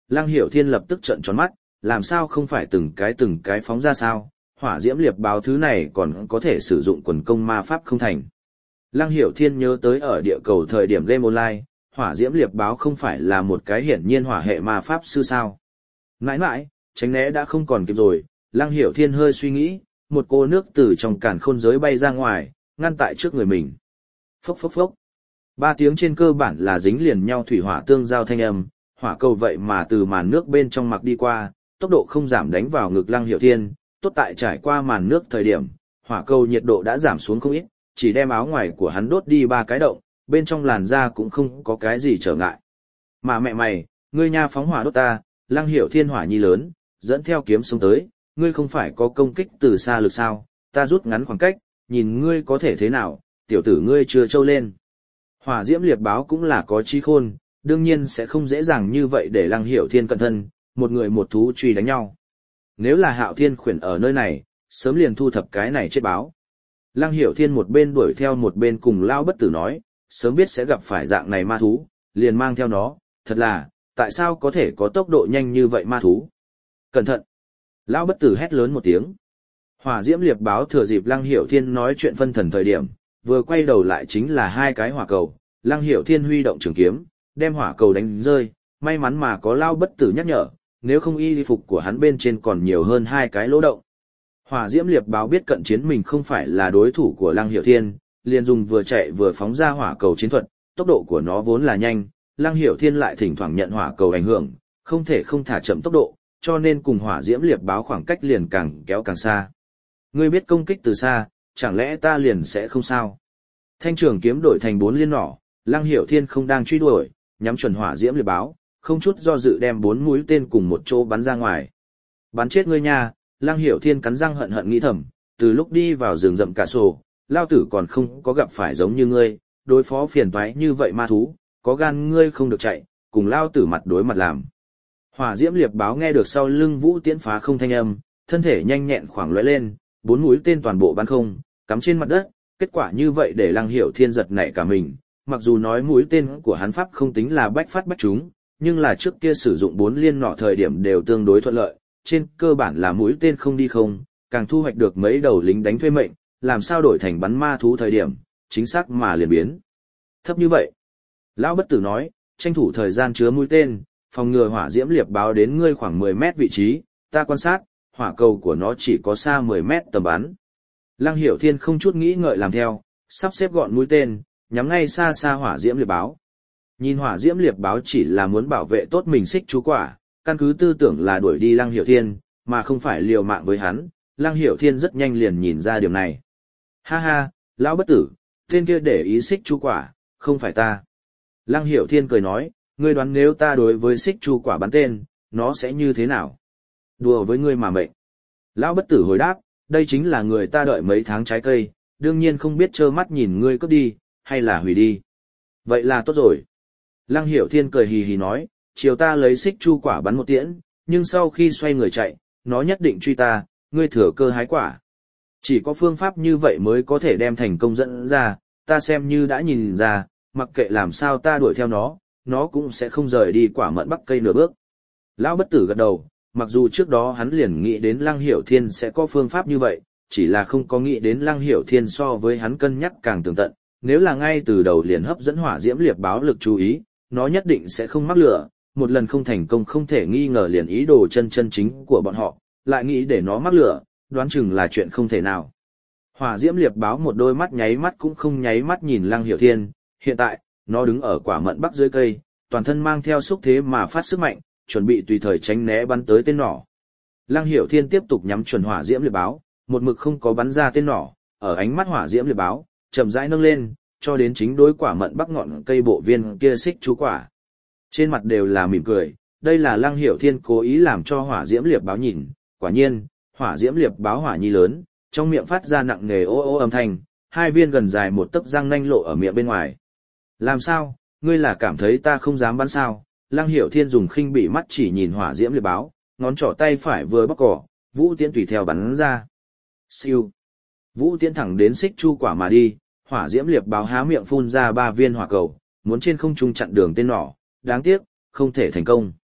Lăng Hiểu Thiên lập tức trợn tròn mắt, làm sao không phải từng cái phóng ra sao, hỏa diễm liệp báo thứ này còn có thể sử dụng quần công ma pháp không thành. Lăng Hiểu Thiên nhớ tới ở địa cầu thời điểm game online, hỏa diễm liệp báo không phải là một cái hiển nhiên hỏa hệ ma pháp sư sao. Nãi nãi, tránh né đã không còn kịp rồi, Lăng Hiểu Thiên hơi suy nghĩ, một cô nước từ trong càn khôn giới bay ra ngoài, ngăn tại trước người mình. Phốc phốc phốc. 3 tiếng trên cơ bản là dính liền nhau thủy hỏa tương giao thanh âm, hỏa cầu vậy mà từ màn nước bên trong mặc đi qua, tốc độ không giảm đánh vào ngực Lăng Hiểu Thiên, tốt tại trải qua màn nước thời điểm, hỏa cầu nhiệt độ đã giảm xuống không ít, chỉ đem áo ngoài của hắn đốt đi 3 cái động, bên trong làn da cũng không có cái gì trở ngại. Mà mẹ mày, ngươi nha phóng hỏa đốt ta, Lăng Hiểu Thiên hỏa nhi lớn, dẫn theo kiếm xuống tới, ngươi không phải có công kích từ xa lực sao, ta rút ngắn khoảng cách, nhìn ngươi có thể thế nào, tiểu tử ngươi chưa trâu lên. Hỏa diễm liệp báo cũng là có trí khôn, đương nhiên sẽ không dễ dàng như vậy để Lăng Hiểu Thiên cẩn thân, một người một thú truy đánh nhau. Nếu là Hạo Thiên khuyển ở nơi này, sớm liền thu thập cái này chết báo. Lăng Hiểu Thiên một bên đuổi theo một bên cùng Lao Bất Tử nói, sớm biết sẽ gặp phải dạng này ma thú, liền mang theo nó, thật là, tại sao có thể có tốc độ nhanh như vậy ma thú? Cẩn thận! Lão Bất Tử hét lớn một tiếng. Hỏa diễm liệp báo thừa dịp Lăng Hiểu Thiên nói chuyện phân thần thời điểm, vừa quay đầu lại chính là 2 cái hỏa cầu, Lăng Hiểu Thiên huy động trường kiếm, đem hỏa cầu đánh rơi, may mắn mà có Lao Bất Tử nhắc nhở, nếu không y phục của hắn bên trên còn nhiều hơn 2 cái lỗ động. Hỏa diễm liệp báo biết cận chiến mình không phải là đối thủ của Lăng Hiểu Thiên, liền dùng vừa chạy vừa phóng ra hỏa cầu chiến thuật, tốc độ của nó vốn là nhanh, Lăng Hiểu Thiên lại thỉnh thoảng nhận hỏa cầu ảnh hưởng, không thể không thả chậm tốc độ, cho nên cùng hỏa diễm liệp báo khoảng cách liền càng kéo càng xa. Ngươi biết công kích từ xa, chẳng lẽ ta liền sẽ không sao? Thanh trường kiếm đổi thành 4 liên nỏ, Lăng Hiểu Thiên không đang truy đuổi, nhắm chuẩn hỏa diễm liệp báo, không chút do dự đem 4 mũi tên cùng một chỗ bắn ra ngoài. Bắn chết ngươi nha, Lăng Hiểu Thiên cắn răng hận hận nghĩ thầm, từ lúc đi vào rừng rậm cả sổ, lao tử còn không có gặp phải giống như ngươi, đối phó phiền toái như vậy ma thú, có gan ngươi không được chạy, cùng lao tử mặt đối mặt làm. Hỏa diễm liệp báo nghe được sau lưng Vũ Tiễn phá không thanh âm, thân thể nhanh nhẹn khoảng lóe lên, 4 mũi tên toàn bộ bắn không, cắm trên mặt đất, kết quả như vậy để Lăng Hiểu Thiên giật nảy cả mình, mặc dù nói mũi tên của hắn pháp không tính là bách phát bách trúng, nhưng là trước kia sử dụng 4 liên nọ thời điểm đều tương đối thuận lợi, trên cơ bản là mũi tên không đi không, càng thu hoạch được mấy đầu lính đánh thuê mệnh, làm sao đổi thành bắn ma thú thời điểm, chính xác mà liền biến thấp như vậy. Lão Bất Tử nói, tranh thủ thời gian chứa mũi tên, phòng ngừa hỏa diễm liệp báo đến ngươi khoảng 10 mét vị trí, ta quan sát, hỏa cầu của nó chỉ có xa 10 mét tầm bắn. Lăng Hiểu Thiên không chút nghĩ ngợi làm theo, sắp xếp gọn mũi tên, nhắm ngay xa xa hỏa diễm liệp báo. Nhìn hỏa diễm liệp báo chỉ là muốn bảo vệ tốt mình xích chú quả, căn cứ tư tưởng là đuổi đi Lăng Hiểu Thiên, mà không phải liều mạng với hắn, Lăng Hiểu Thiên rất nhanh liền nhìn ra điểm này. Ha ha, Lão Bất Tử, tên kia để ý xích chú quả, không phải ta. Lăng Hiểu Thiên cười nói, ngươi đoán nếu ta đối với xích chu quả bắn tên, nó sẽ như thế nào? Đùa với ngươi mà mệnh. Lão Bất Tử hồi đáp, đây chính là người ta đợi mấy tháng trái cây, đương nhiên không biết trơ mắt nhìn ngươi cướp đi, hay là hủy đi. Vậy là tốt rồi. Lăng Hiểu Thiên cười hì hì nói, chiều ta lấy xích chu quả bắn một tiễn, nhưng sau khi xoay người chạy, nó nhất định truy ta, ngươi thừa cơ hái quả. Chỉ có phương pháp như vậy mới có thể đem thành công dẫn ra, ta xem như đã nhìn ra, mặc kệ làm sao ta đuổi theo nó cũng sẽ không rời đi quả mận bắc cây nửa bước. Lão Bất Tử gật đầu, mặc dù trước đó hắn liền nghĩ đến Lăng Hiểu Thiên sẽ có phương pháp như vậy, chỉ là không có nghĩ đến Lăng Hiểu Thiên so với hắn cân nhắc càng tường tận, nếu là ngay từ đầu liền hấp dẫn hỏa diễm liệp báo lực chú ý, nó nhất định sẽ không mắc lửa, một lần không thành công không thể nghi ngờ liền ý đồ chân chính của bọn họ, lại nghĩ để nó mắc lửa, đoán chừng là chuyện không thể nào. Hỏa diễm liệp báo một đôi mắt nháy mắt cũng không nháy mắt nhìn Lăng Hiểu Thiên, hiện tại, nó đứng ở quả mận bắc dưới cây, toàn thân mang theo xúc thế mà phát sức mạnh, chuẩn bị tùy thời tránh né bắn tới tên nỏ. Lăng Hiểu Thiên tiếp tục nhắm chuẩn hỏa diễm liệp báo, một mực không có bắn ra tên nỏ, ở ánh mắt hỏa diễm liệp báo, chậm rãi nâng lên, cho đến chính đối quả mận bắc ngọn cây bộ viên kia xích chú quả. Trên mặt đều là mỉm cười, đây là Lăng Hiểu Thiên cố ý làm cho hỏa diễm liệp báo nhìn, quả nhiên, hỏa diễm liệp báo hỏa nhi lớn, trong miệng phát ra nặng nề ô ô âm thanh, 2 viên gần dài một tấc răng nanh lộ ở miệng bên ngoài. Làm sao, ngươi là cảm thấy ta không dám bắn sao? Lăng Hiểu Thiên dùng khinh bỉ mắt chỉ nhìn hỏa diễm liệp báo, ngón trỏ tay phải vừa bóc cỏ, vũ tiễn tùy theo bắn ra. Siêu. Vũ tiễn thẳng đến xích chu quả mà đi, hỏa diễm liệp báo há miệng phun ra 3 viên hỏa cầu, muốn trên không trung chặn đường tên nỏ, đáng tiếc, không thể thành công.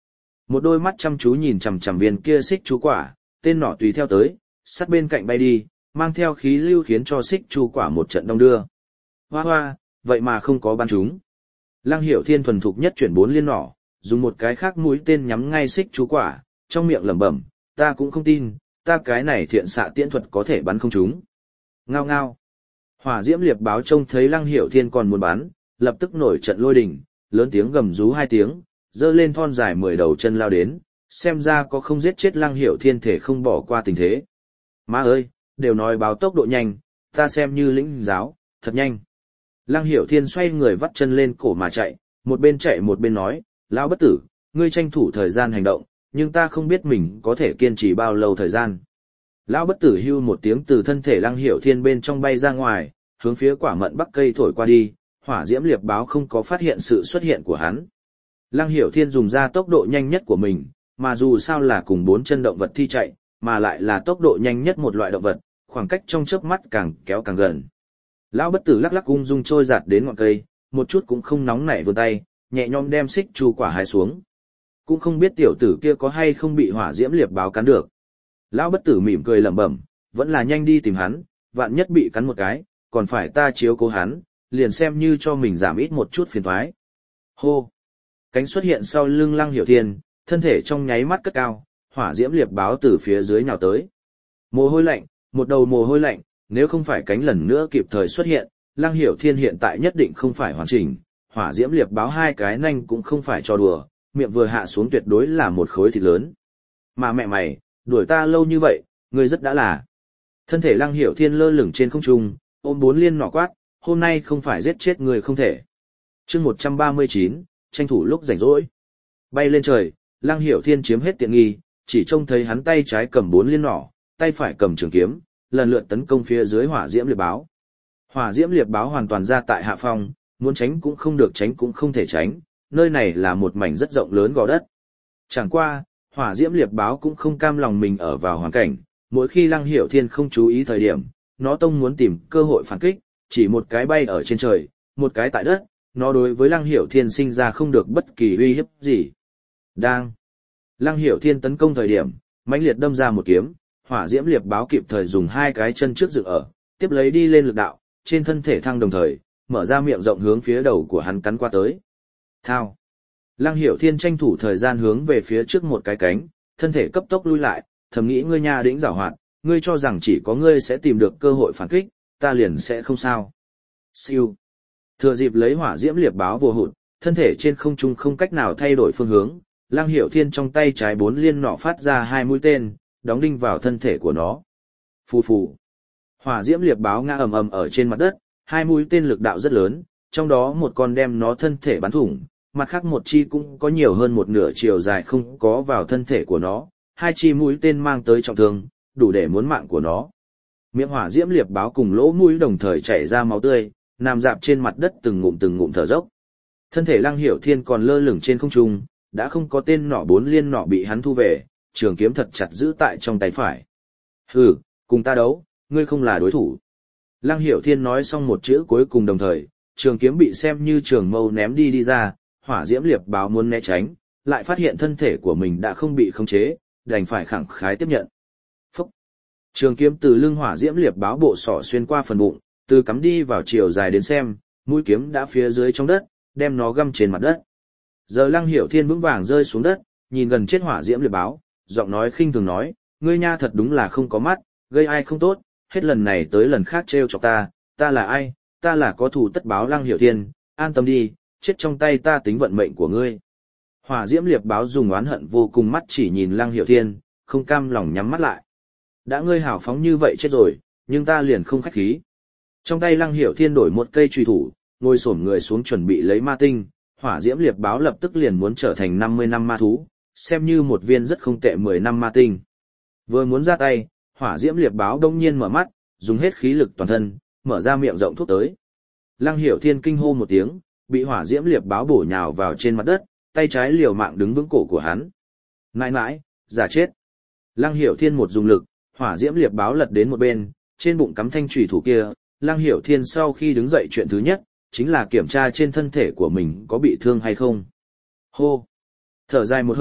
Một đôi mắt chăm chú nhìn chằm chằm viên kia xích chu quả, tên nỏ tùy theo tới, sát bên cạnh bay đi, mang theo khí lưu khiến cho xích chu quả một trận đông đưa. Hoa hoa, vậy mà không có bắn chúng. Lăng Hiểu Thiên thuần thục nhất chuyển 4 liên nỏ, dùng một cái khác mũi tên nhắm ngay xích chu quả, trong miệng lẩm bẩm, ta cũng không tin, ta cái này thiện xạ tiễn thuật có thể bắn không trúng. Ngao ngao. Hỏa diễm liệp báo trông thấy Lăng Hiểu Thiên còn muốn bắn, lập tức nổi trận lôi đình, lớn tiếng gầm rú 2 tiếng, giơ lên thon dài 10 đầu chân lao đến, xem ra có không giết chết Lăng Hiểu Thiên thể không bỏ qua tình thế. Má ơi, đều nói báo tốc độ nhanh, ta xem như lĩnh giáo, thật nhanh. Lăng Hiểu Thiên xoay người vắt chân lên cổ mà chạy một bên nói, lão bất tử, ngươi tranh thủ thời gian hành động, nhưng ta không biết mình có thể kiên trì bao lâu thời gian. Lão bất tử hưu một tiếng từ thân thể Lăng Hiểu Thiên bên trong bay ra ngoài, hướng phía quả mận bắc cây thổi qua đi, hỏa diễm liệp báo không có phát hiện sự xuất hiện của hắn. Lăng Hiểu Thiên dùng ra tốc độ nhanh nhất của mình, mà dù sao là cùng 4 chân động vật thi chạy, mà lại là tốc độ nhanh nhất một loại động vật, khoảng cách trong chớp mắt càng kéo càng gần. Lão bất tử lắc lắc ung dung trôi giạt đến ngọn cây, một chút cũng không nóng nảy vươn tay, nhẹ nhõm đem xích chu quả hái xuống. Cũng không biết tiểu tử kia có hay không bị hỏa diễm liệp báo cắn được. Lão bất tử mỉm cười lẩm bẩm, vẫn là nhanh đi tìm hắn, vạn nhất bị cắn một cái, còn phải ta chiếu cố hắn, liền xem như cho mình giảm ít một chút phiền toái. Hô! Cánh xuất hiện sau lưng Lăng Hiểu Thiên, thân thể trong nháy mắt cất cao, hỏa diễm liệp báo từ phía dưới nhào tới. Mồ hôi lạnh, một đầu mồ hôi lạnh, nếu không phải cánh lần nữa kịp thời xuất hiện, Lăng Hiểu Thiên hiện tại nhất định không phải hoàn chỉnh, hỏa diễm liệp báo 2 cái nanh cũng không phải cho đùa, miệng vừa hạ xuống tuyệt đối là một khối thịt lớn. Mà mẹ mày, đuổi ta lâu như vậy, ngươi rất đã là. Thân thể Lăng Hiểu Thiên lơ lửng trên không trung, ôm 4 liên nỏ quát, hôm nay không phải giết chết người không thể. Chương 139, tranh thủ lúc rảnh rỗi. Bay lên trời, Lăng Hiểu Thiên chiếm hết tiện nghi, chỉ trông thấy hắn tay trái cầm 4 liên nỏ, tay phải cầm trường kiếm, lần lượt tấn công phía dưới hỏa diễm liệp báo. Hỏa diễm liệp báo hoàn toàn ra tại hạ phong, muốn tránh cũng không được tránh cũng không thể tránh, nơi này là một mảnh rất rộng lớn gò đất. Chẳng qua, hỏa diễm liệp báo cũng không cam lòng mình ở vào hoàn cảnh, mỗi khi Lăng Hiểu Thiên không chú ý thời điểm, nó tông muốn tìm cơ hội phản kích, chỉ một cái bay ở trên trời, một cái tại đất, nó đối với Lăng Hiểu Thiên sinh ra không được bất kỳ uy hiếp gì. Đang Lăng Hiểu Thiên tấn công thời điểm, mãnh liệt đâm ra một kiếm, hỏa diễm liệp báo kịp thời dùng 2 cái chân trước dựng ở, tiếp lấy đi lên lực đạo, trên thân thể thăng đồng thời, mở ra miệng rộng hướng phía đầu của hắn cắn qua tới. Thao! Lăng Hiểu Thiên tranh thủ thời gian hướng về phía trước một cái cánh, thân thể cấp tốc lui lại, thầm nghĩ ngươi nha đĩnh giảo hoạt, ngươi cho rằng chỉ có ngươi sẽ tìm được cơ hội phản kích, ta liền sẽ không sao. Siêu! Thừa dịp lấy hỏa diễm liệp báo vô hụt, thân thể trên không trung không cách nào thay đổi phương hướng, Lăng Hiểu Thiên trong tay trái 4 liên nỏ phát ra 2 mũi tên, đóng đinh vào thân thể của nó. Phù phù. Hỏa diễm liệp báo ngã ầm ầm ở trên mặt đất, 2 mũi tên lực đạo rất lớn, trong đó một con đem nó thân thể bắn thủng, mặt khác một chi cũng có nhiều hơn một nửa chiều dài không có vào thân thể của nó, 2 chi mũi tên mang tới trọng thương, đủ để muốn mạng của nó. Miệng hỏa diễm liệp báo cùng lỗ mũi đồng thời chảy ra máu tươi, nằm dạp trên mặt đất từng ngụm thở dốc. Thân thể Lăng Hiểu Thiên còn lơ lửng trên không trung, đã không có tên nỏ 4 liên nỏ bị hắn thu về, trường kiếm thật chặt giữ tại trong tay phải. Hừ, cùng ta đấu, ngươi không là đối thủ. Lăng Hiểu Thiên nói xong một chữ cuối cùng đồng thời, trường kiếm bị xem như trường mâu ném đi ra, hỏa diễm liệp báo muốn né tránh, lại phát hiện thân thể của mình đã không bị khống chế, đành phải khẳng khái tiếp nhận. Phúc! Trường kiếm từ lưng hỏa diễm liệp báo bộ sỏ xuyên qua phần bụng, từ cắm đi vào chiều dài đến xem, mũi kiếm đã phía dưới trong đất, đem nó găm trên mặt đất. Giờ Lăng Hiểu Thiên vững vàng rơi xuống đất, nhìn gần chết hỏa diễm liệp báo, giọng nói khinh thường nói, ngươi nha thật đúng là không có mắt, gây ai không tốt, hết lần này tới lần khác trêu chọc ta là ai, ta là có thù tất báo. Lăng Hiểu Thiên, an tâm đi, chết trong tay ta tính vận mệnh của ngươi. Hỏa diễm liệp báo dùng oán hận vô cùng mắt chỉ nhìn Lăng Hiểu Thiên, không cam lòng nhắm mắt lại. Đã ngươi hào phóng như vậy chết rồi, nhưng ta liền không khách khí. Trong tay Lăng Hiểu Thiên đổi một cây chùy thủ, ngồi xổm người xuống chuẩn bị lấy ma tinh, hỏa diễm liệp báo lập tức liền muốn trở thành 50 năm ma thú, xem như một viên rất không tệ 10 năm ma tinh. Vừa muốn ra tay, hỏa diễm liệp báo đông nhiên mở mắt, dùng hết khí lực toàn thân, mở ra miệng rộng thúc tới. Lăng Hiểu Thiên kinh hô một tiếng, bị hỏa diễm liệp báo bổ nhào vào trên mặt đất, tay trái liều mạng đứng vững cổ của hắn. Nãi nãi, giả chết. Lăng Hiểu Thiên một dùng lực, hỏa diễm liệp báo lật đến một bên, trên bụng cắm thanh chùy thủ kia. Lăng Hiểu Thiên sau khi đứng dậy chuyện thứ nhất, chính là kiểm tra trên thân thể của mình có bị thương hay không. Hô! Thở dài một hơi,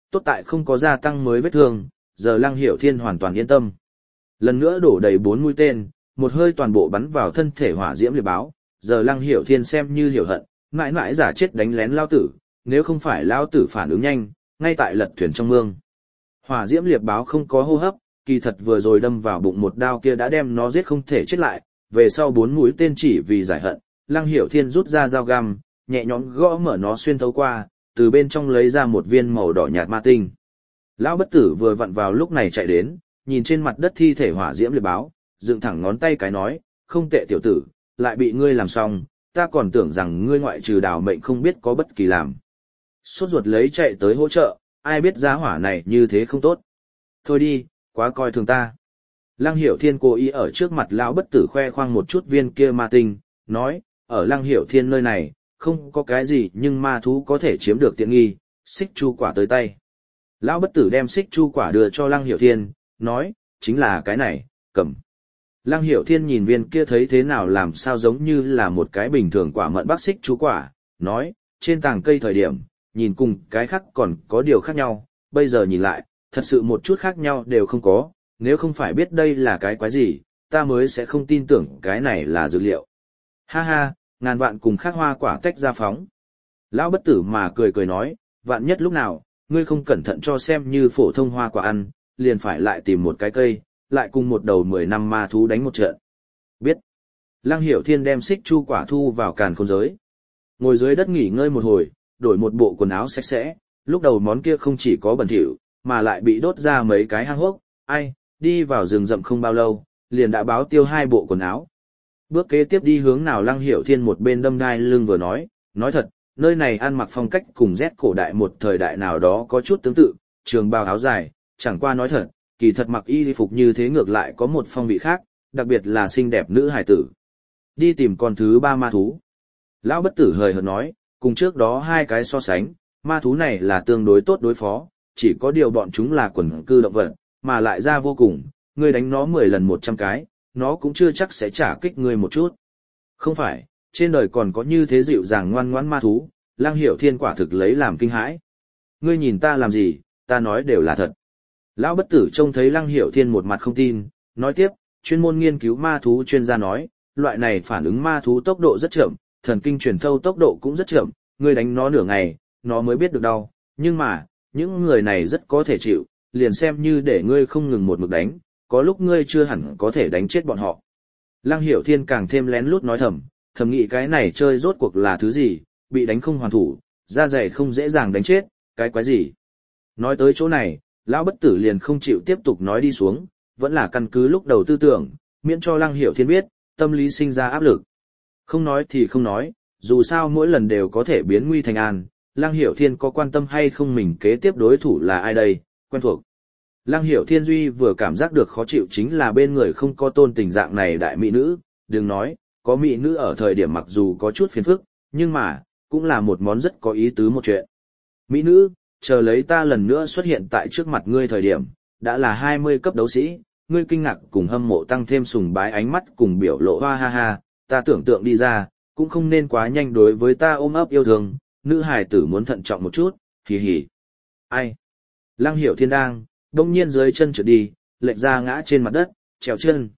tốt tại không có gia tăng mới vết thương, giờ Lăng Hiểu Thiên hoàn toàn yên tâm. Lần nữa đổ đầy 4 mũi tên, một hơi toàn bộ bắn vào thân thể hỏa diễm liệp báo, giờ Lăng Hiểu Thiên xem như hiểu hận, mãi mãi giả chết đánh lén lao tử, nếu không phải lao tử phản ứng nhanh, ngay tại lật thuyền trong mương. Hỏa diễm liệp báo không có hô hấp, kỳ thật vừa rồi đâm vào bụng một đao kia đã đem nó giết không thể chết lại, về sau 4 mũi tên chỉ vì giải hận, Lăng Hiểu Thiên rút ra dao găm, nhẹ nhõm gõ mở nó xuyên thấu qua, từ bên trong lấy ra một viên màu đỏ nhạt ma tinh. Lão bất tử vừa vặn vào lúc này chạy đến, nhìn trên mặt đất thi thể hỏa diễm liệt báo, dựng thẳng ngón tay cái nói, không tệ tiểu tử, lại bị ngươi làm xong, ta còn tưởng rằng ngươi ngoại trừ đào mệnh không biết có bất kỳ làm. Sốt ruột lấy chạy tới hỗ trợ, ai biết giá hỏa này như thế không tốt. Thôi đi, quá coi thường ta. Lăng Hiểu Thiên cố ý ở trước mặt lão bất tử khoe khoang một chút viên kia ma tinh, nói, ở Lăng Hiểu Thiên nơi này, không có cái gì nhưng ma thú có thể chiếm được tiện nghi, xích chu quả tới tay. Lão bất tử đem xích chu quả đưa cho Lăng Hiểu Thiên, nói, chính là cái này, cầm. Lăng Hiểu Thiên nhìn viên kia thấy thế nào làm sao giống như là một cái bình thường quả mận bắc xích chu quả, nói, trên tàng cây thời điểm, nhìn cùng cái khác còn có điều khác nhau, bây giờ nhìn lại, thật sự một chút khác nhau đều không có, nếu không phải biết đây là cái quái gì, ta mới sẽ không tin tưởng cái này là dược liệu. Ha ha, ngàn vạn cùng khác hoa quả tách ra phóng. Lão bất tử mà cười cười nói, vạn nhất lúc nào, ngươi không cẩn thận cho xem như phổ thông hoa quả ăn, liền phải lại tìm một cái cây, lại cùng một đầu 10 năm ma thú đánh một trận. Biết. Lăng Hiểu Thiên đem xích chu quả thu vào càn khôn giới. Ngồi dưới đất nghỉ ngơi một hồi, đổi một bộ quần áo sạch sẽ, lúc đầu món kia không chỉ có bẩn thỉu, mà lại bị đốt ra mấy cái hang hốc, ai, đi vào rừng rậm không bao lâu, liền đã báo tiêu 2 bộ quần áo. Bước kế tiếp đi hướng nào Lăng Hiểu Thiên một bên đâm đai lưng vừa nói thật, nơi này ăn mặc phong cách cùng Z cổ đại một thời đại nào đó có chút tương tự, trường bào áo dài, chẳng qua nói thật, kỳ thật mặc y phục như thế ngược lại có một phong vị khác, đặc biệt là xinh đẹp nữ hài tử. Đi tìm con thứ 3 ma thú. Lão bất tử hời hợt nói, cùng trước đó 2 cái so sánh, ma thú này là tương đối tốt đối phó, chỉ có điều bọn chúng là quần cư động vật, mà lại ra vô cùng, ngươi đánh nó 10 lần 100 cái, nó cũng chưa chắc sẽ trả kích ngươi một chút. Không phải, trên đời còn có như thế dịu dàng ngoan ngoãn ma thú, Lăng Hiểu Thiên quả thực lấy làm kinh hãi. Ngươi nhìn ta làm gì, ta nói đều là thật. Lão bất tử trông thấy Lăng Hiểu Thiên một mặt không tin, nói tiếp, chuyên môn nghiên cứu ma thú chuyên gia nói, loại này phản ứng ma thú tốc độ rất chậm, thần kinh truyền thâu tốc độ cũng rất chậm, ngươi đánh nó nửa ngày, nó mới biết được đau, nhưng mà, những người này rất có thể chịu, liền xem như để ngươi không ngừng một mực đánh, có lúc ngươi chưa hẳn có thể đánh chết bọn họ. Lăng Hiểu Thiên càng thêm lén lút nói thầm nghĩ cái này chơi rốt cuộc là thứ gì, bị đánh không hoàn thủ, da dày không dễ dàng đánh chết, cái quái gì. Nói tới chỗ này, lão bất tử liền không chịu tiếp tục nói đi xuống, vẫn là căn cứ lúc đầu tư tưởng, miễn cho Lăng Hiểu Thiên biết, tâm lý sinh ra áp lực. Không nói thì không nói, dù sao mỗi lần đều có thể biến nguy thành an, Lăng Hiểu Thiên có quan tâm hay không mình kế tiếp đối thủ là ai đây, quen thuộc. Lăng Hiểu Thiên duy vừa cảm giác được khó chịu chính là bên người không có tôn tình dạng này đại mỹ nữ, đừng nói, có mỹ nữ ở thời điểm mặc dù có chút phiền phức, nhưng mà, cũng là một món rất có ý tứ một chuyện. Mỹ nữ, chờ lấy ta lần nữa xuất hiện tại trước mặt ngươi thời điểm, đã là 20 cấp đấu sĩ, ngươi kinh ngạc cùng hâm mộ tăng thêm sùng bái ánh mắt cùng biểu lộ hoa ha ha, ta tưởng tượng đi ra, cũng không nên quá nhanh đối với ta ôm ấp yêu thương, nữ hài tử muốn thận trọng một chút, hì hì. Ai? Lăng Hiểu Thiên đang, đông nhiên dưới chân trượt đi, lệch ra ngã trên mặt đất, trèo chân.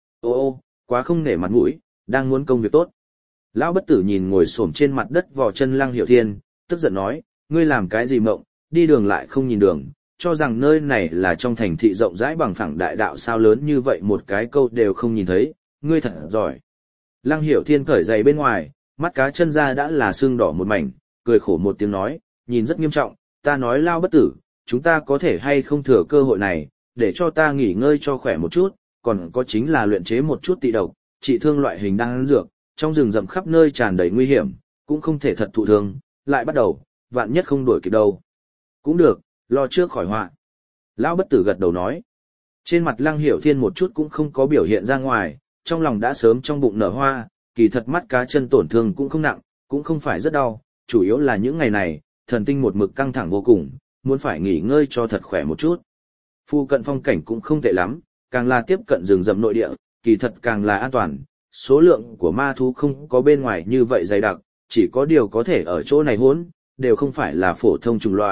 Ô, quá không nể mặt mũi, đang muốn công việc tốt. Lão bất tử nhìn ngồi xổm trên mặt đất vò chân Lăng Hiểu Thiên, tức giận nói, ngươi làm cái gì mộng, đi đường lại không nhìn đường, cho rằng nơi này là trong thành thị rộng rãi bằng phẳng đại đạo sao lớn như vậy một cái câu đều không nhìn thấy, ngươi thật giỏi. Lăng Hiểu Thiên cởi giày bên ngoài, mắt cá chân ra đã là sưng đỏ một mảnh, cười khổ một tiếng nói, nhìn rất nghiêm trọng, ta nói Lão bất tử, chúng ta có thể hay không thừa cơ hội này, để cho ta nghỉ ngơi cho khỏe một chút, còn có chính là luyện chế một chút tị độc, trị thương loại hình đan dược, trong rừng rậm khắp nơi tràn đầy nguy hiểm, cũng không thể thật thụ thương, lại bắt đầu, vạn nhất không đuổi kịp đâu. Cũng được, lo trước khỏi họa. Lão bất tử gật đầu nói. Trên mặt Lăng Hiểu Thiên một chút cũng không có biểu hiện ra ngoài, trong lòng đã sớm trong bụng nở hoa, kỳ thật mắt cá chân tổn thương cũng không nặng, cũng không phải rất đau, chủ yếu là những ngày này, thần tinh một mực căng thẳng vô cùng, muốn phải nghỉ ngơi cho thật khỏe một chút. Phu cận phong cảnh cũng không tệ lắm, càng là tiếp cận rừng rậm nội địa, kỳ thật càng là an toàn, số lượng của ma thú không có bên ngoài như vậy dày đặc, chỉ có điều có thể ở chỗ này hỗn, đều không phải là phổ thông chủng loại,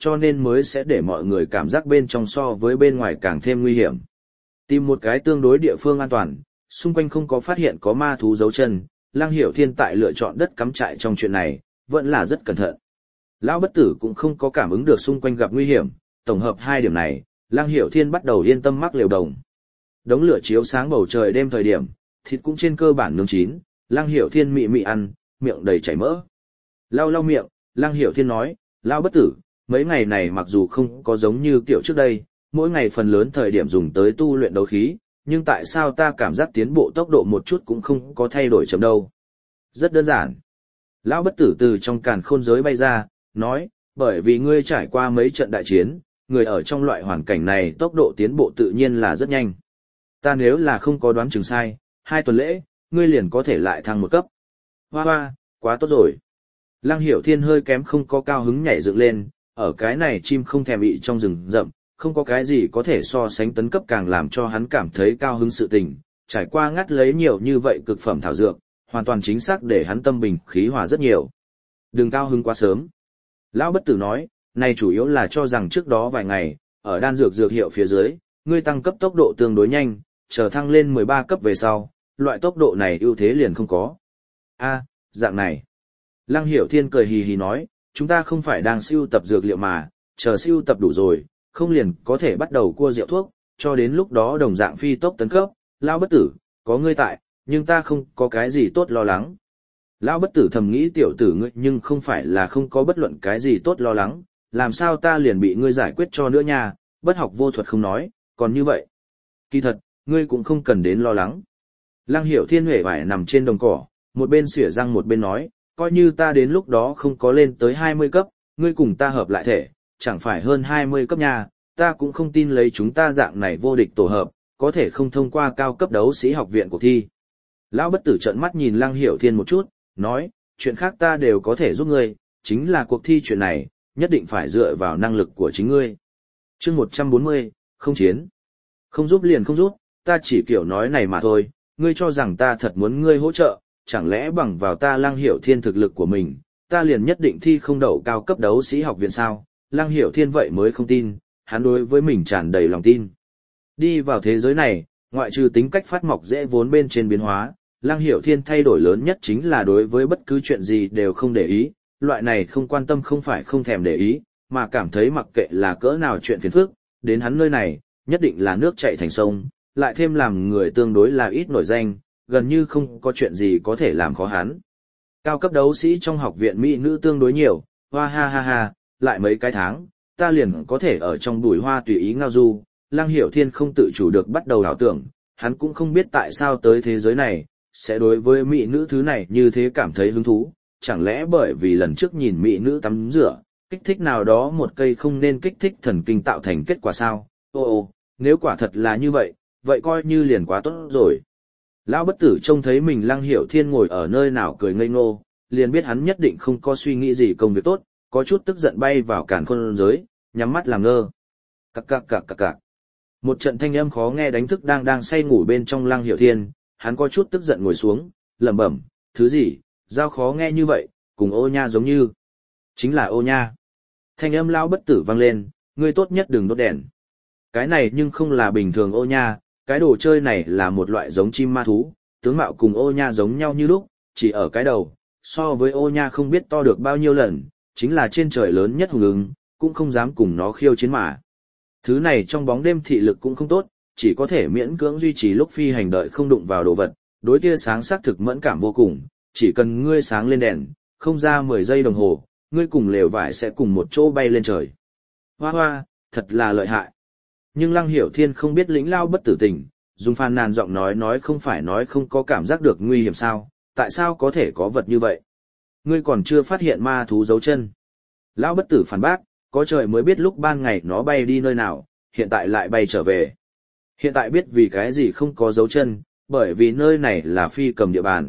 cho nên mới sẽ để mọi người cảm giác bên trong so với bên ngoài càng thêm nguy hiểm. Tìm một cái tương đối địa phương an toàn, xung quanh không có phát hiện có ma thú dấu chân, Lăng Hiểu Thiên tại lựa chọn đất cắm trại trong chuyện này, vẫn là rất cẩn thận. Lão bất tử cũng không có cảm ứng được xung quanh gặp nguy hiểm, tổng hợp hai điểm này, Lăng Hiểu Thiên bắt đầu yên tâm mắc liều đồng. Đống lửa chiếu sáng bầu trời đêm thời điểm, thịt cũng trên cơ bản nướng chín, Lăng Hiểu Thiên mị mị ăn, miệng đầy chảy mỡ. Lau lau miệng, Lăng Hiểu Thiên nói, lão bất tử, mấy ngày này mặc dù không có giống như kiểu trước đây, mỗi ngày phần lớn thời điểm dùng tới tu luyện đấu khí, nhưng tại sao ta cảm giác tiến bộ tốc độ một chút cũng không có thay đổi chậm đâu. Rất đơn giản. Lão bất tử từ trong càn khôn giới bay ra, nói, bởi vì ngươi trải qua mấy trận đại chiến, người ở trong loại hoàn cảnh này tốc độ tiến bộ tự nhiên là rất nhanh. Ta nếu là không có đoán chừng sai, 2 tuần lễ, ngươi liền có thể lại thăng một cấp. Hoa hoa, quá tốt rồi. Lăng Hiểu Thiên hơi kém không có cao hứng nhảy dựng lên, ở cái này chim không thèm bị trong rừng rậm, không có cái gì có thể so sánh tấn cấp càng làm cho hắn cảm thấy cao hứng sự tình, trải qua ngắt lấy nhiều như vậy cực phẩm thảo dược, hoàn toàn chính xác để hắn tâm bình khí hòa rất nhiều. Đừng cao hứng quá sớm. Lão bất tử nói, này chủ yếu là cho rằng trước đó vài ngày, ở đan dược dược hiệu phía dưới, ngươi tăng cấp tốc độ tương đối nhanh, chờ thăng lên 13 cấp về sau, loại tốc độ này ưu thế liền không có. A, dạng này. Lăng Hiểu Thiên cười hì hì nói, chúng ta không phải đang sưu tập dược liệu mà, chờ sưu tập đủ rồi, không liền có thể bắt đầu cua rượu thuốc, cho đến lúc đó đồng dạng phi tốc tấn cấp, lão bất tử, có ngươi tại, nhưng ta không có cái gì tốt lo lắng. Lão bất tử thầm nghĩ tiểu tử ngươi nhưng không phải là không có bất luận cái gì tốt lo lắng, làm sao ta liền bị ngươi giải quyết cho nữa nha, bất học vô thuật không nói, còn như vậy. Kỳ thật, ngươi cũng không cần đến lo lắng. Lăng Hiểu Thiên huệ vải nằm trên đồng cỏ, một bên xỉa răng một bên nói, coi như ta đến lúc đó không có lên tới 20 cấp, ngươi cùng ta hợp lại thể, chẳng phải hơn 20 cấp nha, ta cũng không tin lấy chúng ta dạng này vô địch tổ hợp, có thể không thông qua cao cấp đấu sĩ học viện cuộc thi. Lão bất tử trợn mắt nhìn Lăng Hiểu Thiên một chút, nói, chuyện khác ta đều có thể giúp ngươi, chính là cuộc thi chuyện này, nhất định phải dựa vào năng lực của chính ngươi. Chương 140, không chiến. Không giúp liền không giúp, ta chỉ kiểu nói này mà thôi, ngươi cho rằng ta thật muốn ngươi hỗ trợ, chẳng lẽ bằng vào ta Lăng Hiểu Thiên thực lực của mình, ta liền nhất định thi không đậu cao cấp đấu sĩ học viện sao? Lăng Hiểu Thiên vậy mới không tin, hắn đối với mình tràn đầy lòng tin. Đi vào thế giới này, ngoại trừ tính cách phát mọc dễ vốn bên trên biến hóa, Lăng Hiểu Thiên thay đổi lớn nhất chính là đối với bất cứ chuyện gì đều không để ý, loại này không quan tâm không phải không thèm để ý, mà cảm thấy mặc kệ là cỡ nào chuyện phiền phức, đến hắn nơi này, nhất định là nước chảy thành sông, lại thêm làm người tương đối là ít nổi danh, gần như không có chuyện gì có thể làm khó hắn. Cao cấp đấu sĩ trong học viện mỹ nữ tương đối nhiều, hoa ha ha ha, lại mấy cái tháng, ta liền có thể ở trong bụi hoa tùy ý ngao du. Lăng Hiểu Thiên không tự chủ được bắt đầu ảo tưởng, hắn cũng không biết tại sao tới thế giới này, sẽ đối với mỹ nữ thứ này như thế cảm thấy hứng thú, chẳng lẽ bởi vì lần trước nhìn mỹ nữ tắm rửa, kích thích nào đó một cây không nên kích thích thần kinh tạo thành kết quả sao? Ô, nếu quả thật là như vậy, vậy coi như liền quá tốt rồi. Lão bất tử trông thấy mình Lăng Hiểu Thiên ngồi ở nơi nào cười ngây ngô, liền biết hắn nhất định không có suy nghĩ gì công việc tốt, có chút tức giận bay vào càn khôn giới, nhắm mắt làm ngơ. Cặc cặc cặc cặc cặc. Một trận thanh âm khó nghe đánh thức đang say ngủ bên trong Lăng Hiểu Thiên, hắn có chút tức giận ngồi xuống, lẩm bẩm, thứ gì, giao khó nghe như vậy, cùng ô nha giống như. Chính là ô nha. Thanh âm lão bất tử vang lên, ngươi tốt nhất đừng đốt đèn. Cái này nhưng không là bình thường ô nha, cái đồ chơi này là một loại giống chim ma thú, tướng mạo cùng ô nha giống nhau như lúc, chỉ ở cái đầu, so với ô nha không biết to được bao nhiêu lần, chính là trên trời lớn nhất hùng ưng, cũng không dám cùng nó khiêu chiến mà. Thứ này trong bóng đêm thị lực cũng không tốt, chỉ có thể miễn cưỡng duy trì lúc phi hành đợi không đụng vào đồ vật, đối tia sáng sắc thực mẫn cảm vô cùng, chỉ cần ngươi sáng lên đèn, không ra 10 giây đồng hồ, ngươi cùng lều vải sẽ cùng một chỗ bay lên trời. Hoa hoa, thật là lợi hại. Nhưng Lăng Hiểu Thiên không biết lĩnh lao bất tử tình, dùng phàn nàn giọng nói không phải nói không có cảm giác được nguy hiểm sao, tại sao có thể có vật như vậy? Ngươi còn chưa phát hiện ma thú dấu chân. Lão bất tử phản bác, có trời mới biết lúc ban ngày nó bay đi nơi nào, hiện tại lại bay trở về. Hiện tại biết vì cái gì không có dấu chân, bởi vì nơi này là phi cầm địa bàn.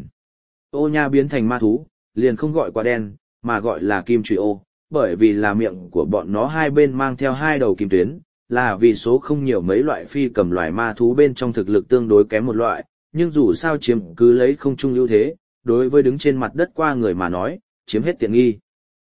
Ô nha biến thành ma thú, liền không gọi quả đen, mà gọi là kim trùy ô, bởi vì là miệng của bọn nó hai bên mang theo hai đầu kim tuyến, là vì số không nhiều mấy loại phi cầm loài ma thú bên trong thực lực tương đối kém một loại, nhưng dù sao chiếm cứ lấy không chung ưu thế, đối với đứng trên mặt đất qua người mà nói, chiếm hết tiện nghi.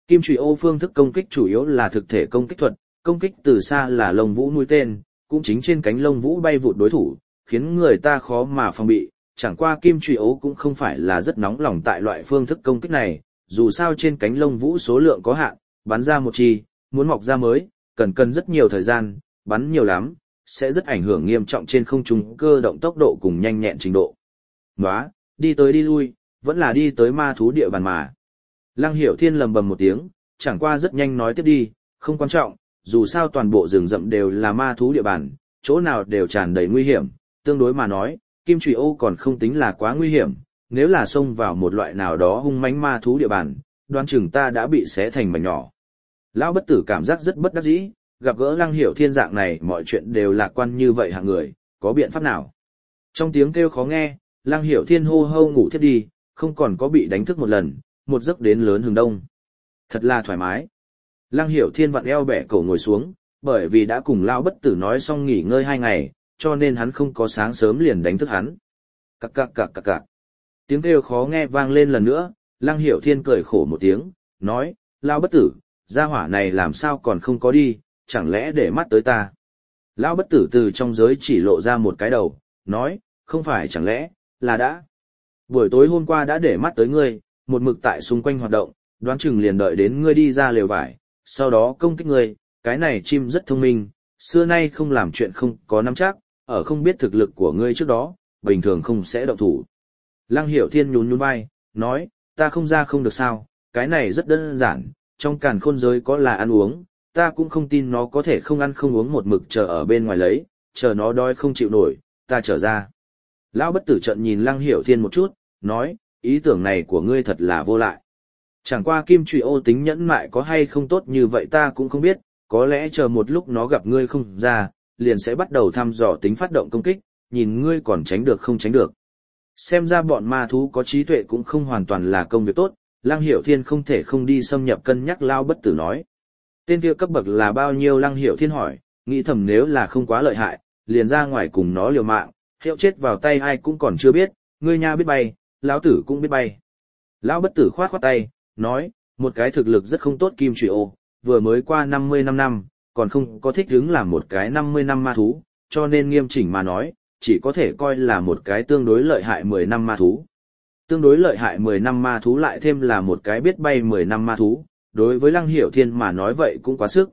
Kim Trùy Ô phương thức công kích chủ yếu là thực thể công kích thuật, công kích từ xa là lông vũ mũi tên, cũng chính trên cánh lông vũ bay vụt đối thủ, khiến người ta khó mà phòng bị. Chẳng qua Kim Trùy Ô cũng không phải là rất nóng lòng tại loại phương thức công kích này, dù sao trên cánh lông vũ số lượng có hạn, bắn ra một chi, muốn mọc ra mới, cần rất nhiều thời gian, bắn nhiều lắm, sẽ rất ảnh hưởng nghiêm trọng trên không trung cơ động tốc độ cùng nhanh nhẹn trình độ. Nóa, đi tới đi lui, vẫn là đi tới ma thú địa bàn mà. Lăng Hiểu Thiên lầm bầm một tiếng, chẳng qua rất nhanh nói tiếp đi, không quan trọng, dù sao toàn bộ rừng rậm đều là ma thú địa bàn, chỗ nào đều tràn đầy nguy hiểm, tương đối mà nói, Kim Trùy Ô còn không tính là quá nguy hiểm, nếu là xông vào một loại nào đó hung mãnh ma thú địa bàn, đoán chừng ta đã bị xé thành mảnh nhỏ. Lão bất tử cảm giác rất bất đắc dĩ, gặp gỡ Lăng Hiểu Thiên dạng này mọi chuyện đều lạc quan như vậy hạng người, có biện pháp nào? Trong tiếng kêu khó nghe, Lăng Hiểu Thiên hô hô ngủ thiếp đi, không còn có bị đánh thức một lần, một giấc đến lớn hừng đông. Thật là thoải mái. Lăng Hiểu Thiên vặn eo bẻ cổ ngồi xuống, bởi vì đã cùng Lão bất tử nói xong nghỉ ngơi 2 ngày, cho nên hắn không có sáng sớm liền đánh thức hắn. Cặc cặc cặc cặc cặc. Tiếng kêu khó nghe vang lên lần nữa, Lăng Hiểu Thiên cười khổ một tiếng, nói, Lão bất tử, gia hỏa này làm sao còn không có đi, chẳng lẽ để mắt tới ta. Lão bất tử từ trong giới chỉ lộ ra một cái đầu, nói, không phải chẳng lẽ, là đã. Buổi tối hôm qua đã để mắt tới ngươi, một mực tại xung quanh hoạt động, đoán chừng liền đợi đến ngươi đi ra lều vải, sau đó công kích ngươi, cái này chim rất thông minh, xưa nay không làm chuyện không có nắm chắc, ở không biết thực lực của ngươi trước đó, bình thường không sẽ động thủ. Lăng Hiểu Thiên nhún nhún vai, nói, ta không ra không được sao, cái này rất đơn giản, trong càn khôn giới có là ăn uống, ta cũng không tin nó có thể không ăn không uống một mực chờ ở bên ngoài lấy, chờ nó đói không chịu nổi, ta trở ra. Lão bất tử trận nhìn Lăng Hiểu Thiên một chút, nói, ý tưởng này của ngươi thật là vô lại. Chẳng qua Kim Trùy Ô tính nhẫn mại có hay không tốt như vậy ta cũng không biết, có lẽ chờ một lúc nó gặp ngươi không ra, liền sẽ bắt đầu thăm dò tính phát động công kích, nhìn ngươi còn tránh được không tránh được. Xem ra bọn ma thú có trí tuệ cũng không hoàn toàn là công việc tốt, Lăng Hiểu Thiên không thể không đi xâm nhập cân nhắc. Lão bất tử nói. Tên kia cấp bậc là bao nhiêu? Lăng Hiểu Thiên hỏi, nghĩ thầm nếu là không quá lợi hại, liền ra ngoài cùng nó liều mạng, hiệu chết vào tay ai cũng còn chưa biết, ngươi nha biết bay, lão tử cũng biết bay. Lão bất tử khoát khoát tay, nói, một cái thực lực rất không tốt Kim Trùy Ô, vừa mới qua 55 năm, còn không có thích ứng làm một cái 50 năm ma thú, cho nên nghiêm chỉnh mà nói, chỉ có thể coi là một cái tương đối lợi hại 10 năm ma thú. Tương đối lợi hại 10 năm ma thú lại thêm là một cái biết bay 10 năm ma thú, đối với Lăng Hiểu Thiên mà nói vậy cũng quá sức,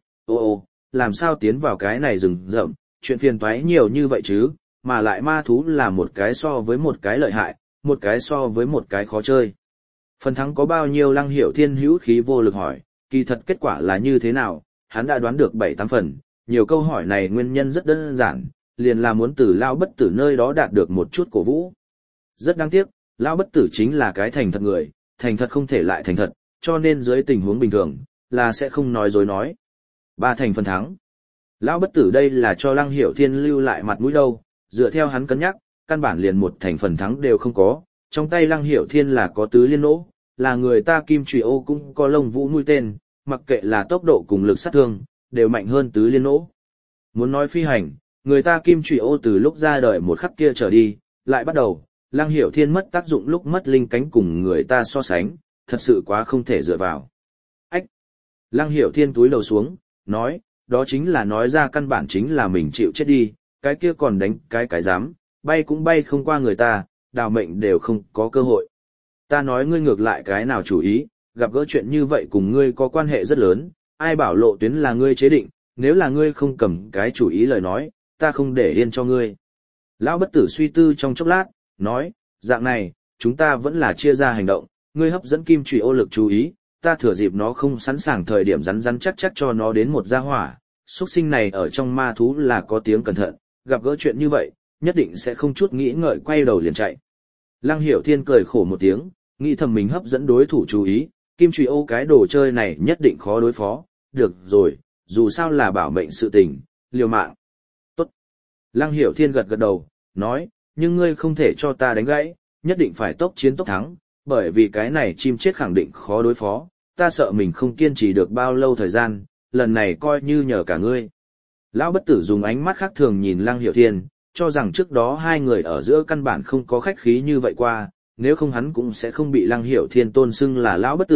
làm sao tiến vào cái này rừng rậm, chuyện phiền toái nhiều như vậy chứ, mà lại ma thú là một cái so với một cái lợi hại, một cái so với một cái khó chơi. Phần thắng có bao nhiêu? Lăng Hiểu Thiên hữu khí vô lực hỏi, kỳ thật kết quả là như thế nào, hắn đã đoán được 7-8 phần, nhiều câu hỏi này nguyên nhân rất đơn giản, liền là muốn từ Lão bất tử nơi đó đạt được một chút cổ vũ. Rất đáng tiếc, Lão bất tử chính là cái thành thật người, thành thật không thể lại thành thật, cho nên dưới tình huống bình thường, là sẽ không nói dối nói. 3 thành phần thắng. Lão bất tử đây là cho Lăng Hiểu Thiên lưu lại mặt mũi đâu, dựa theo hắn cân nhắc, căn bản liền 1 thành phần thắng đều không có, trong tay Lăng Hiểu Thiên là có tứ liên nỗ, là người ta Kim Trùy Ô cũng có lông vũ nuôi tên, mặc kệ là tốc độ cùng lực sát thương, đều mạnh hơn tứ liên nỗ. Muốn nói phi hành, người ta Kim Trùy Ô từ lúc ra đời một khắc kia trở đi, lại bắt đầu, Lăng Hiểu Thiên mất tác dụng lúc mất linh cánh cùng người ta so sánh, thật sự quá không thể dựa vào. Ách! Lăng Hiểu Thiên túi đầu xuống, nói, đó chính là nói ra căn bản chính là mình chịu chết đi, cái kia còn đánh cái dám, bay cũng bay không qua người ta, đào mệnh đều không có cơ hội. Ta nói ngươi ngược lại cái nào chủ ý, gặp gỡ chuyện như vậy cùng ngươi có quan hệ rất lớn, ai bảo lộ tuyến là ngươi chế định, nếu là ngươi không cầm cái chủ ý lời nói, ta không để yên cho ngươi. Lão bất tử suy tư trong chốc lát, nói, dạng này, chúng ta vẫn là chia ra hành động, ngươi hấp dẫn Kim Trùy Ô lực chú ý, ta thừa dịp nó không sẵn sàng thời điểm rắn rắn chắc chắc cho nó đến một gia hỏa, xuất sinh này ở trong ma thú là có tiếng cẩn thận, gặp gỡ chuyện như vậy, nhất định sẽ không chút nghĩ ngợi quay đầu liền chạy. Lăng Hiểu Thiên cười khổ một tiếng, nghĩ thầm mình hấp dẫn đối thủ chú ý, Kim Trùy Ô cái đồ chơi này nhất định khó đối phó, được rồi, dù sao là bảo mệnh sự tình, liều mạng. Tốt. Lăng Hiểu Thiên gật gật đầu, nói, nhưng ngươi không thể cho ta đánh gãy, nhất định phải tốc chiến tốc thắng, bởi vì cái này chim chết khẳng định khó đối phó, ta sợ mình không kiên trì được bao lâu thời gian, lần này coi như nhờ cả ngươi. Lão bất tử dùng ánh mắt khác thường nhìn Lăng Hiểu Thiên, cho rằng trước đó hai người ở giữa căn bản không có khách khí như vậy qua, nếu không hắn cũng sẽ không bị Lăng Hiểu Thiên tôn xưng là lão bất tử,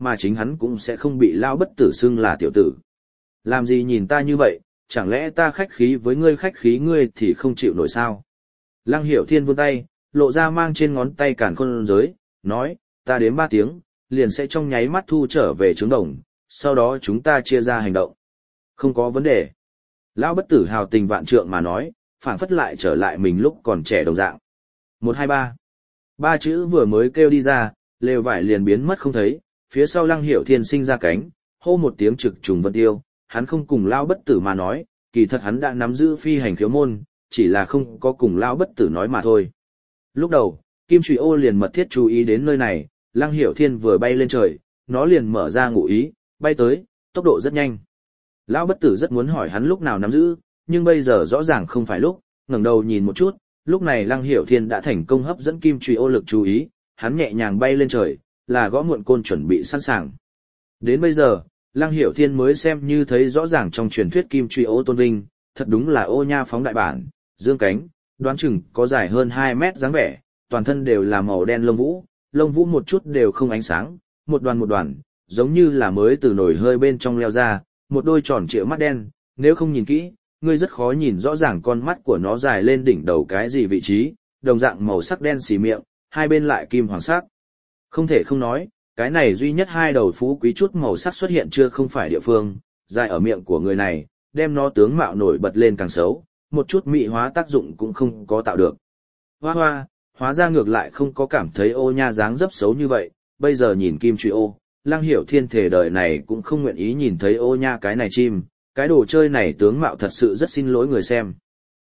mà chính hắn cũng sẽ không bị lão bất tử xưng là tiểu tử. Làm gì nhìn ta như vậy, chẳng lẽ ta khách khí với ngươi khách khí ngươi thì không chịu nổi sao? Lăng Hiểu Thiên vươn tay, lộ ra mang trên ngón tay càn khôn giới, nói, ta đếm 3 tiếng, liền sẽ trong nháy mắt thu trở về trứng đồng, sau đó chúng ta chia ra hành động. Không có vấn đề. Lão bất tử hào tình vạn trượng mà nói, phảng phất lại trở lại mình lúc còn trẻ đồng dạng. 1 2 3. 3 chữ vừa mới kêu đi ra, lều vải liền biến mất không thấy, phía sau Lăng Hiểu Thiên sinh ra cánh, hô một tiếng trực trùng vân tiêu, hắn không cùng Lão bất tử mà nói, kỳ thật hắn đã nắm giữ phi hành khiếu môn, chỉ là không có cùng Lão bất tử nói mà thôi. Lúc đầu, Kim Trùy Ô liền mật thiết chú ý đến nơi này, Lăng Hiểu Thiên vừa bay lên trời, nó liền mở ra ngụ ý, bay tới, tốc độ rất nhanh. Lão bất tử rất muốn hỏi hắn lúc nào nắm giữ, nhưng bây giờ rõ ràng không phải lúc, ngẩng đầu nhìn một chút, lúc này Lăng Hiểu Thiên đã thành công hấp dẫn Kim Trùy Ô lực chú ý, hắn nhẹ nhàng bay lên trời, là gõ muộn côn chuẩn bị sẵn sàng. Đến bây giờ, Lăng Hiểu Thiên mới xem như thấy rõ ràng trong truyền thuyết Kim Trùy Ô tôn vinh, thật đúng là ô nha phóng đại bản, dương cánh, đoán chừng có dài hơn 2 mét dáng vẻ, toàn thân đều là màu đen lông vũ một chút đều không ánh sáng, một đoàn, giống như là mới từ nồi hơi bên trong leo ra, một đôi tròn trịa mắt đen, nếu không nhìn kỹ, ngươi rất khó nhìn rõ ràng con mắt của nó dài lên đỉnh đầu cái gì vị trí, đồng dạng màu sắc đen xì miệng, hai bên lại kim hoàng sắc. Không thể không nói, cái này duy nhất 2 đầu phú quý chút màu sắc xuất hiện chưa không phải địa phương, dài ở miệng của người này, đem nó tướng mạo nổi bật lên càng xấu, một chút mị hóa tác dụng cũng không có tạo được. Hóa ra ngược lại không có cảm thấy ô nha dáng dấp xấu như vậy, bây giờ nhìn Kim Trùy Ô, Lăng Hiểu Thiên thể đời này cũng không nguyện ý nhìn thấy ô nha cái này chim, cái đồ chơi này tướng mạo thật sự rất xin lỗi người xem.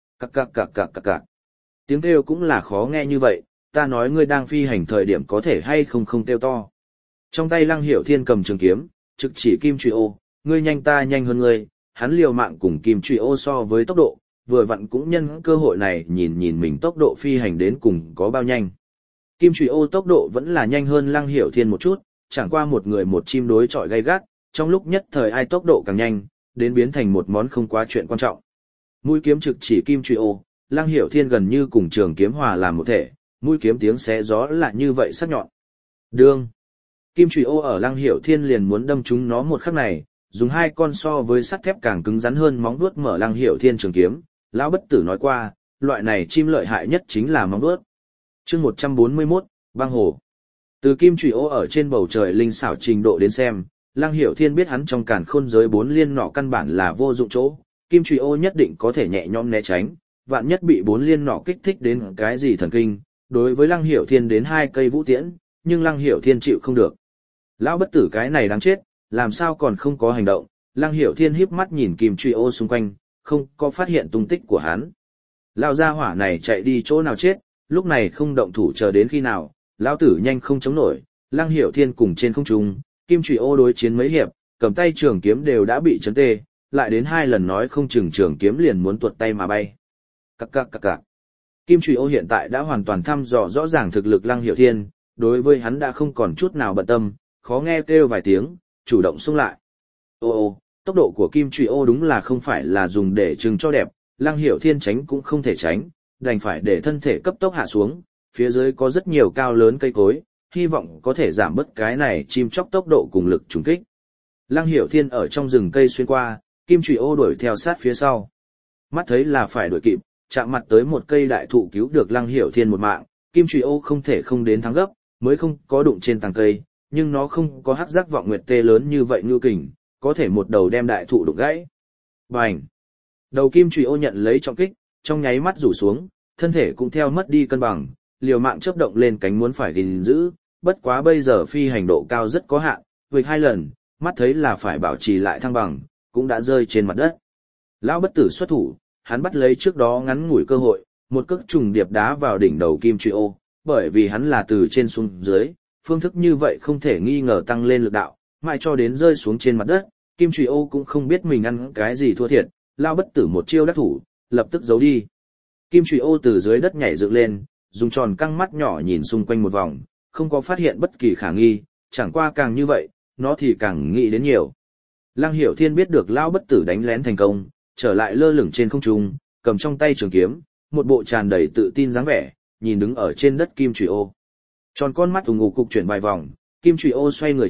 Cặc. Tiếng kêu cũng là khó nghe như vậy, ta nói ngươi đang phi hành thời điểm có thể hay không kêu to. Trong tay Lăng Hiểu Thiên cầm trường kiếm, trực chỉ Kim Trùy Ô, ngươi nhanh ta nhanh hơn ngươi, hắn liều mạng cùng Kim Trùy Ô so với tốc độ, vừa vặn cũng nhân cơ hội này nhìn mình tốc độ phi hành đến cùng có bao nhanh. Kim Trùy Ô tốc độ vẫn là nhanh hơn Lăng Hiểu Thiên một chút, chẳng qua một người một chim đối chọi gay gắt, trong lúc nhất thời ai tốc độ càng nhanh, đến biến thành một món không quá chuyện quan trọng. Mũi kiếm trực chỉ Kim Trùy Ô, Lăng Hiểu Thiên gần như cùng trường kiếm hòa làm một thể, mũi kiếm tiếng xé gió là như vậy sắc nhọn. Đương. Kim Trùy Ô ở Lăng Hiểu Thiên liền muốn đâm trúng nó một khắc này, dùng 2 con so với sắt thép càng cứng rắn hơn móng vuốt mở Lăng Hiểu Thiên trường kiếm. Lão bất tử nói qua, loại này chim lợi hại nhất chính là móng vuốt. Chương 141, băng hồ. Từ Kim Trùy Ô ở trên bầu trời linh xảo trình độ đến xem, Lăng Hiểu Thiên biết hắn trong càn khôn giới 4 liên nọ căn bản là vô dụng chỗ, Kim Trùy Ô nhất định có thể nhẹ nhõm né tránh, vạn nhất bị 4 liên nọ kích thích đến cái gì thần kinh, đối với Lăng Hiểu Thiên đến 2 cây vũ tiễn, nhưng Lăng Hiểu Thiên chịu không được. Lão bất tử cái này đáng chết, làm sao còn không có hành động? Lăng Hiểu Thiên híp mắt nhìn Kim Trùy Ô xung quanh, không có phát hiện tung tích của hắn. Lão gia hỏa này chạy đi chỗ nào chết, lúc này không động thủ chờ đến khi nào, lão tử nhanh không chống nổi. Lăng Hiểu Thiên cùng trên không trung, Kim Trùy Ô đối chiến mấy hiệp, cầm tay trường kiếm đều đã bị chấn tê, lại đến 2 lần nói không chừng trường kiếm liền muốn tuột tay mà bay. Cặc. Kim Trùy Ô hiện tại đã hoàn toàn thăm dò rõ ràng thực lực Lăng Hiểu Thiên, đối với hắn đã không còn chút nào bận tâm, khó nghe kêu vài tiếng, chủ động xung lại. Ô, tốc độ của Kim Trùy Ô đúng là không phải là dùng để trưng cho đẹp, Lăng Hiểu Thiên tránh cũng không thể tránh, đành phải để thân thể cấp tốc hạ xuống, phía dưới có rất nhiều cao lớn cây cối, hy vọng có thể giảm bớt cái này chim chóc tốc độ cùng lực trùng kích. Lăng Hiểu Thiên ở trong rừng cây xuyên qua, Kim Trùy Ô đuổi theo sát phía sau. Mắt thấy là phải đuổi kịp, chạm mặt tới một cây đại thụ cứu được Lăng Hiểu Thiên một mạng, Kim Trùy Ô không thể không đến thắng gấp, mới không có đụng trên tàng cây, nhưng nó không có hắc giác vọng nguyệt tê lớn như vậy ngưu kình, có thể một đầu đem đại thụ đụng gãy. Bành! Đầu Kim Trùy Ô nhận lấy trọng kích, trong nháy mắt rủ xuống, thân thể cũng theo mất đi cân bằng, liều mạng chớp động lên cánh muốn phải gìn giữ, bất quá bây giờ phi hành độ cao rất có hạn, vượt 2 lần, mắt thấy là phải bảo trì lại thăng bằng, cũng đã rơi trên mặt đất. Lão bất tử xuất thủ, hắn bắt lấy trước đó ngắn ngủi cơ hội, một cước trùng điệp đá vào đỉnh đầu Kim Trùy Ô, bởi vì hắn là từ trên xuống dưới, phương thức như vậy không thể nghi ngờ tăng lên lực đạo, mãi cho đến rơi xuống trên mặt đất, Kim Trùy Ô cũng không biết mình ăn cái gì thua thiệt, Lão bất tử một chiêu đắc thủ, lập tức giấu đi. Kim Trùy Ô từ dưới đất nhảy dựng lên, dùng tròn căng mắt nhỏ nhìn xung quanh một vòng, không có phát hiện bất kỳ khả nghi, chẳng qua càng như vậy, nó thì càng nghĩ đến nhiều. Lăng Hiểu Thiên biết được Lão bất tử đánh lén thành công, trở lại lơ lửng trên không trung, cầm trong tay trường kiếm, một bộ tràn đầy tự tin dáng vẻ, nhìn đứng ở trên đất Kim Trùy Ô. Tròn con mắt ù ngục cục chuyển vài vòng, Kim Trùy Ô xoay người chạy,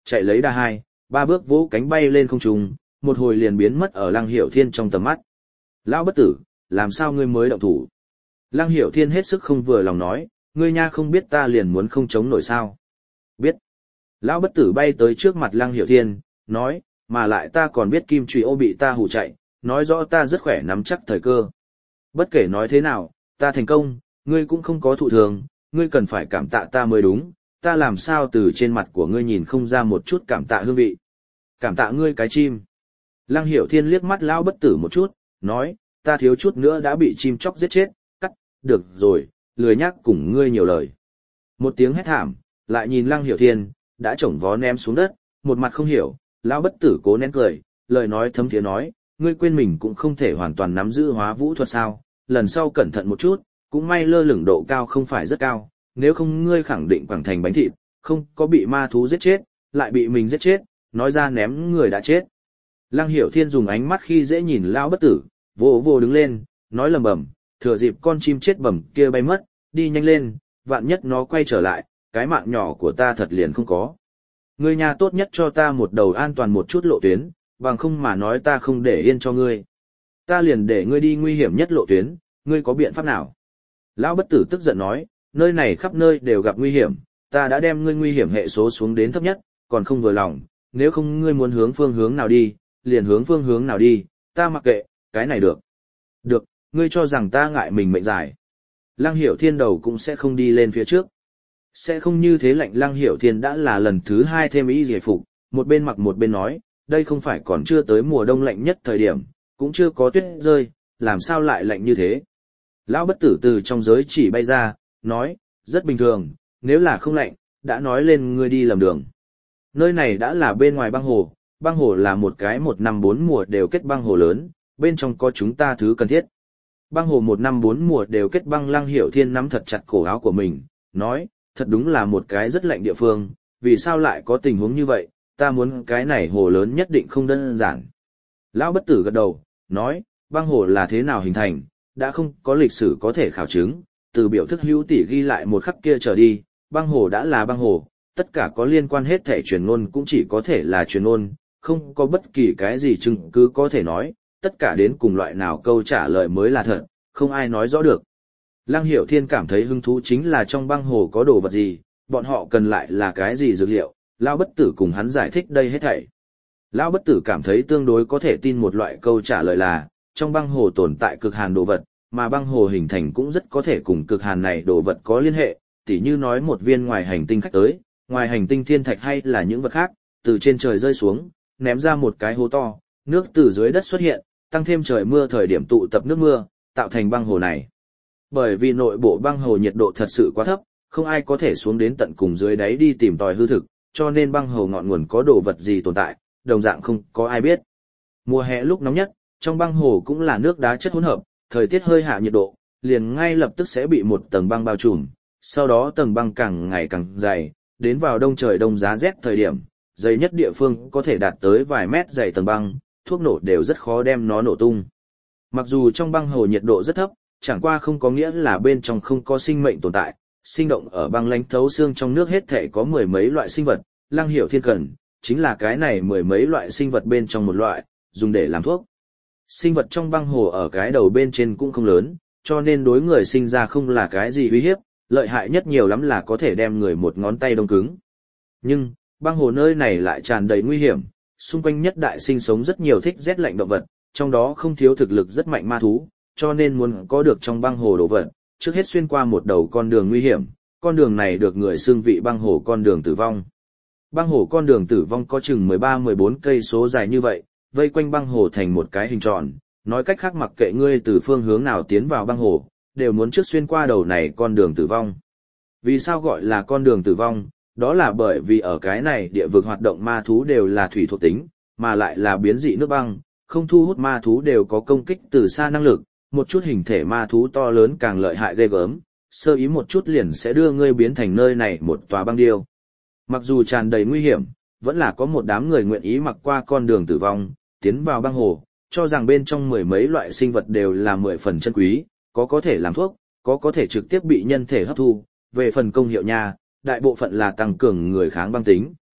chạy lấy đà 2, 3 bước vỗ cánh bay lên không trung, một hồi liền biến mất ở Lăng Hiểu Thiên trong tầm mắt. Lão bất tử, làm sao ngươi mới động thủ? Lăng Hiểu Thiên hết sức không vừa lòng nói, ngươi nha không biết ta liền muốn không chống nổi sao? Biết. Lão bất tử bay tới trước mặt Lăng Hiểu Thiên, nói, mà lại ta còn biết kim truy ô bị ta hù chạy, nói rõ ta rất khỏe nắm chắc thời cơ. Bất kể nói thế nào, ta thành công, ngươi cũng không có thụ thường, ngươi cần phải cảm tạ ta mới đúng, ta làm sao từ trên mặt của ngươi nhìn không ra một chút cảm tạ hương vị. Cảm tạ ngươi cái chim. Lăng Hiểu Thiên liếc mắt lão bất tử một chút, nói, ta thiếu chút nữa đã bị chim chóc giết chết, được rồi, lười nhắc cùng ngươi nhiều lời. Một tiếng hét thảm, lại nhìn Lăng Hiểu Thiên, đã chổng vó ném xuống đất, một mặt không hiểu, lão bất tử cố nén cười, lời nói thấm thiế nói, ngươi quên mình cũng không thể hoàn toàn nắm giữ hóa vũ thuật sao, lần sau cẩn thận một chút, cũng may lơ lửng độ cao không phải rất cao, nếu không ngươi khẳng định quẳng thành bánh thịt, không có bị ma thú giết chết, lại bị mình giết chết, nói ra ném người đã chết. Lăng Hiểu Thiên dùng ánh mắt khi dễ nhìn lão bất tử, vô vô đứng lên, nói lầm bầm, thừa dịp con chim chết bẩm kia bay mất, đi nhanh lên, vạn nhất nó quay trở lại, cái mạng nhỏ của ta thật liền không có. Ngươi nhà tốt nhất cho ta một đầu an toàn một chút lộ tuyến, bằng không mà nói ta không để yên cho ngươi. Ta liền để ngươi đi nguy hiểm nhất lộ tuyến, ngươi có biện pháp nào? Lão bất tử tức giận nói, nơi này khắp nơi đều gặp nguy hiểm, ta đã đem ngươi nguy hiểm hệ số xuống đến thấp nhất, còn không vừa lòng, nếu không ngươi muốn hướng phương hướng nào đi, liền hướng phương hướng nào đi, ta mặc kệ, cái này được. Được, ngươi cho rằng ta ngại mình mệnh dài. Lăng Hiểu Thiên đầu cũng sẽ không đi lên phía trước. Sẽ không như thế lạnh. Lăng Hiểu Thiên đã là lần thứ 2 thêm y giải phục, một bên mặc một bên nói, đây không phải còn chưa tới mùa đông lạnh nhất thời điểm, cũng chưa có tuyết rơi, làm sao lại lạnh như thế. Lão bất tử từ trong giới chỉ bay ra, nói, rất bình thường, nếu là không lạnh, đã nói lên ngươi đi lầm đường. Nơi này đã là bên ngoài băng hồ là một cái 1 năm 4 mùa đều kết băng hồ lớn, bên trong có chúng ta thứ cần thiết. Băng hồ 1 năm 4 mùa đều kết băng. Lăng Hiểu Thiên nắm thật chặt cổ áo của mình, nói, thật đúng là một cái rất lạnh địa phương, vì sao lại có tình huống như vậy, ta muốn cái này hồ lớn nhất định không đơn giản. Lão bất tử gật đầu, nói, băng hồ là thế nào hình thành, đã không có lịch sử có thể khảo chứng, từ biểu thức hữu tỷ ghi lại một khắc kia trở đi, băng hồ đã là băng hồ, tất cả có liên quan hết thể truyền ngôn cũng chỉ có thể là truyền ngôn, không có bất kỳ cái gì chứng cứ có thể nói, tất cả đến cùng loại nào câu trả lời mới là thật, không ai nói rõ được. Lăng Hiểu Thiên cảm thấy hứng thú chính là trong băng hồ có đồ vật gì, bọn họ cần lại là cái gì dược liệu, Lão bất tử cùng hắn giải thích đây hết thảy. Lão bất tử cảm thấy tương đối có thể tin một loại câu trả lời là, trong băng hồ tồn tại cực hàn đồ vật, mà băng hồ hình thành cũng rất có thể cùng cực hàn này đồ vật có liên hệ, tỉ như nói một viên ngoài hành tinh khách tới, ngoài hành tinh thiên thạch hay là những vật khác, từ trên trời rơi xuống, ném ra một cái hố to, nước từ dưới đất xuất hiện, tăng thêm trời mưa thời điểm tụ tập nước mưa, tạo thành băng hồ này. Bởi vì nội bộ băng hồ nhiệt độ thật sự quá thấp, không ai có thể xuống đến tận cùng dưới đáy đi tìm tòi hư thực, cho nên băng hồ ngọn nguồn có đồ vật gì tồn tại, đồng dạng không có ai biết. Mùa hè lúc nóng nhất, trong băng hồ cũng là nước đá chất hỗn hợp, thời tiết hơi hạ nhiệt độ, liền ngay lập tức sẽ bị một tầng băng bao trùm, sau đó tầng băng càng ngày càng dày, đến vào đông trời đông giá rét thời điểm, dày nhất địa phương có thể đạt tới vài mét dày tầng băng, thuốc nổ đều rất khó đem nó nổ tung. Mặc dù trong băng hồ nhiệt độ rất thấp, chẳng qua không có nghĩa là bên trong không có sinh mệnh tồn tại, sinh động ở băng lãnh thấu xương trong nước hết thể có mười mấy loại sinh vật, Lăng Hiểu Thiên cần, chính là cái này mười mấy loại sinh vật bên trong một loại, dùng để làm thuốc. Sinh vật trong băng hồ ở cái đầu bên trên cũng không lớn, cho nên đối người sinh ra không là cái gì uy hiếp, lợi hại nhất nhiều lắm là có thể đem người một ngón tay đông cứng. Nhưng, băng hồ nơi này lại tràn đầy nguy hiểm, xung quanh nhất đại sinh sống rất nhiều thích rét lạnh động vật, trong đó không thiếu thực lực rất mạnh ma thú, cho nên muốn có được trong băng hồ đồ vật, trước hết xuyên qua một đầu con đường nguy hiểm, con đường này được người xưng vị băng hồ con đường tử vong. Băng hồ con đường tử vong có chừng 13-14 cây số dài như vậy, vây quanh băng hồ thành một cái hình tròn, nói cách khác mặc kệ ngươi từ phương hướng nào tiến vào băng hồ, đều muốn trước xuyên qua đầu này con đường tử vong. Vì sao gọi là con đường tử vong? Đó là bởi vì ở cái này địa vực hoạt động ma thú đều là thủy thuộc tính, mà lại là biến dị nước băng, không thu hút ma thú đều có công kích từ xa năng lực, một chút hình thể ma thú to lớn càng lợi hại ghê gớm, sơ ý một chút liền sẽ đưa ngươi biến thành nơi này một tòa băng điêu. Mặc dù tràn đầy nguy hiểm, vẫn là có một đám người nguyện ý mặc qua con đường tử vong, tiến vào băng hồ, cho rằng bên trong mười mấy loại sinh vật đều là 10 phần chân quý, có thể làm thuốc, có thể trực tiếp bị nhân thể hấp thu, về phần công hiệu nha, đại bộ phận là tăng cường người kháng băng tính,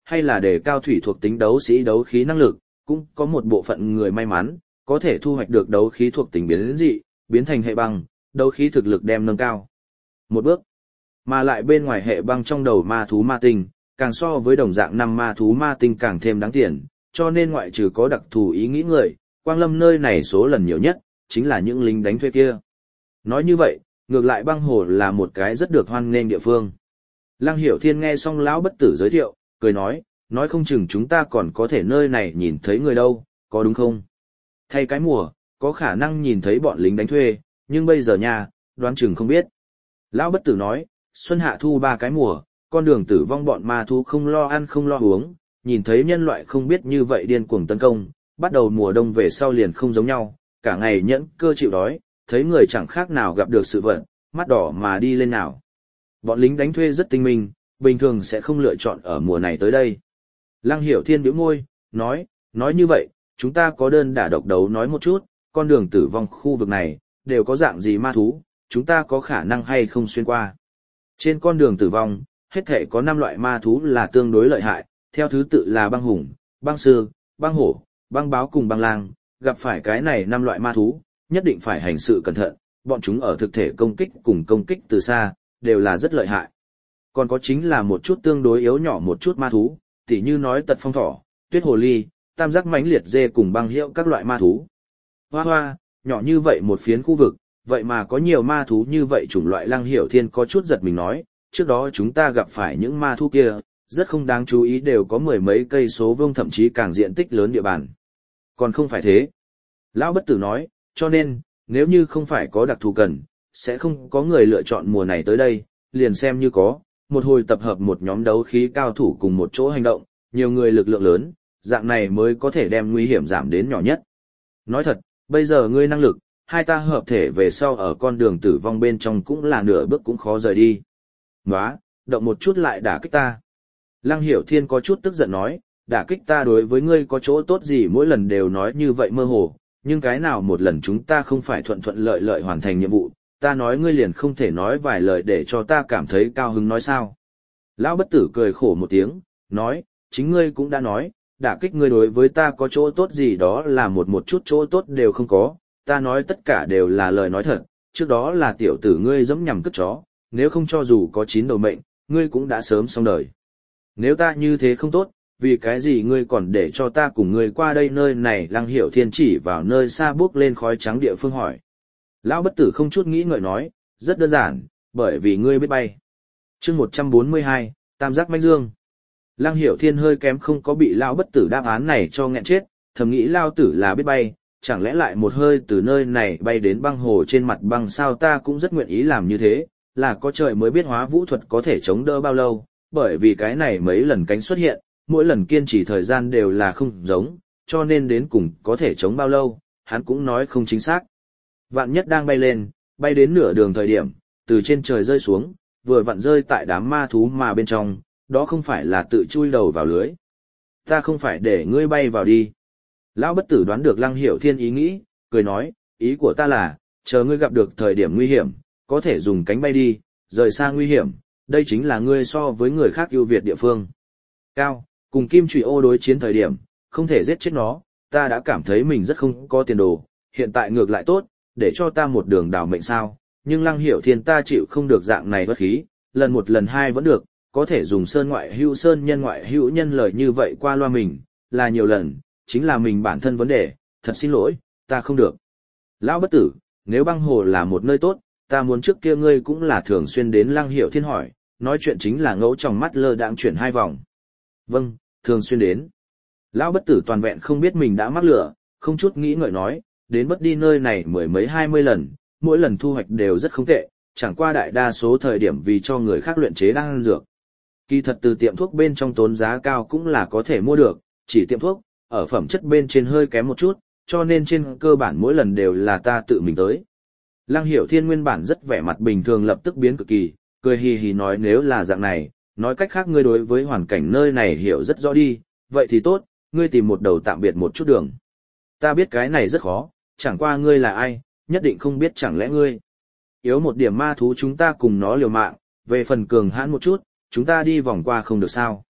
hay là đề cao thủy thuộc tính đấu sĩ đấu khí năng lực, cũng có một bộ phận người may mắn, có thể thu hoạch được đấu khí thuộc tính biến dị, biến thành hệ băng, đấu khí thực lực đem nâng cao. Một bước, mà lại bên ngoài hệ băng trong đầu ma thú ma tinh, càng so với đồng dạng năm ma thú ma tinh càng thêm đáng tiền, cho nên ngoại trừ có đặc thù ý nghĩ người, Quang Lâm nơi này số lần nhiều nhất, chính là những lính đánh thuê kia. Nói như vậy, ngược lại băng hồ là một cái rất được hoan nghênh địa phương. Lăng Hiểu Thiên nghe xong lão bất tử giới thiệu, cười nói không chừng chúng ta còn có thể nơi này nhìn thấy người đâu, có đúng không? Thay cái mùa, có khả năng nhìn thấy bọn lính đánh thuê, nhưng bây giờ nha, đoán chừng không biết. Lão bất tử nói, xuân hạ thu 3 cái mùa, con đường tử vong bọn ma thú không lo ăn không lo uống, nhìn thấy nhân loại không biết như vậy điên cuồng tấn công, bắt đầu mùa đông về sau liền không giống nhau, cả ngày nhẫn cơ chịu đói, thấy người chẳng khác nào gặp được sự vận, mắt đỏ mà đi lên nào. Bọn lính đánh thuê rất tinh minh, bình thường sẽ không lựa chọn ở mùa này tới đây. Lăng Hiểu Thiên bĩu môi, nói như vậy, chúng ta có đơn đả độc đấu nói một chút, con đường tử vong khu vực này, đều có dạng gì ma thú, chúng ta có khả năng hay không xuyên qua. Trên con đường tử vong, hết thể có 5 loại ma thú là tương đối lợi hại, theo thứ tự là băng hùng, băng sư, băng hổ, băng báo cùng băng lang, gặp phải cái này 5 loại ma thú, nhất định phải hành sự cẩn thận, bọn chúng ở thực thể công kích cùng công kích từ xa, đều là rất lợi hại. Còn có chính là một chút tương đối yếu nhỏ một chút ma thú, tỉ như nói tật phong thỏ, tuyết hồ ly, tam giác mãnh liệt dê cùng băng hiệu các loại ma thú. Hoa, nhỏ như vậy một phiến khu vực, vậy mà có nhiều ma thú như vậy chủng loại. Lăng Hiểu Thiên có chút giật mình nói, trước đó chúng ta gặp phải những ma thú kia, rất không đáng chú ý đều có 10 mấy cây số vuông thậm chí càng diện tích lớn địa bàn. Còn không phải thế. Lão bất tử nói, cho nên, nếu như không phải có đặc thù cần, sẽ không có người lựa chọn mùa này tới đây, liền xem như có, một hồi tập hợp một nhóm đấu khí cao thủ cùng một chỗ hành động, nhiều người lực lượng lớn, dạng này mới có thể đem nguy hiểm giảm đến nhỏ nhất. Nói thật, bây giờ ngươi năng lực, hai ta hợp thể về sau ở con đường tử vong bên trong cũng là nửa bước cũng khó rời đi. Nóa, động một chút lại đả kích ta. Lăng Hiểu Thiên có chút tức giận nói, đả kích ta đối với ngươi có chỗ tốt gì mỗi lần đều nói như vậy mơ hồ, nhưng cái nào một lần chúng ta không phải thuận thuận lợi lợi hoàn thành nhiệm vụ, ta nói ngươi liền không thể nói vài lời để cho ta cảm thấy cao hứng nói sao. Lão bất tử cười khổ một tiếng, nói, chính ngươi cũng đã nói, đả kích ngươi đối với ta có chỗ tốt gì đó là một chút chỗ tốt đều không có, ta nói tất cả đều là lời nói thật, trước đó là tiểu tử ngươi dẫm nhằm cướp chó, nếu không cho dù có 9 đầu mệnh, ngươi cũng đã sớm xong đời. Nếu ta như thế không tốt, vì cái gì ngươi còn để cho ta cùng ngươi qua đây nơi này? Lăng Hiểu Thiên chỉ vào nơi xa bước lên khói trắng địa phương hỏi. Lão bất tử không chút nghĩ ngợi nói, rất đơn giản, bởi vì ngươi biết bay. Chương 142, Tam giác mãnh dương. Lăng Hiểu Thiên hơi kém không có bị lão bất tử đáp án này cho nghẹn chết, thầm nghĩ lao tử là biết bay, chẳng lẽ lại một hơi từ nơi này bay đến băng hồ trên mặt băng sao? Ta cũng rất nguyện ý làm như thế, là có trời mới biết hóa vũ thuật có thể chống đỡ bao lâu, bởi vì cái này mấy lần cánh xuất hiện, mỗi lần kiên trì thời gian đều là không giống, cho nên đến cùng có thể chống bao lâu, hắn cũng nói không chính xác. Vạn nhất đang bay lên, bay đến nửa đường thời điểm, từ trên trời rơi xuống, vừa vặn rơi tại đám ma thú mà bên trong, đó không phải là tự chui đầu vào lưới. Ta không phải để ngươi bay vào đi. Lão bất tử đoán được Lăng Hiểu Thiên ý nghĩ, cười nói, ý của ta là, chờ ngươi gặp được thời điểm nguy hiểm, có thể dùng cánh bay đi, rời xa nguy hiểm, đây chính là ngươi so với người khác ưu việt địa phương. Cao, cùng Kim Trụy Ô đối chiến thời điểm, không thể giết chết nó, ta đã cảm thấy mình rất không có tiền đồ, hiện tại ngược lại tốt, để cho ta một đường đào mệnh sao, nhưng Lăng Hiểu Thiên ta chịu không được dạng này bất khí, lần một lần hai vẫn được, có thể dùng sơn ngoại hữu nhân lời như vậy qua loa mình, là nhiều lần, chính là mình bản thân vấn đề, thật xin lỗi, ta không được. Lão bất tử, nếu băng hồ là một nơi tốt, ta muốn trước kia ngươi cũng là thường xuyên đến. Lăng Hiểu Thiên hỏi, nói chuyện chính là ngẫu trong mắt lơ đãng chuyển 2 vòng. Vâng, thường xuyên đến. Lão bất tử toàn vẹn không biết mình đã mắc lửa, không chút nghĩ ngợi nói, đến bất đi nơi này 10 mấy 20 lần, mỗi lần thu hoạch đều rất không tệ, chẳng qua đại đa số thời điểm vì cho người khác luyện chế đan dược. Kỳ thật từ tiệm thuốc bên trong tốn giá cao cũng là có thể mua được, chỉ tiệm thuốc, ở phẩm chất bên trên hơi kém một chút, cho nên trên cơ bản mỗi lần đều là ta tự mình tới. Lăng Hiểu Thiên nguyên bản rất vẻ mặt bình thường lập tức biến cực kỳ, cười hì hì nói, nếu là dạng này, nói cách khác ngươi đối với hoàn cảnh nơi này hiểu rất rõ đi, vậy thì tốt, ngươi tìm một đầu tạm biệt một chút đường. Ta biết cái này rất khó, chẳng qua ngươi là ai, nhất định không biết, chẳng lẽ ngươi yếu một điểm ma thú chúng ta cùng nó liều mạng, về phần cường hãn một chút, chúng ta đi vòng qua không được sao.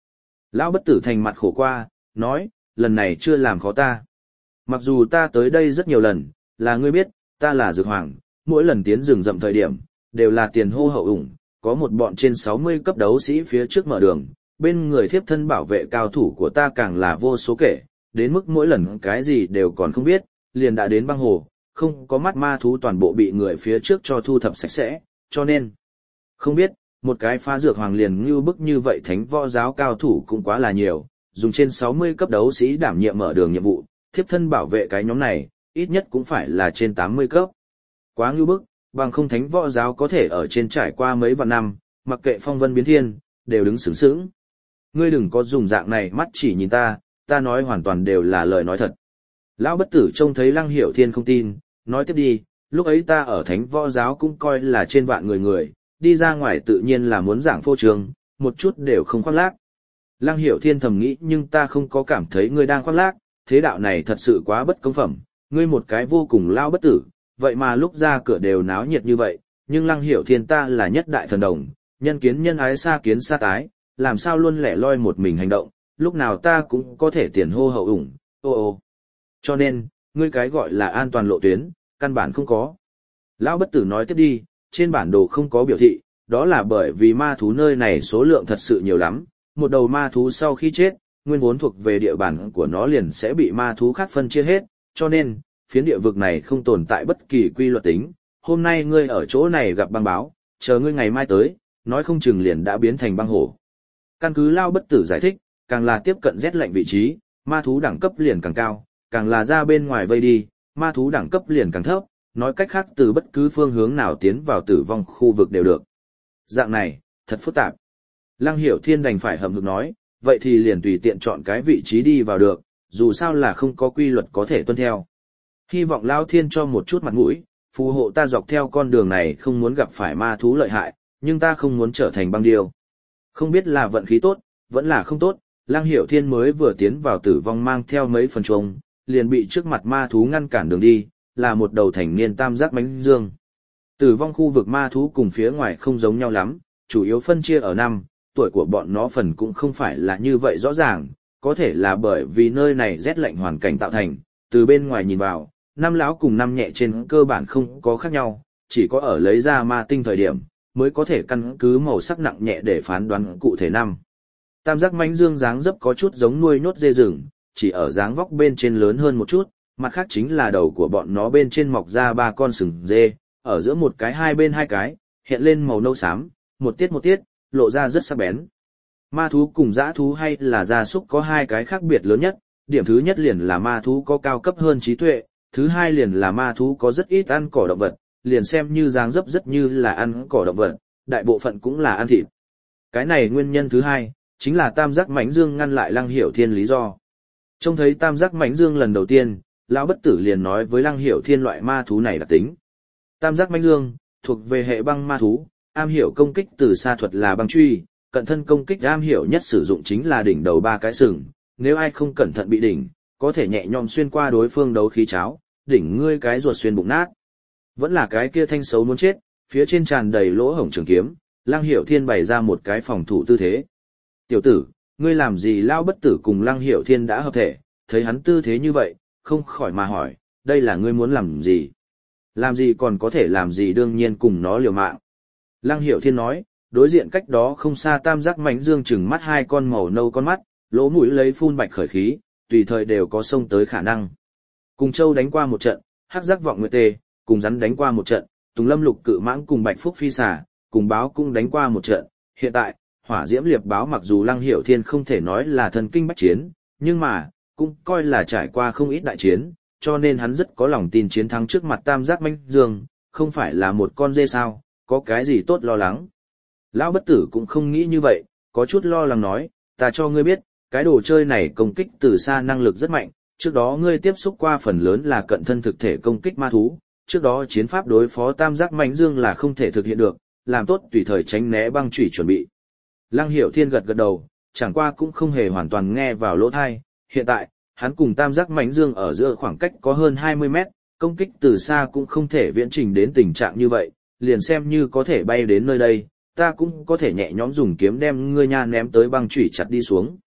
Lão bất tử thành mặt khổ qua, nói, lần này chưa làm khó ta. Mặc dù ta tới đây rất nhiều lần, là ngươi biết, ta là dược hoàng, mỗi lần tiến rừng rậm thời điểm, đều là tiền hô hậu ủng, có một bọn trên 60 cấp đấu sĩ phía trước mở đường, bên người thiếp thân bảo vệ cao thủ của ta càng là vô số kể, đến mức mỗi lần cái gì đều còn không biết, liền đã đến băng hồ, không có mắt ma thú toàn bộ bị người phía trước cho thu thập sạch sẽ, cho nên, không biết, một cái phá dược hoàng liền như bức như vậy thánh võ giáo cao thủ cũng quá là nhiều, dùng trên 60 cấp đấu sĩ đảm nhiệm mở đường nhiệm vụ, thiếp thân bảo vệ cái nhóm này, ít nhất cũng phải là trên 80 cấp. Quá ngưu bức, bằng không thánh võ giáo có thể ở trên trải qua mấy vạn năm, mặc kệ phong vân biến thiên, đều đứng sướng sướng. Ngươi đừng có dùng dạng này mắt chỉ nhìn ta nói hoàn toàn đều là lời nói thật. Lão bất tử trông thấy Lăng Hiểu Thiên không tin, nói tiếp đi, lúc ấy ta ở thánh võ giáo cũng coi là trên vạn người, đi ra ngoài tự nhiên là muốn giảng phô trương, một chút đều không khoác lác. Lăng Hiểu Thiên thầm nghĩ nhưng ta không có cảm thấy ngươi đang khoác lác, thế đạo này thật sự quá bất công phẩm, ngươi một cái vô cùng lao bất tử, vậy mà lúc ra cửa đều náo nhiệt như vậy, nhưng Lăng Hiểu Thiên ta là nhất đại thần đồng, nhân kiến nhân ái xa kiến xa tái, làm sao luôn lẻ loi một mình hành động, lúc nào ta cũng có thể tiền hô hậu ủng, ô. Cho nên, ngươi cái gọi là an toàn lộ tuyến, căn bản không có. Lão bất tử nói tiếp đi, trên bản đồ không có biểu thị, đó là bởi vì ma thú nơi này số lượng thật sự nhiều lắm, một đầu ma thú sau khi chết, nguyên vốn thuộc về địa bàn của nó liền sẽ bị ma thú khác phân chia hết, cho nên, phiến địa vực này không tồn tại bất kỳ quy luật tính, hôm nay ngươi ở chỗ này gặp băng báo, chờ ngươi ngày mai tới, nói không chừng liền đã biến thành băng hổ. Căn cứ Lao bất tử giải thích, càng là tiếp cận rét lạnh vị trí, ma thú đẳng cấp liền càng cao, càng là ra bên ngoài vây đi, ma thú đẳng cấp liền càng thấp, nói cách khác từ bất cứ phương hướng nào tiến vào tử vong khu vực đều được. Dạng này, thật phức tạp. Lăng Hiểu Thiên đành phải hậm hực nói, vậy thì liền tùy tiện chọn cái vị trí đi vào được, dù sao là không có quy luật có thể tuân theo. Hy vọng Lao Thiên cho một chút mặt mũi, phù hộ ta dọc theo con đường này không muốn gặp phải ma thú lợi hại, nhưng ta không muốn trở thành băng điêu. Không biết là vận khí tốt, vẫn là không tốt, Lăng Hiểu Thiên mới vừa tiến vào tử vong mang theo mấy phần trông, liền bị trước mặt ma thú ngăn cản đường đi, là một đầu thành niên tam giác mãnh dương. Tử vong khu vực ma thú cùng phía ngoài không giống nhau lắm, chủ yếu phân chia ở năm, tuổi của bọn nó phần cũng không phải là như vậy rõ ràng, có thể là bởi vì nơi này rét lạnh hoàn cảnh tạo thành, từ bên ngoài nhìn vào, năm lão cùng năm nhẹ trên cơ bản không có khác nhau, chỉ có ở lấy ra ma tinh thời điểm, mới có thể căn cứ màu sắc nặng nhẹ để phán đoán cụ thể năm. Tam giác mãnh dương dáng dấp có chút giống nuôi nhốt dê rừng, chỉ ở dáng vóc bên trên lớn hơn một chút, mặt khác chính là đầu của bọn nó bên trên mọc ra 3 con sừng dê, ở giữa một cái hai bên hai cái, hiện lên màu nâu xám, một tiết, lộ ra rất sắc bén. Ma thú cùng dã thú hay là gia súc có hai cái khác biệt lớn nhất, điểm thứ nhất liền là ma thú có cao cấp hơn trí tuệ, thứ hai liền là ma thú có rất ít ăn cỏ động vật, liền xem như dáng dấp rất như là ăn cỏ động vật, đại bộ phận cũng là ăn thịt. Cái này nguyên nhân thứ hai, chính là tam giác mãnh dương ngăn lại Lăng Hiểu Thiên lý do. Trông thấy tam giác mãnh dương lần đầu tiên, lão bất tử liền nói với Lăng Hiểu Thiên loại ma thú này đặc tính. Tam giác mãnh dương, thuộc về hệ băng ma thú, am hiểu công kích từ xa thuật là băng truy, cận thân công kích am hiểu nhất sử dụng chính là đỉnh đầu 3 cái sừng, nếu ai không cẩn thận bị đỉnh, có thể nhẹ nhõm xuyên qua đối phương đấu khí cháo, đỉnh ngươi cái ruột xuyên bụng nát. Vẫn là cái kia thanh xấu muốn chết, phía trên tràn đầy lỗ hổng trường kiếm, Lăng Hiểu Thiên bày ra một cái phòng thủ tư thế. Tiểu tử, ngươi làm gì? Lão bất tử cùng Lăng Hiểu Thiên đã hợp thể, thấy hắn tư thế như vậy, không khỏi mà hỏi, đây là ngươi muốn làm gì? Làm gì còn có thể làm gì, đương nhiên cùng nó liều mạng. Lăng Hiểu Thiên nói, đối diện cách đó không xa tam giác mãnh dương chừng mắt 2 con màu nâu con mắt, lỗ mũi lấy phun bạch khởi khí, tùy thời đều có xông tới khả năng. Cùng Châu đánh qua một trận, hắc giác vọng nguyệt tê, cùng rắn đánh qua một trận, Tùng Lâm lục cự mãng cùng Bạch Phúc phi xà, cùng báo cũng đánh qua một trận. Hiện tại, hỏa diễm liệp báo mặc dù Lăng Hiểu Thiên không thể nói là thần kinh bách chiến, nhưng mà, cũng coi là trải qua không ít đại chiến, cho nên hắn rất có lòng tin chiến thắng trước mặt tam giác mãnh dương, không phải là một con dê sao, có cái gì tốt lo lắng. Lão bất tử cũng không nghĩ như vậy, có chút lo lắng nói, ta cho ngươi biết, cái đồ chơi này công kích từ xa năng lực rất mạnh, trước đó ngươi tiếp xúc qua phần lớn là cận thân thực thể công kích ma thú, trước đó chiến pháp đối phó tam giác mãnh dương là không thể thực hiện được, làm tốt tùy thời tránh né băng chủy chuẩn bị. Lăng Hiểu Thiên gật gật đầu, chẳng qua cũng không hề hoàn toàn nghe vào lỗ tai, hiện tại, hắn cùng tam giác mãnh dương ở giữa khoảng cách có hơn 20 mét, công kích từ xa cũng không thể viễn trình đến tình trạng như vậy, liền xem như có thể bay đến nơi đây, ta cũng có thể nhẹ nhõm dùng kiếm đem ngươi nha ném tới băng chủy chặt đi xuống.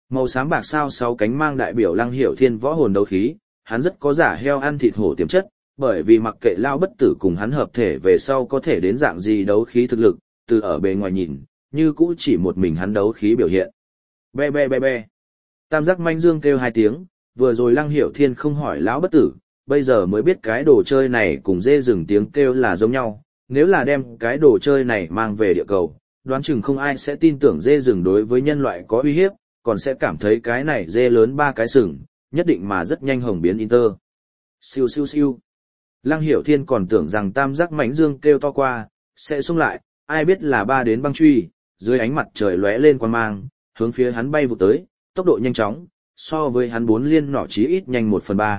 Màu xám bạc sao sáu cánh mang đại biểu Lăng Hiểu Thiên võ hồn đấu khí, hắn rất có giả heo ăn thịt hổ tiềm chất, bởi vì mặc kệ Lão Bất Tử cùng hắn hợp thể về sau có thể đến dạng gì đấu khí thực lực, từ ở bề ngoài nhìn, như cũ chỉ một mình hắn đấu khí biểu hiện. Be be be be. Tam giác manh dương kêu hai tiếng, vừa rồi Lăng Hiểu Thiên không hỏi Lão Bất Tử, bây giờ mới biết cái đồ chơi này cùng dê rừng tiếng kêu là giống nhau, nếu là đem cái đồ chơi này mang về địa cầu, đoán chừng không ai sẽ tin tưởng dê rừng đối với nhân loại có uy hiếp, còn sẽ cảm thấy cái này dê lớn ba cái sừng, nhất định mà rất nhanh hồng biến inter. Siêu siêu siêu. Lăng Hiểu Thiên còn tưởng rằng tam giác mãnh dương kêu to qua, sẽ xung lại, ai biết là ba đến băng truy, dưới ánh mặt trời lóe lên quang mang, hướng phía hắn bay vụt tới, tốc độ nhanh chóng, so với hắn bốn liên nỏ chí ít nhanh 1/3.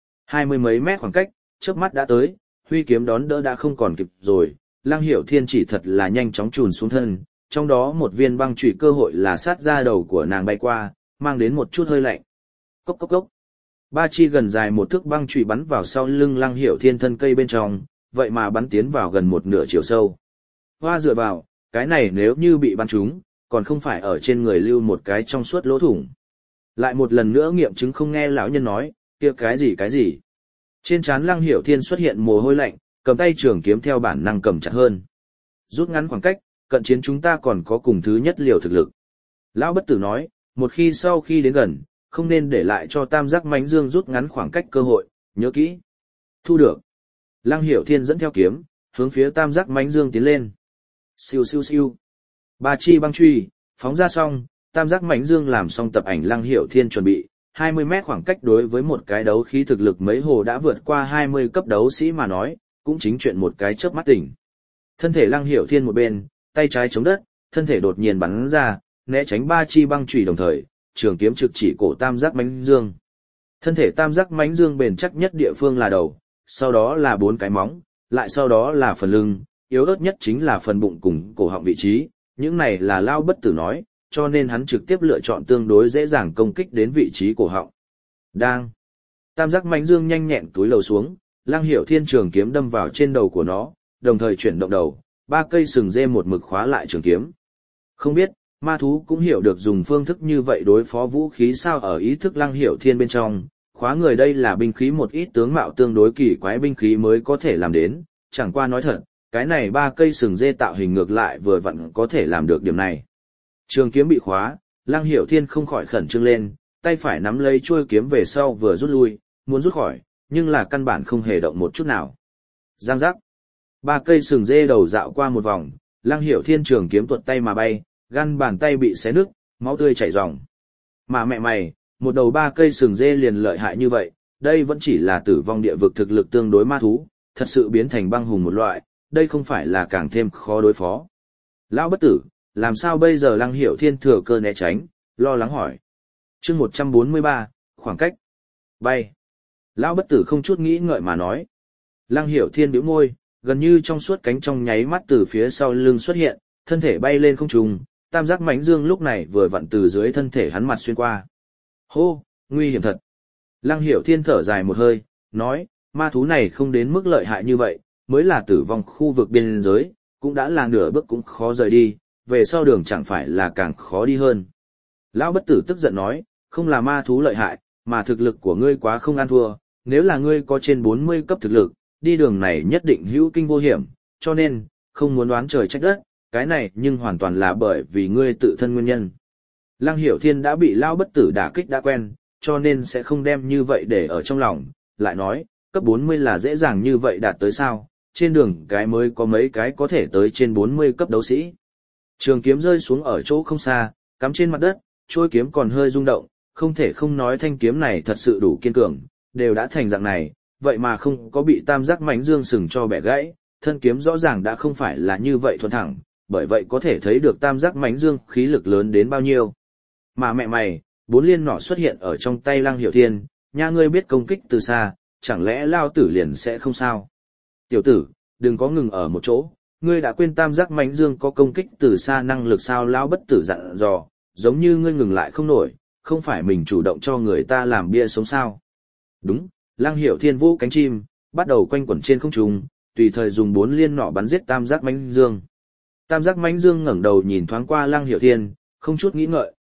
20 mấy mét khoảng cách, chớp mắt đã tới, huy kiếm đón đỡ đã không còn kịp rồi, Lăng Hiểu Thiên chỉ thật là nhanh chóng chùn xuống thân, trong đó một viên băng chủy cơ hội là sát ra đầu của nàng bay qua, mang đến một chút hơi lạnh. Cốc cốc cốc. Ba chi gần dài một thước băng chủy bắn vào sau lưng Lăng Hiểu Thiên thân cây bên trong, vậy mà bắn tiến vào gần một nửa chiều sâu. Hoa dựa vào, cái này nếu như bị bắn trúng, còn không phải ở trên người lưu một cái trong suốt lỗ thủng. Lại một lần nữa nghiệm chứng không nghe lão nhân nói, kia cái gì. Trên trán Lăng Hiểu Thiên xuất hiện mồ hôi lạnh, cầm tay trường kiếm theo bản năng cầm chặt hơn. Rút ngắn khoảng cách, cận chiến chúng ta còn có cùng thứ nhất liều thực lực. Lão Bất Tử nói, một khi sau khi đến gần, không nên để lại cho tam giác mãnh dương rút ngắn khoảng cách cơ hội, nhớ kỹ. Thu được. Lăng Hiểu Thiên dẫn theo kiếm, hướng phía tam giác mãnh dương tiến lên. Siêu siêu siêu. Ba chi băng truy, phóng ra xong, tam giác mãnh dương làm xong tập ảnh Lăng Hiểu Thiên chuẩn bị. 20 mét khoảng cách đối với một cái đấu khí thực lực mấy hồ đã vượt qua 20 cấp đấu sĩ mà nói, cũng chính chuyện một cái chớp mắt tỉnh. Thân thể Lăng Hiểu Thiên một bên, tay trái chống đất, thân thể đột nhiên bắn ra, né tránh ba chi băng chùy đồng thời, trường kiếm trực chỉ cổ tam giác mãnh dương. Thân thể tam giác mãnh dương bền chắc nhất địa phương là đầu, sau đó là 4 cái móng, lại sau đó là phần lưng, yếu ớt nhất chính là phần bụng cùng cổ họng vị trí, những này là Lão Bất Tử nói, cho nên hắn trực tiếp lựa chọn tương đối dễ dàng công kích đến vị trí cổ họng. Đang. Tam giác mãnh dương nhanh nhẹn túi lầu xuống, Lăng Hiểu Thiên trường kiếm đâm vào trên đầu của nó, đồng thời chuyển động đầu, 3 cây sừng dê một mực khóa lại trường kiếm. Không biết, ma thú cũng hiểu được dùng phương thức như vậy đối phó vũ khí sao ở ý thức Lăng Hiểu Thiên bên trong, khóa người đây là binh khí một ít tướng mạo tương đối kỳ quái binh khí mới có thể làm đến, chẳng qua nói thật, cái này 3 cây sừng dê tạo hình ngược lại vừa vặn có thể làm được điểm này. Trường kiếm bị khóa, Lăng Hiểu Thiên không khỏi khẩn trương lên, tay phải nắm lấy chuôi kiếm về sau vừa rút lui, muốn rút khỏi, nhưng là căn bản không hề động một chút nào. Giang giác. 3 cây sừng dê đầu dạo qua một vòng, Lăng Hiểu Thiên trường kiếm tuột tay mà bay, gan bàn tay bị xé nứt, máu tươi chảy ròng. Mà mẹ mày, một đầu 3 cây sừng dê liền lợi hại như vậy, đây vẫn chỉ là tử vong địa vực thực lực tương đối ma thú, thật sự biến thành băng hùng một loại, đây không phải là càng thêm khó đối phó. Lão Bất Tử, làm sao bây giờ? Lăng Hiểu Thiên thừa cơ né tránh, lo lắng hỏi. Chương 143, khoảng cách. Bay. Lão Bất Tử không chút nghĩ ngợi mà nói. Lăng Hiểu Thiên bĩu môi, gần như trong suốt cánh trong nháy mắt từ phía sau lưng xuất hiện, thân thể bay lên không trung, tam giác mãnh dương lúc này vừa vặn từ dưới thân thể hắn mặt xuyên qua. Hô, nguy hiểm thật. Lăng Hiểu Thiên thở dài một hơi, nói, ma thú này không đến mức lợi hại như vậy, mới là tử vong khu vực biên giới, cũng đã là nửa bước cũng khó rời đi, về sau đường chẳng phải là càng khó đi hơn. Lão Bất Tử tức giận nói, không là ma thú lợi hại, mà thực lực của ngươi quá không ăn thua, nếu là ngươi có trên 40 cấp thực lực, đi đường này nhất định hữu kinh vô hiểm, cho nên, không muốn đoán trời trách đất, cái này nhưng hoàn toàn là bởi vì ngươi tự thân nguyên nhân. Lăng Hiểu Thiên đã bị Lão Bất Tử đả kích đã quen, cho nên sẽ không đem như vậy để ở trong lòng, lại nói, cấp 40 là dễ dàng như vậy đạt tới sao, trên đường cái mới có mấy cái có thể tới trên 40 cấp đấu sĩ. Trường kiếm rơi xuống ở chỗ không xa, cắm trên mặt đất, chuôi kiếm còn hơi rung động, không thể không nói thanh kiếm này thật sự đủ kiên cường, đều đã thành dạng này, vậy mà không có bị tam giác mãnh dương sừng cho bẻ gãy, thân kiếm rõ ràng đã không phải là như vậy thuần thẳng, bởi vậy có thể thấy được tam giác mãnh dương khí lực lớn đến bao nhiêu. Mà mẹ mày, 4 liên nỏ xuất hiện ở trong tay Lăng Hiểu Thiên, nha ngươi biết công kích từ xa, chẳng lẽ lao tử liền sẽ không sao? Tiểu tử, đừng có ngừng ở một chỗ, ngươi đã quên tam giác mãnh dương có công kích từ xa năng lực sao? Lão Bất Tử dặn dò, giống như ngươi ngừng lại không nổi, không phải mình chủ động cho người ta làm bia sống sao? Đúng, Lăng Hiểu Thiên vũ cánh chim, bắt đầu quanh quẩn trên không trung, tùy thời dùng 4 liên nỏ bắn giết tam giác mãnh dương. Tam giác mãnh dương ngẩng đầu nhìn thoáng qua Lăng Hiểu Thiên, không chút nghĩ ngợi,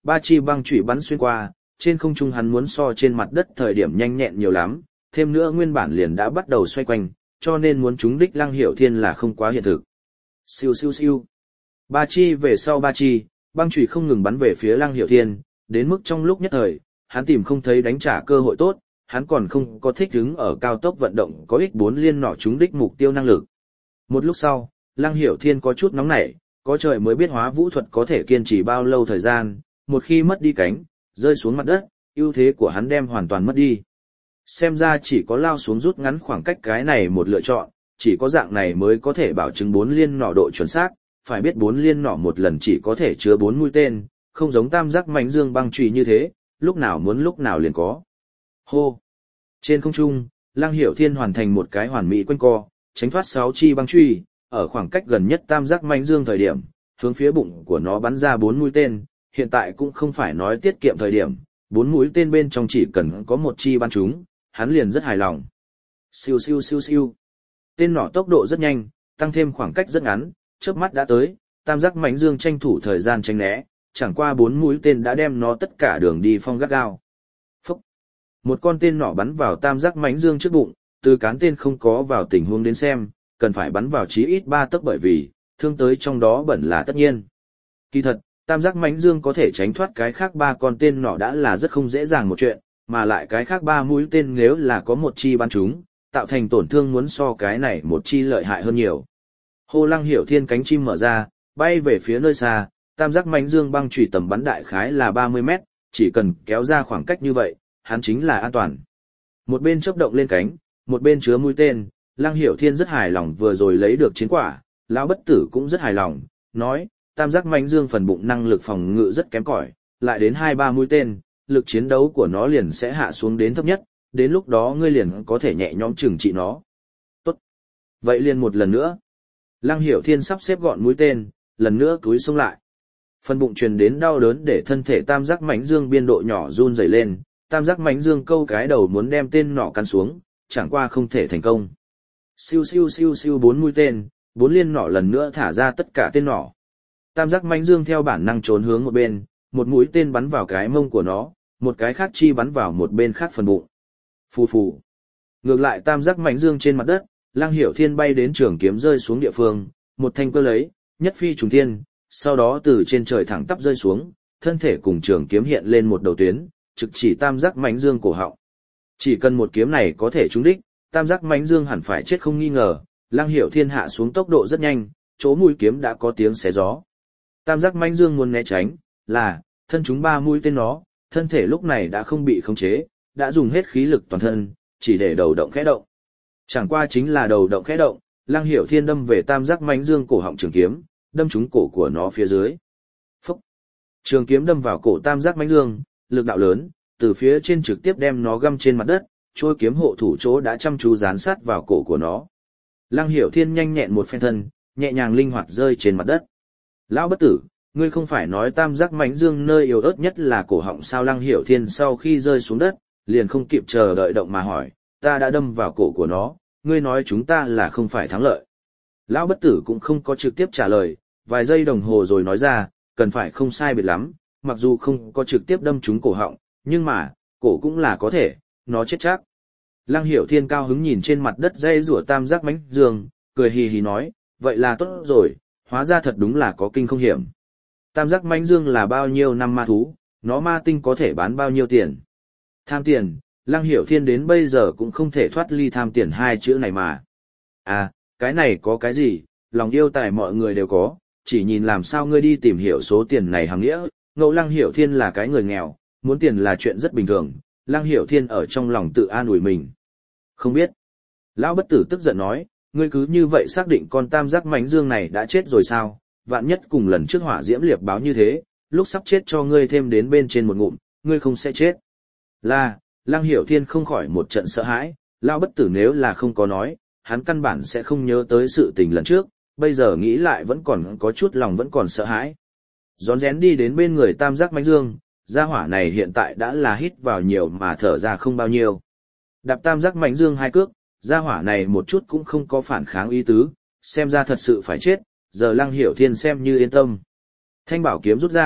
ba chi băng chủy bắn xuyên qua, trên không trung hắn muốn so trên mặt đất thời điểm nhanh nhẹn nhiều lắm, thêm nữa nguyên bản liền đã bắt đầu xoay quanh, cho nên muốn trúng đích Lăng Hiểu Thiên là không quá hiện thực. Siêu siêu siêu. Ba chi về sau ba chi, băng chủy không ngừng bắn về phía Lăng Hiểu Thiên, đến mức trong lúc nhất thời, hắn tìm không thấy đánh trả cơ hội tốt, hắn còn không có thích ứng ở cao tốc vận động có ích 4 liên nỏ trúng đích mục tiêu năng lực. Một lúc sau, Lăng Hiểu Thiên có chút nóng nảy, có trời mới biết hóa vũ thuật có thể kiên trì bao lâu thời gian, một khi mất đi cánh, rơi xuống mặt đất, ưu thế của hắn đem hoàn toàn mất đi. Xem ra chỉ có lao xuống rút ngắn khoảng cách cái này một lựa chọn, chỉ có dạng này mới có thể bảo chứng 4 liên nỏ độ chuẩn xác, phải biết 4 liên nỏ một lần chỉ có thể chứa 4 mũi tên, không giống tam giác mảnh dương băng chùy như thế, lúc nào muốn lúc nào liền có. Hô! Trên không trung, Lăng Hiểu Thiên hoàn thành một cái hoàn mỹ quanh co, tránh thoát 6 chi băng chùy, ở khoảng cách gần nhất tam giác mảnh dương thời điểm, hướng phía bụng của nó bắn ra 4 mũi tên, hiện tại cũng không phải nói tiết kiệm thời điểm, 4 mũi tên bên trong chỉ cần có một chi bắn trúng, hắn liền rất hài lòng. Siêu siêu siêu siêu. Tên nỏ tốc độ rất nhanh, tăng thêm khoảng cách rất ngắn, chớp mắt đã tới, tam giác mảnh dương tranh thủ thời gian tránh né, chẳng qua 4 mũi tên đã đem nó tất cả đường đi phong gắt gao. Phúc! Một con tên nỏ bắn vào tam giác mảnh dương trước bụng, từ cán tên không có vào tình huống đến xem, cần phải bắn vào chí ít 3 tấc bởi vì, thương tới trong đó bẩn là tất nhiên. Kỳ thật, tam giác mảnh dương có thể tránh thoát cái khác 3 con tên nỏ đã là rất không dễ dàng một chuyện, mà lại cái khác 3 mũi tên nếu là có một chi bắn trúng, tạo thành tổn thương muốn so cái này một chi lợi hại hơn nhiều. Hô Lăng Hiểu Thiên cánh chim mở ra, bay về phía nơi xa, tam giác mảnh dương băng chùy tầm bắn đại khái là 30 mét, chỉ cần kéo ra khoảng cách như vậy, hắn chính là an toàn. Một bên chớp động lên cánh, một bên chứa mũi tên, Lăng Hiểu Thiên rất hài lòng vừa rồi lấy được chiến quả, lão bất tử cũng rất hài lòng, nói, tam giác mảnh dương phần bụng năng lực phòng ngự rất kém cỏi, lại đến 2-3 mũi tên, lực chiến đấu của nó liền sẽ hạ xuống đến thấp nhất, đến lúc đó ngươi liền có thể nhẹ nhõm trừng trị nó. Tốt. Vậy liền một lần nữa. Lăng Hiểu Thiên sắp xếp gọn mũi tên, lần nữa cúi xuống lại. Phần bụng truyền đến đau đớn để thân thể tam giác mảnh dương biên độ nhỏ run rẩy lên, tam giác mảnh dương câu cái đầu muốn đem tên nỏ cắn xuống, chẳng qua không thể thành công. Siêu siêu siêu siêu 4 mũi tên, 4 liên nỏ lần nữa thả ra tất cả tên nỏ. Tam giác mảnh dương theo bản năng trốn hướng một bên, một mũi tên bắn vào cái mông của nó, một cái khác chi bắn vào một bên khác phần bụng. Phù phù. Ngược lại tam giác mảnh dương trên mặt đất, Lăng Hiểu Thiên bay đến trường kiếm rơi xuống địa phương, một thanh cơ lấy, nhất phi trùng thiên, sau đó từ trên trời thẳng tắp rơi xuống, thân thể cùng trường kiếm hiện lên một đầu tuyến, trực chỉ tam giác mảnh dương cổ họng. Chỉ cần một kiếm này có thể trúng đích, tam giác mảnh dương hẳn phải chết không nghi ngờ. Lăng Hiểu Thiên hạ xuống tốc độ rất nhanh, chỗ mũi kiếm đã có tiếng xé gió. Tam giác mảnh dương muốn né tránh, là thân chúng 3 mũi tên nó, thân thể lúc này đã không bị khống chế, đã dùng hết khí lực toàn thân, chỉ để đầu động khẽ động. Chẳng qua chính là đầu động khẽ động, Lăng Hiểu Thiên đâm về tam giác mảnh dương cổ họng trường kiếm, đâm trúng cổ của nó phía dưới. Phúc! Trường kiếm đâm vào cổ tam giác mảnh dương, lực đạo lớn, từ phía trên trực tiếp đem nó găm trên mặt đất, trôi kiếm hộ thủ chỗ đã chăm chú dán sát vào cổ của nó. Lăng Hiểu Thiên nhanh nhẹn một phen thân, nhẹ nhàng linh hoạt rơi trên mặt đất. Lão bất tử, ngươi không phải nói tam giác mảnh dương nơi yếu ớt nhất là cổ họng sao? Lăng Hiểu Thiên sau khi rơi xuống đất, liền không kịp chờ đợi động mà hỏi, ta đã đâm vào cổ của nó, ngươi nói chúng ta là không phải thắng lợi. Lão bất tử cũng không có trực tiếp trả lời, vài giây đồng hồ rồi nói ra, cần phải không sai biệt lắm, mặc dù không có trực tiếp đâm trúng cổ họng, nhưng mà, cổ cũng là có thể, nó chết chắc. Lăng Hiểu Thiên cao hứng nhìn trên mặt đất dây rủa tam giác mảnh dương, cười hì hì nói, vậy là tốt rồi, hóa ra thật đúng là có kinh không hiểm. Tam giác mảnh dương là bao nhiêu năm ma thú, nó ma tinh có thể bán bao nhiêu tiền. Tham tiền, Lăng Hiểu Thiên đến bây giờ cũng không thể thoát ly tham tiền 2 chữ này mà. À, cái này có cái gì, lòng yêu tài mọi người đều có, chỉ nhìn làm sao ngươi đi tìm hiểu số tiền này hàng nghĩa. Ngẫu Lăng Hiểu Thiên là cái người nghèo, muốn tiền là chuyện rất bình thường, Lăng Hiểu Thiên ở trong lòng tự an ủi mình. Không biết. Lão bất tử tức giận nói, ngươi cứ như vậy xác định con tam giác mảnh dương này đã chết rồi sao? Vạn nhất cùng lần trước hỏa diễm liệp báo như thế, lúc sắp chết cho ngươi thêm đến bên trên một ngụm, ngươi không sẽ chết. Là, Lăng Hiểu Thiên không khỏi một trận sợ hãi, lão bất tử nếu là không có nói, hắn căn bản sẽ không nhớ tới sự tình lần trước, bây giờ nghĩ lại vẫn còn có chút lòng vẫn còn sợ hãi. Rón rén đi đến bên người tam giác mảnh dương, gia hỏa này hiện tại đã là hít vào nhiều mà thở ra không bao nhiêu. Đạp tam giác mảnh dương 2 cước, gia hỏa này một chút cũng không có phản kháng ý tứ, xem ra thật sự phải chết, giờ Lăng Hiểu Thiên xem như yên tâm. Thanh bảo kiếm rút ra,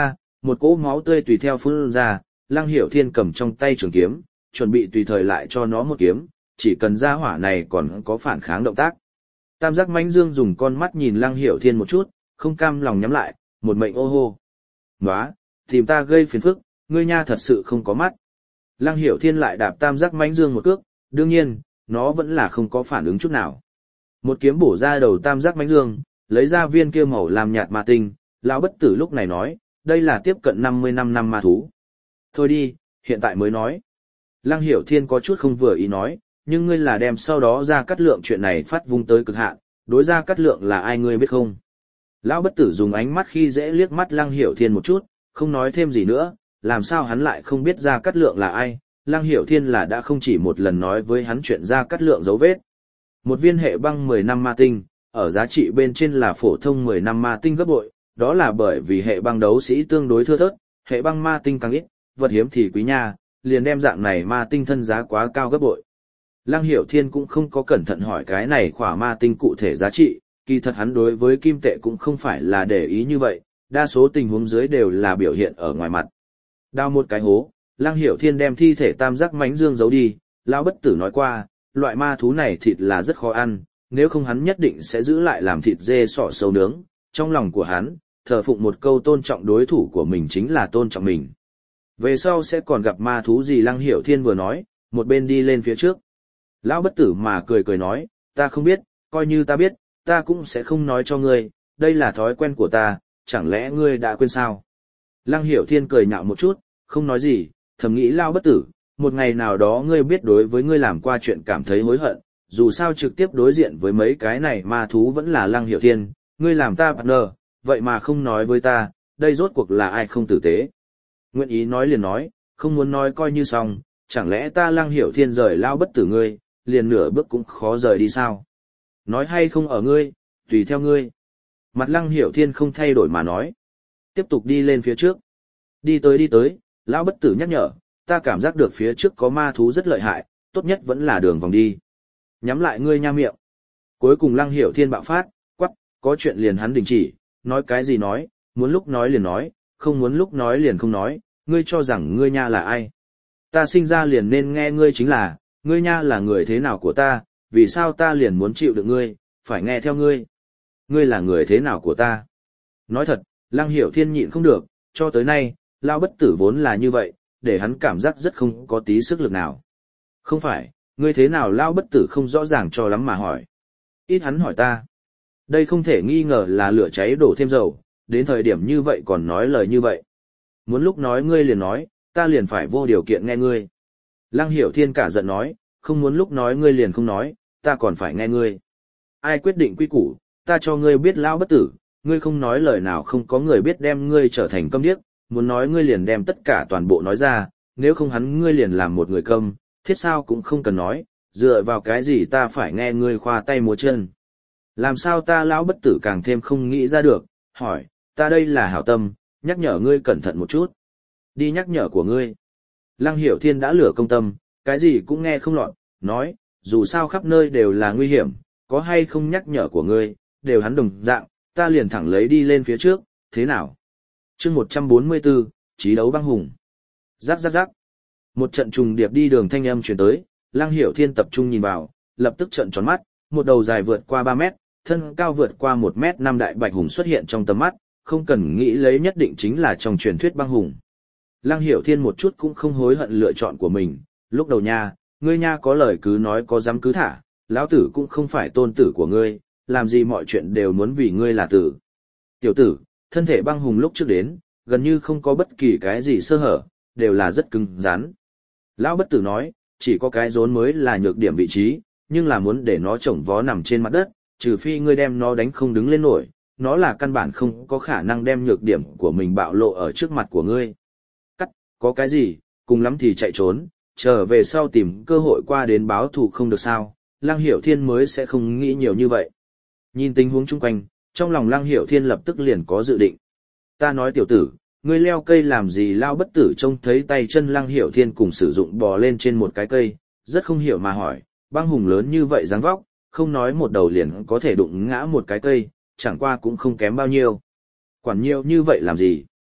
một cỗ máu tươi tùy theo phun ra, Lăng Hiểu Thiên cầm trong tay trường kiếm, chuẩn bị tùy thời lại cho nó một kiếm, chỉ cần ra hỏa này còn có phản kháng động tác. Tam giác mãnh dương dùng con mắt nhìn Lăng Hiểu Thiên một chút, không cam lòng nhắm lại, một mệnh ô hô. Nóa, tìm ta gây phiền phức, ngươi nha thật sự không có mắt. Lăng Hiểu Thiên lại đạp tam giác mãnh dương một cước, đương nhiên, nó vẫn là không có phản ứng chút nào. Một kiếm bổ ra đầu tam giác mãnh dương, lấy ra viên kia màu làm nhạt ma tinh, lão bất tử lúc này nói, đây là tiếp cận 50 năm ma thú. Thôi đi, hiện tại mới nói. Lăng Hiểu Thiên có chút không vừa ý nói, nhưng ngươi là đem sau đó Gia Cát Lượng chuyện này phát vung tới cực hạn, đối Gia Cát Lượng là ai ngươi biết không? Lão bất tử dùng ánh mắt khi dễ liếc mắt Lăng Hiểu Thiên một chút, không nói thêm gì nữa, làm sao hắn lại không biết Gia Cát Lượng là ai? Lăng Hiểu Thiên là đã không chỉ một lần nói với hắn chuyện Gia Cát Lượng dấu vết. Một viên hệ băng 10 năm ma tinh, ở giá trị bên trên là phổ thông 10 năm ma tinh gấp bội, đó là bởi vì hệ băng đấu sĩ tương đối thưa thớt, hệ băng ma tinh càng ít, vật hiếm thì quý nha, liền đem dạng này ma tinh thân giá quá cao gấp bội. Lăng Hiểu Thiên cũng không có cẩn thận hỏi cái này khỏa ma tinh cụ thể giá trị, kỳ thật hắn đối với kim tệ cũng không phải là để ý như vậy, đa số tình huống dưới đều là biểu hiện ở ngoài mặt. Đào một cái hố, Lăng Hiểu Thiên đem thi thể tam giác mãnh dương giấu đi, lão bất tử nói qua, loại ma thú này thịt là rất khó ăn, nếu không hắn nhất định sẽ giữ lại làm thịt dê sọ sâu nướng. Trong lòng của hắn, thờ phụng một câu tôn trọng đối thủ của mình chính là tôn trọng mình. Về sau sẽ còn gặp ma thú gì Lăng Hiểu Thiên vừa nói, một bên đi lên phía trước. Lão bất tử mà cười cười nói, ta không biết, coi như ta biết, ta cũng sẽ không nói cho ngươi, đây là thói quen của ta, chẳng lẽ ngươi đã quên sao? Lăng Hiểu Thiên cười nhạo một chút, không nói gì, thầm nghĩ Lão bất tử, một ngày nào đó ngươi biết đối với ngươi làm qua chuyện cảm thấy hối hận, dù sao trực tiếp đối diện với mấy cái này ma thú vẫn là Lăng Hiểu Thiên, ngươi làm ta partner, vậy mà không nói với ta, đây rốt cuộc là ai không tử tế. Nguyện ý nói liền nói, không muốn nói coi như xong, chẳng lẽ ta Lăng Hiểu Thiên rời Lão bất tử ngươi, liền nửa bước cũng khó rời đi sao? Nói hay không ở ngươi, tùy theo ngươi. Mặt Lăng Hiểu Thiên không thay đổi mà nói. Tiếp tục đi lên phía trước. Đi tới, Lão bất tử nhắc nhở, ta cảm giác được phía trước có ma thú rất lợi hại, tốt nhất vẫn là đường vòng đi. Nhắm lại ngươi nha miệng. Cuối cùng Lăng Hiểu Thiên bạo phát, quắc, có chuyện liền hắn đình chỉ, nói cái gì nói, muốn lúc nói liền nói, không muốn lúc nói liền không nói, ngươi cho rằng ngươi nha là ai. Ta sinh ra liền nên nghe ngươi chính là, ngươi nha là người thế nào của ta, vì sao ta liền muốn chịu được ngươi, phải nghe theo ngươi. Ngươi là người thế nào của ta. Nói thật, Lăng Hiểu Thiên nhịn không được, cho tới nay, Lão bất tử vốn là như vậy, để hắn cảm giác rất không có tí sức lực nào. Không phải, ngươi thế nào Lão bất tử không rõ ràng cho lắm mà hỏi. Ít hắn hỏi ta. Đây không thể nghi ngờ là lửa cháy đổ thêm dầu, đến thời điểm như vậy còn nói lời như vậy. Muốn lúc nói ngươi liền nói, ta liền phải vô điều kiện nghe ngươi. Lăng Hiểu Thiên cả giận nói, không muốn lúc nói ngươi liền không nói, ta còn phải nghe ngươi. Ai quyết định quy củ, ta cho ngươi biết Lão bất tử, ngươi không nói lời nào không có người biết đem ngươi trở thành câm điếc, muốn nói ngươi liền đem tất cả toàn bộ nói ra, nếu không hắn ngươi liền làm một người câm, thiết sao cũng không cần nói, dựa vào cái gì ta phải nghe ngươi khoa tay múa chân. Làm sao ta Lão bất tử càng thêm không nghĩ ra được, hỏi, ta đây là hảo tâm, nhắc nhở ngươi cẩn thận một chút. Đi nhắc nhở của ngươi. Lăng Hiểu Thiên đã lửa công tâm, cái gì cũng nghe không lọt, nói, dù sao khắp nơi đều là nguy hiểm, có hay không nhắc nhở của ngươi, đều hắn đồng dạng, ta liền thẳng lấy đi lên phía trước, thế nào? Chương 144, Chí đấu băng hùng. Rắc rắc rắc. Một trận trùng điệp đi đường thanh âm truyền tới, Lăng Hiểu Thiên tập trung nhìn vào, lập tức trợn tròn mắt, một đầu dài vượt qua 3 mét, thân cao vượt qua 1 mét 5 đại bạch hùng xuất hiện trong tầm mắt, không cần nghĩ lấy nhất định chính là trong truyền thuyết băng hùng. Lăng Hiểu Thiên một chút cũng không hối hận lựa chọn của mình, lúc đầu nha, ngươi nha có lời cứ nói có dám cứ thả, lão tử cũng không phải tôn tử của ngươi, làm gì mọi chuyện đều muốn vì ngươi là tử. Tiểu tử, thân thể băng hùng lúc trước đến, gần như không có bất kỳ cái gì sơ hở, đều là rất cứng rắn. Lão bất tử nói, chỉ có cái rốn mới là nhược điểm vị trí, nhưng là muốn để nó chồng vó nằm trên mặt đất, trừ phi ngươi đem nó đánh không đứng lên nổi, nó là căn bản không có khả năng đem nhược điểm của mình bạo lộ ở trước mặt của ngươi. Cắt, có cái gì, cùng lắm thì chạy trốn, trở về sau tìm cơ hội qua đến báo thù không được sao, Lăng Hiểu Thiên mới sẽ không nghĩ nhiều như vậy. Nhìn tình huống chung quanh, trong lòng Lăng Hiểu Thiên lập tức liền có dự định. Ta nói tiểu tử, ngươi leo cây làm gì Lao bất tử trông thấy tay chân Lăng Hiểu Thiên cùng sử dụng bò lên trên một cái cây, rất không hiểu mà hỏi, băng hùng lớn như vậy dáng vóc, không nói một đầu liền có thể đụng ngã một cái cây, chẳng qua cũng không kém bao nhiêu. Quản nhiều như vậy làm gì?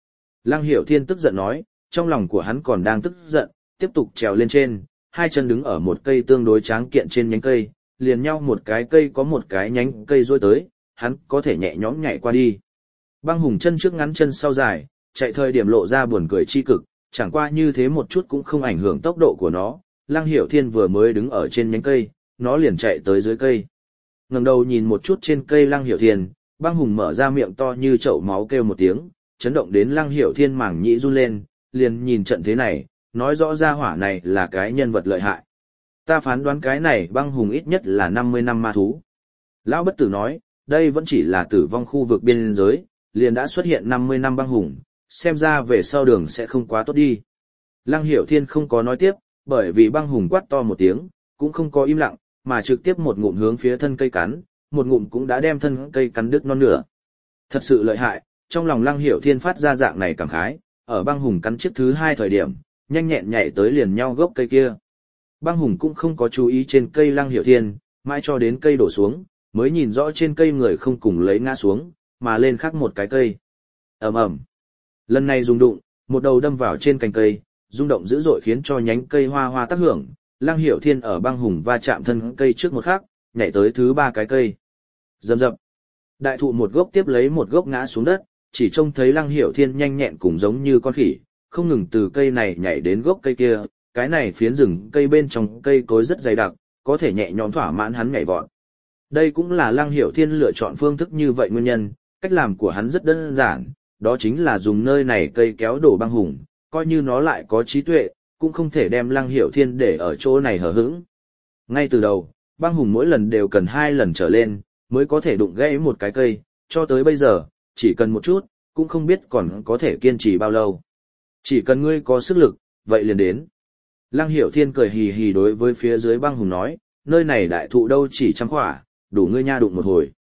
Lăng Hiểu Thiên tức giận nói, trong lòng của hắn còn đang tức giận, tiếp tục trèo lên trên, hai chân đứng ở một cây tương đối tráng kiện trên nhánh cây, liền nhau một cái cây có một cái nhánh cây rôi tới, hắn có thể nhẹ nhõm nhảy qua đi. Băng Hùng chân trước ngắn chân sau dài, chạy thời điểm lộ ra buồn cười chi cực, chẳng qua như thế một chút cũng không ảnh hưởng tốc độ của nó. Lăng Hiểu Thiên vừa mới đứng ở trên nhánh cây, nó liền chạy tới dưới cây. Ngẩng đầu nhìn một chút trên cây Lăng Hiểu Thiên, Băng Hùng mở ra miệng to như chậu máu kêu một tiếng, chấn động đến Lăng Hiểu Thiên mảng nhĩ run lên, liền nhìn trận thế này, nói rõ ra hỏa này là cái nhân vật lợi hại. Ta phán đoán cái này Băng Hùng ít nhất là 50 năm ma thú. Lão Bất Tử nói, đây vẫn chỉ là tử vong khu vực biên giới, liền đã xuất hiện 50 năm Băng Hùng, xem ra về sau đường sẽ không quá tốt đi. Lăng Hiểu Thiên không có nói tiếp, bởi vì Băng Hùng quát to một tiếng, cũng không có im lặng, mà trực tiếp một ngụm hướng phía thân cây cắn, một ngụm cũng đã đem thân cây cắn đứt non nửa. Thật sự lợi hại, trong lòng Lăng Hiểu Thiên phát ra dạng này cảm khái, ở Băng Hùng cắn chiếc thứ hai thời điểm, nhanh nhẹn nhảy tới liền nhau gốc cây kia. Băng Hùng cũng không có chú ý trên cây Lăng Hiểu Thiên, mãi cho đến cây đổ xuống, mới nhìn rõ trên cây người không cùng lấy ngã xuống, mà lên khắc một cái cây. Ầm ầm. Lần này rung đụng, một đầu đâm vào trên cành cây, rung động dữ dội khiến cho nhánh cây hoa hoa tác hưởng. Lăng Hiểu Thiên ở Băng Hùng va chạm thân cây trước một khắc, nhảy tới thứ ba cái cây. Rầm rập. Đại thụ một gốc tiếp lấy một gốc ngã xuống đất, chỉ trông thấy Lăng Hiểu Thiên nhanh nhẹn cùng giống như con khỉ, không ngừng từ cây này nhảy đến gốc cây kia, cái này phiến rừng cây bên trong cây cối rất dày đặc, có thể nhẹ nhõm thỏa mãn hắn nhảy vọt. Đây cũng là Lăng Hiểu Thiên lựa chọn phương thức như vậy nguyên nhân, cách làm của hắn rất đơn giản, đó chính là dùng nơi này cây kéo đổ Băng Hùng, coi như nó lại có trí tuệ, cũng không thể đem Lăng Hiểu Thiên để ở chỗ này hờ hững. Ngay từ đầu, Băng Hùng mỗi lần đều cần 2 lần trở lên, mới có thể đụng gãy một cái cây, cho tới bây giờ, chỉ cần một chút, cũng không biết còn có thể kiên trì bao lâu. Chỉ cần ngươi có sức lực, vậy liền đến. Lăng Hiểu Thiên cười hì hì đối với phía dưới Băng Hùng nói, nơi này đại thụ đâu chỉ trăm quả, đủ ngươi nha đụng một hồi.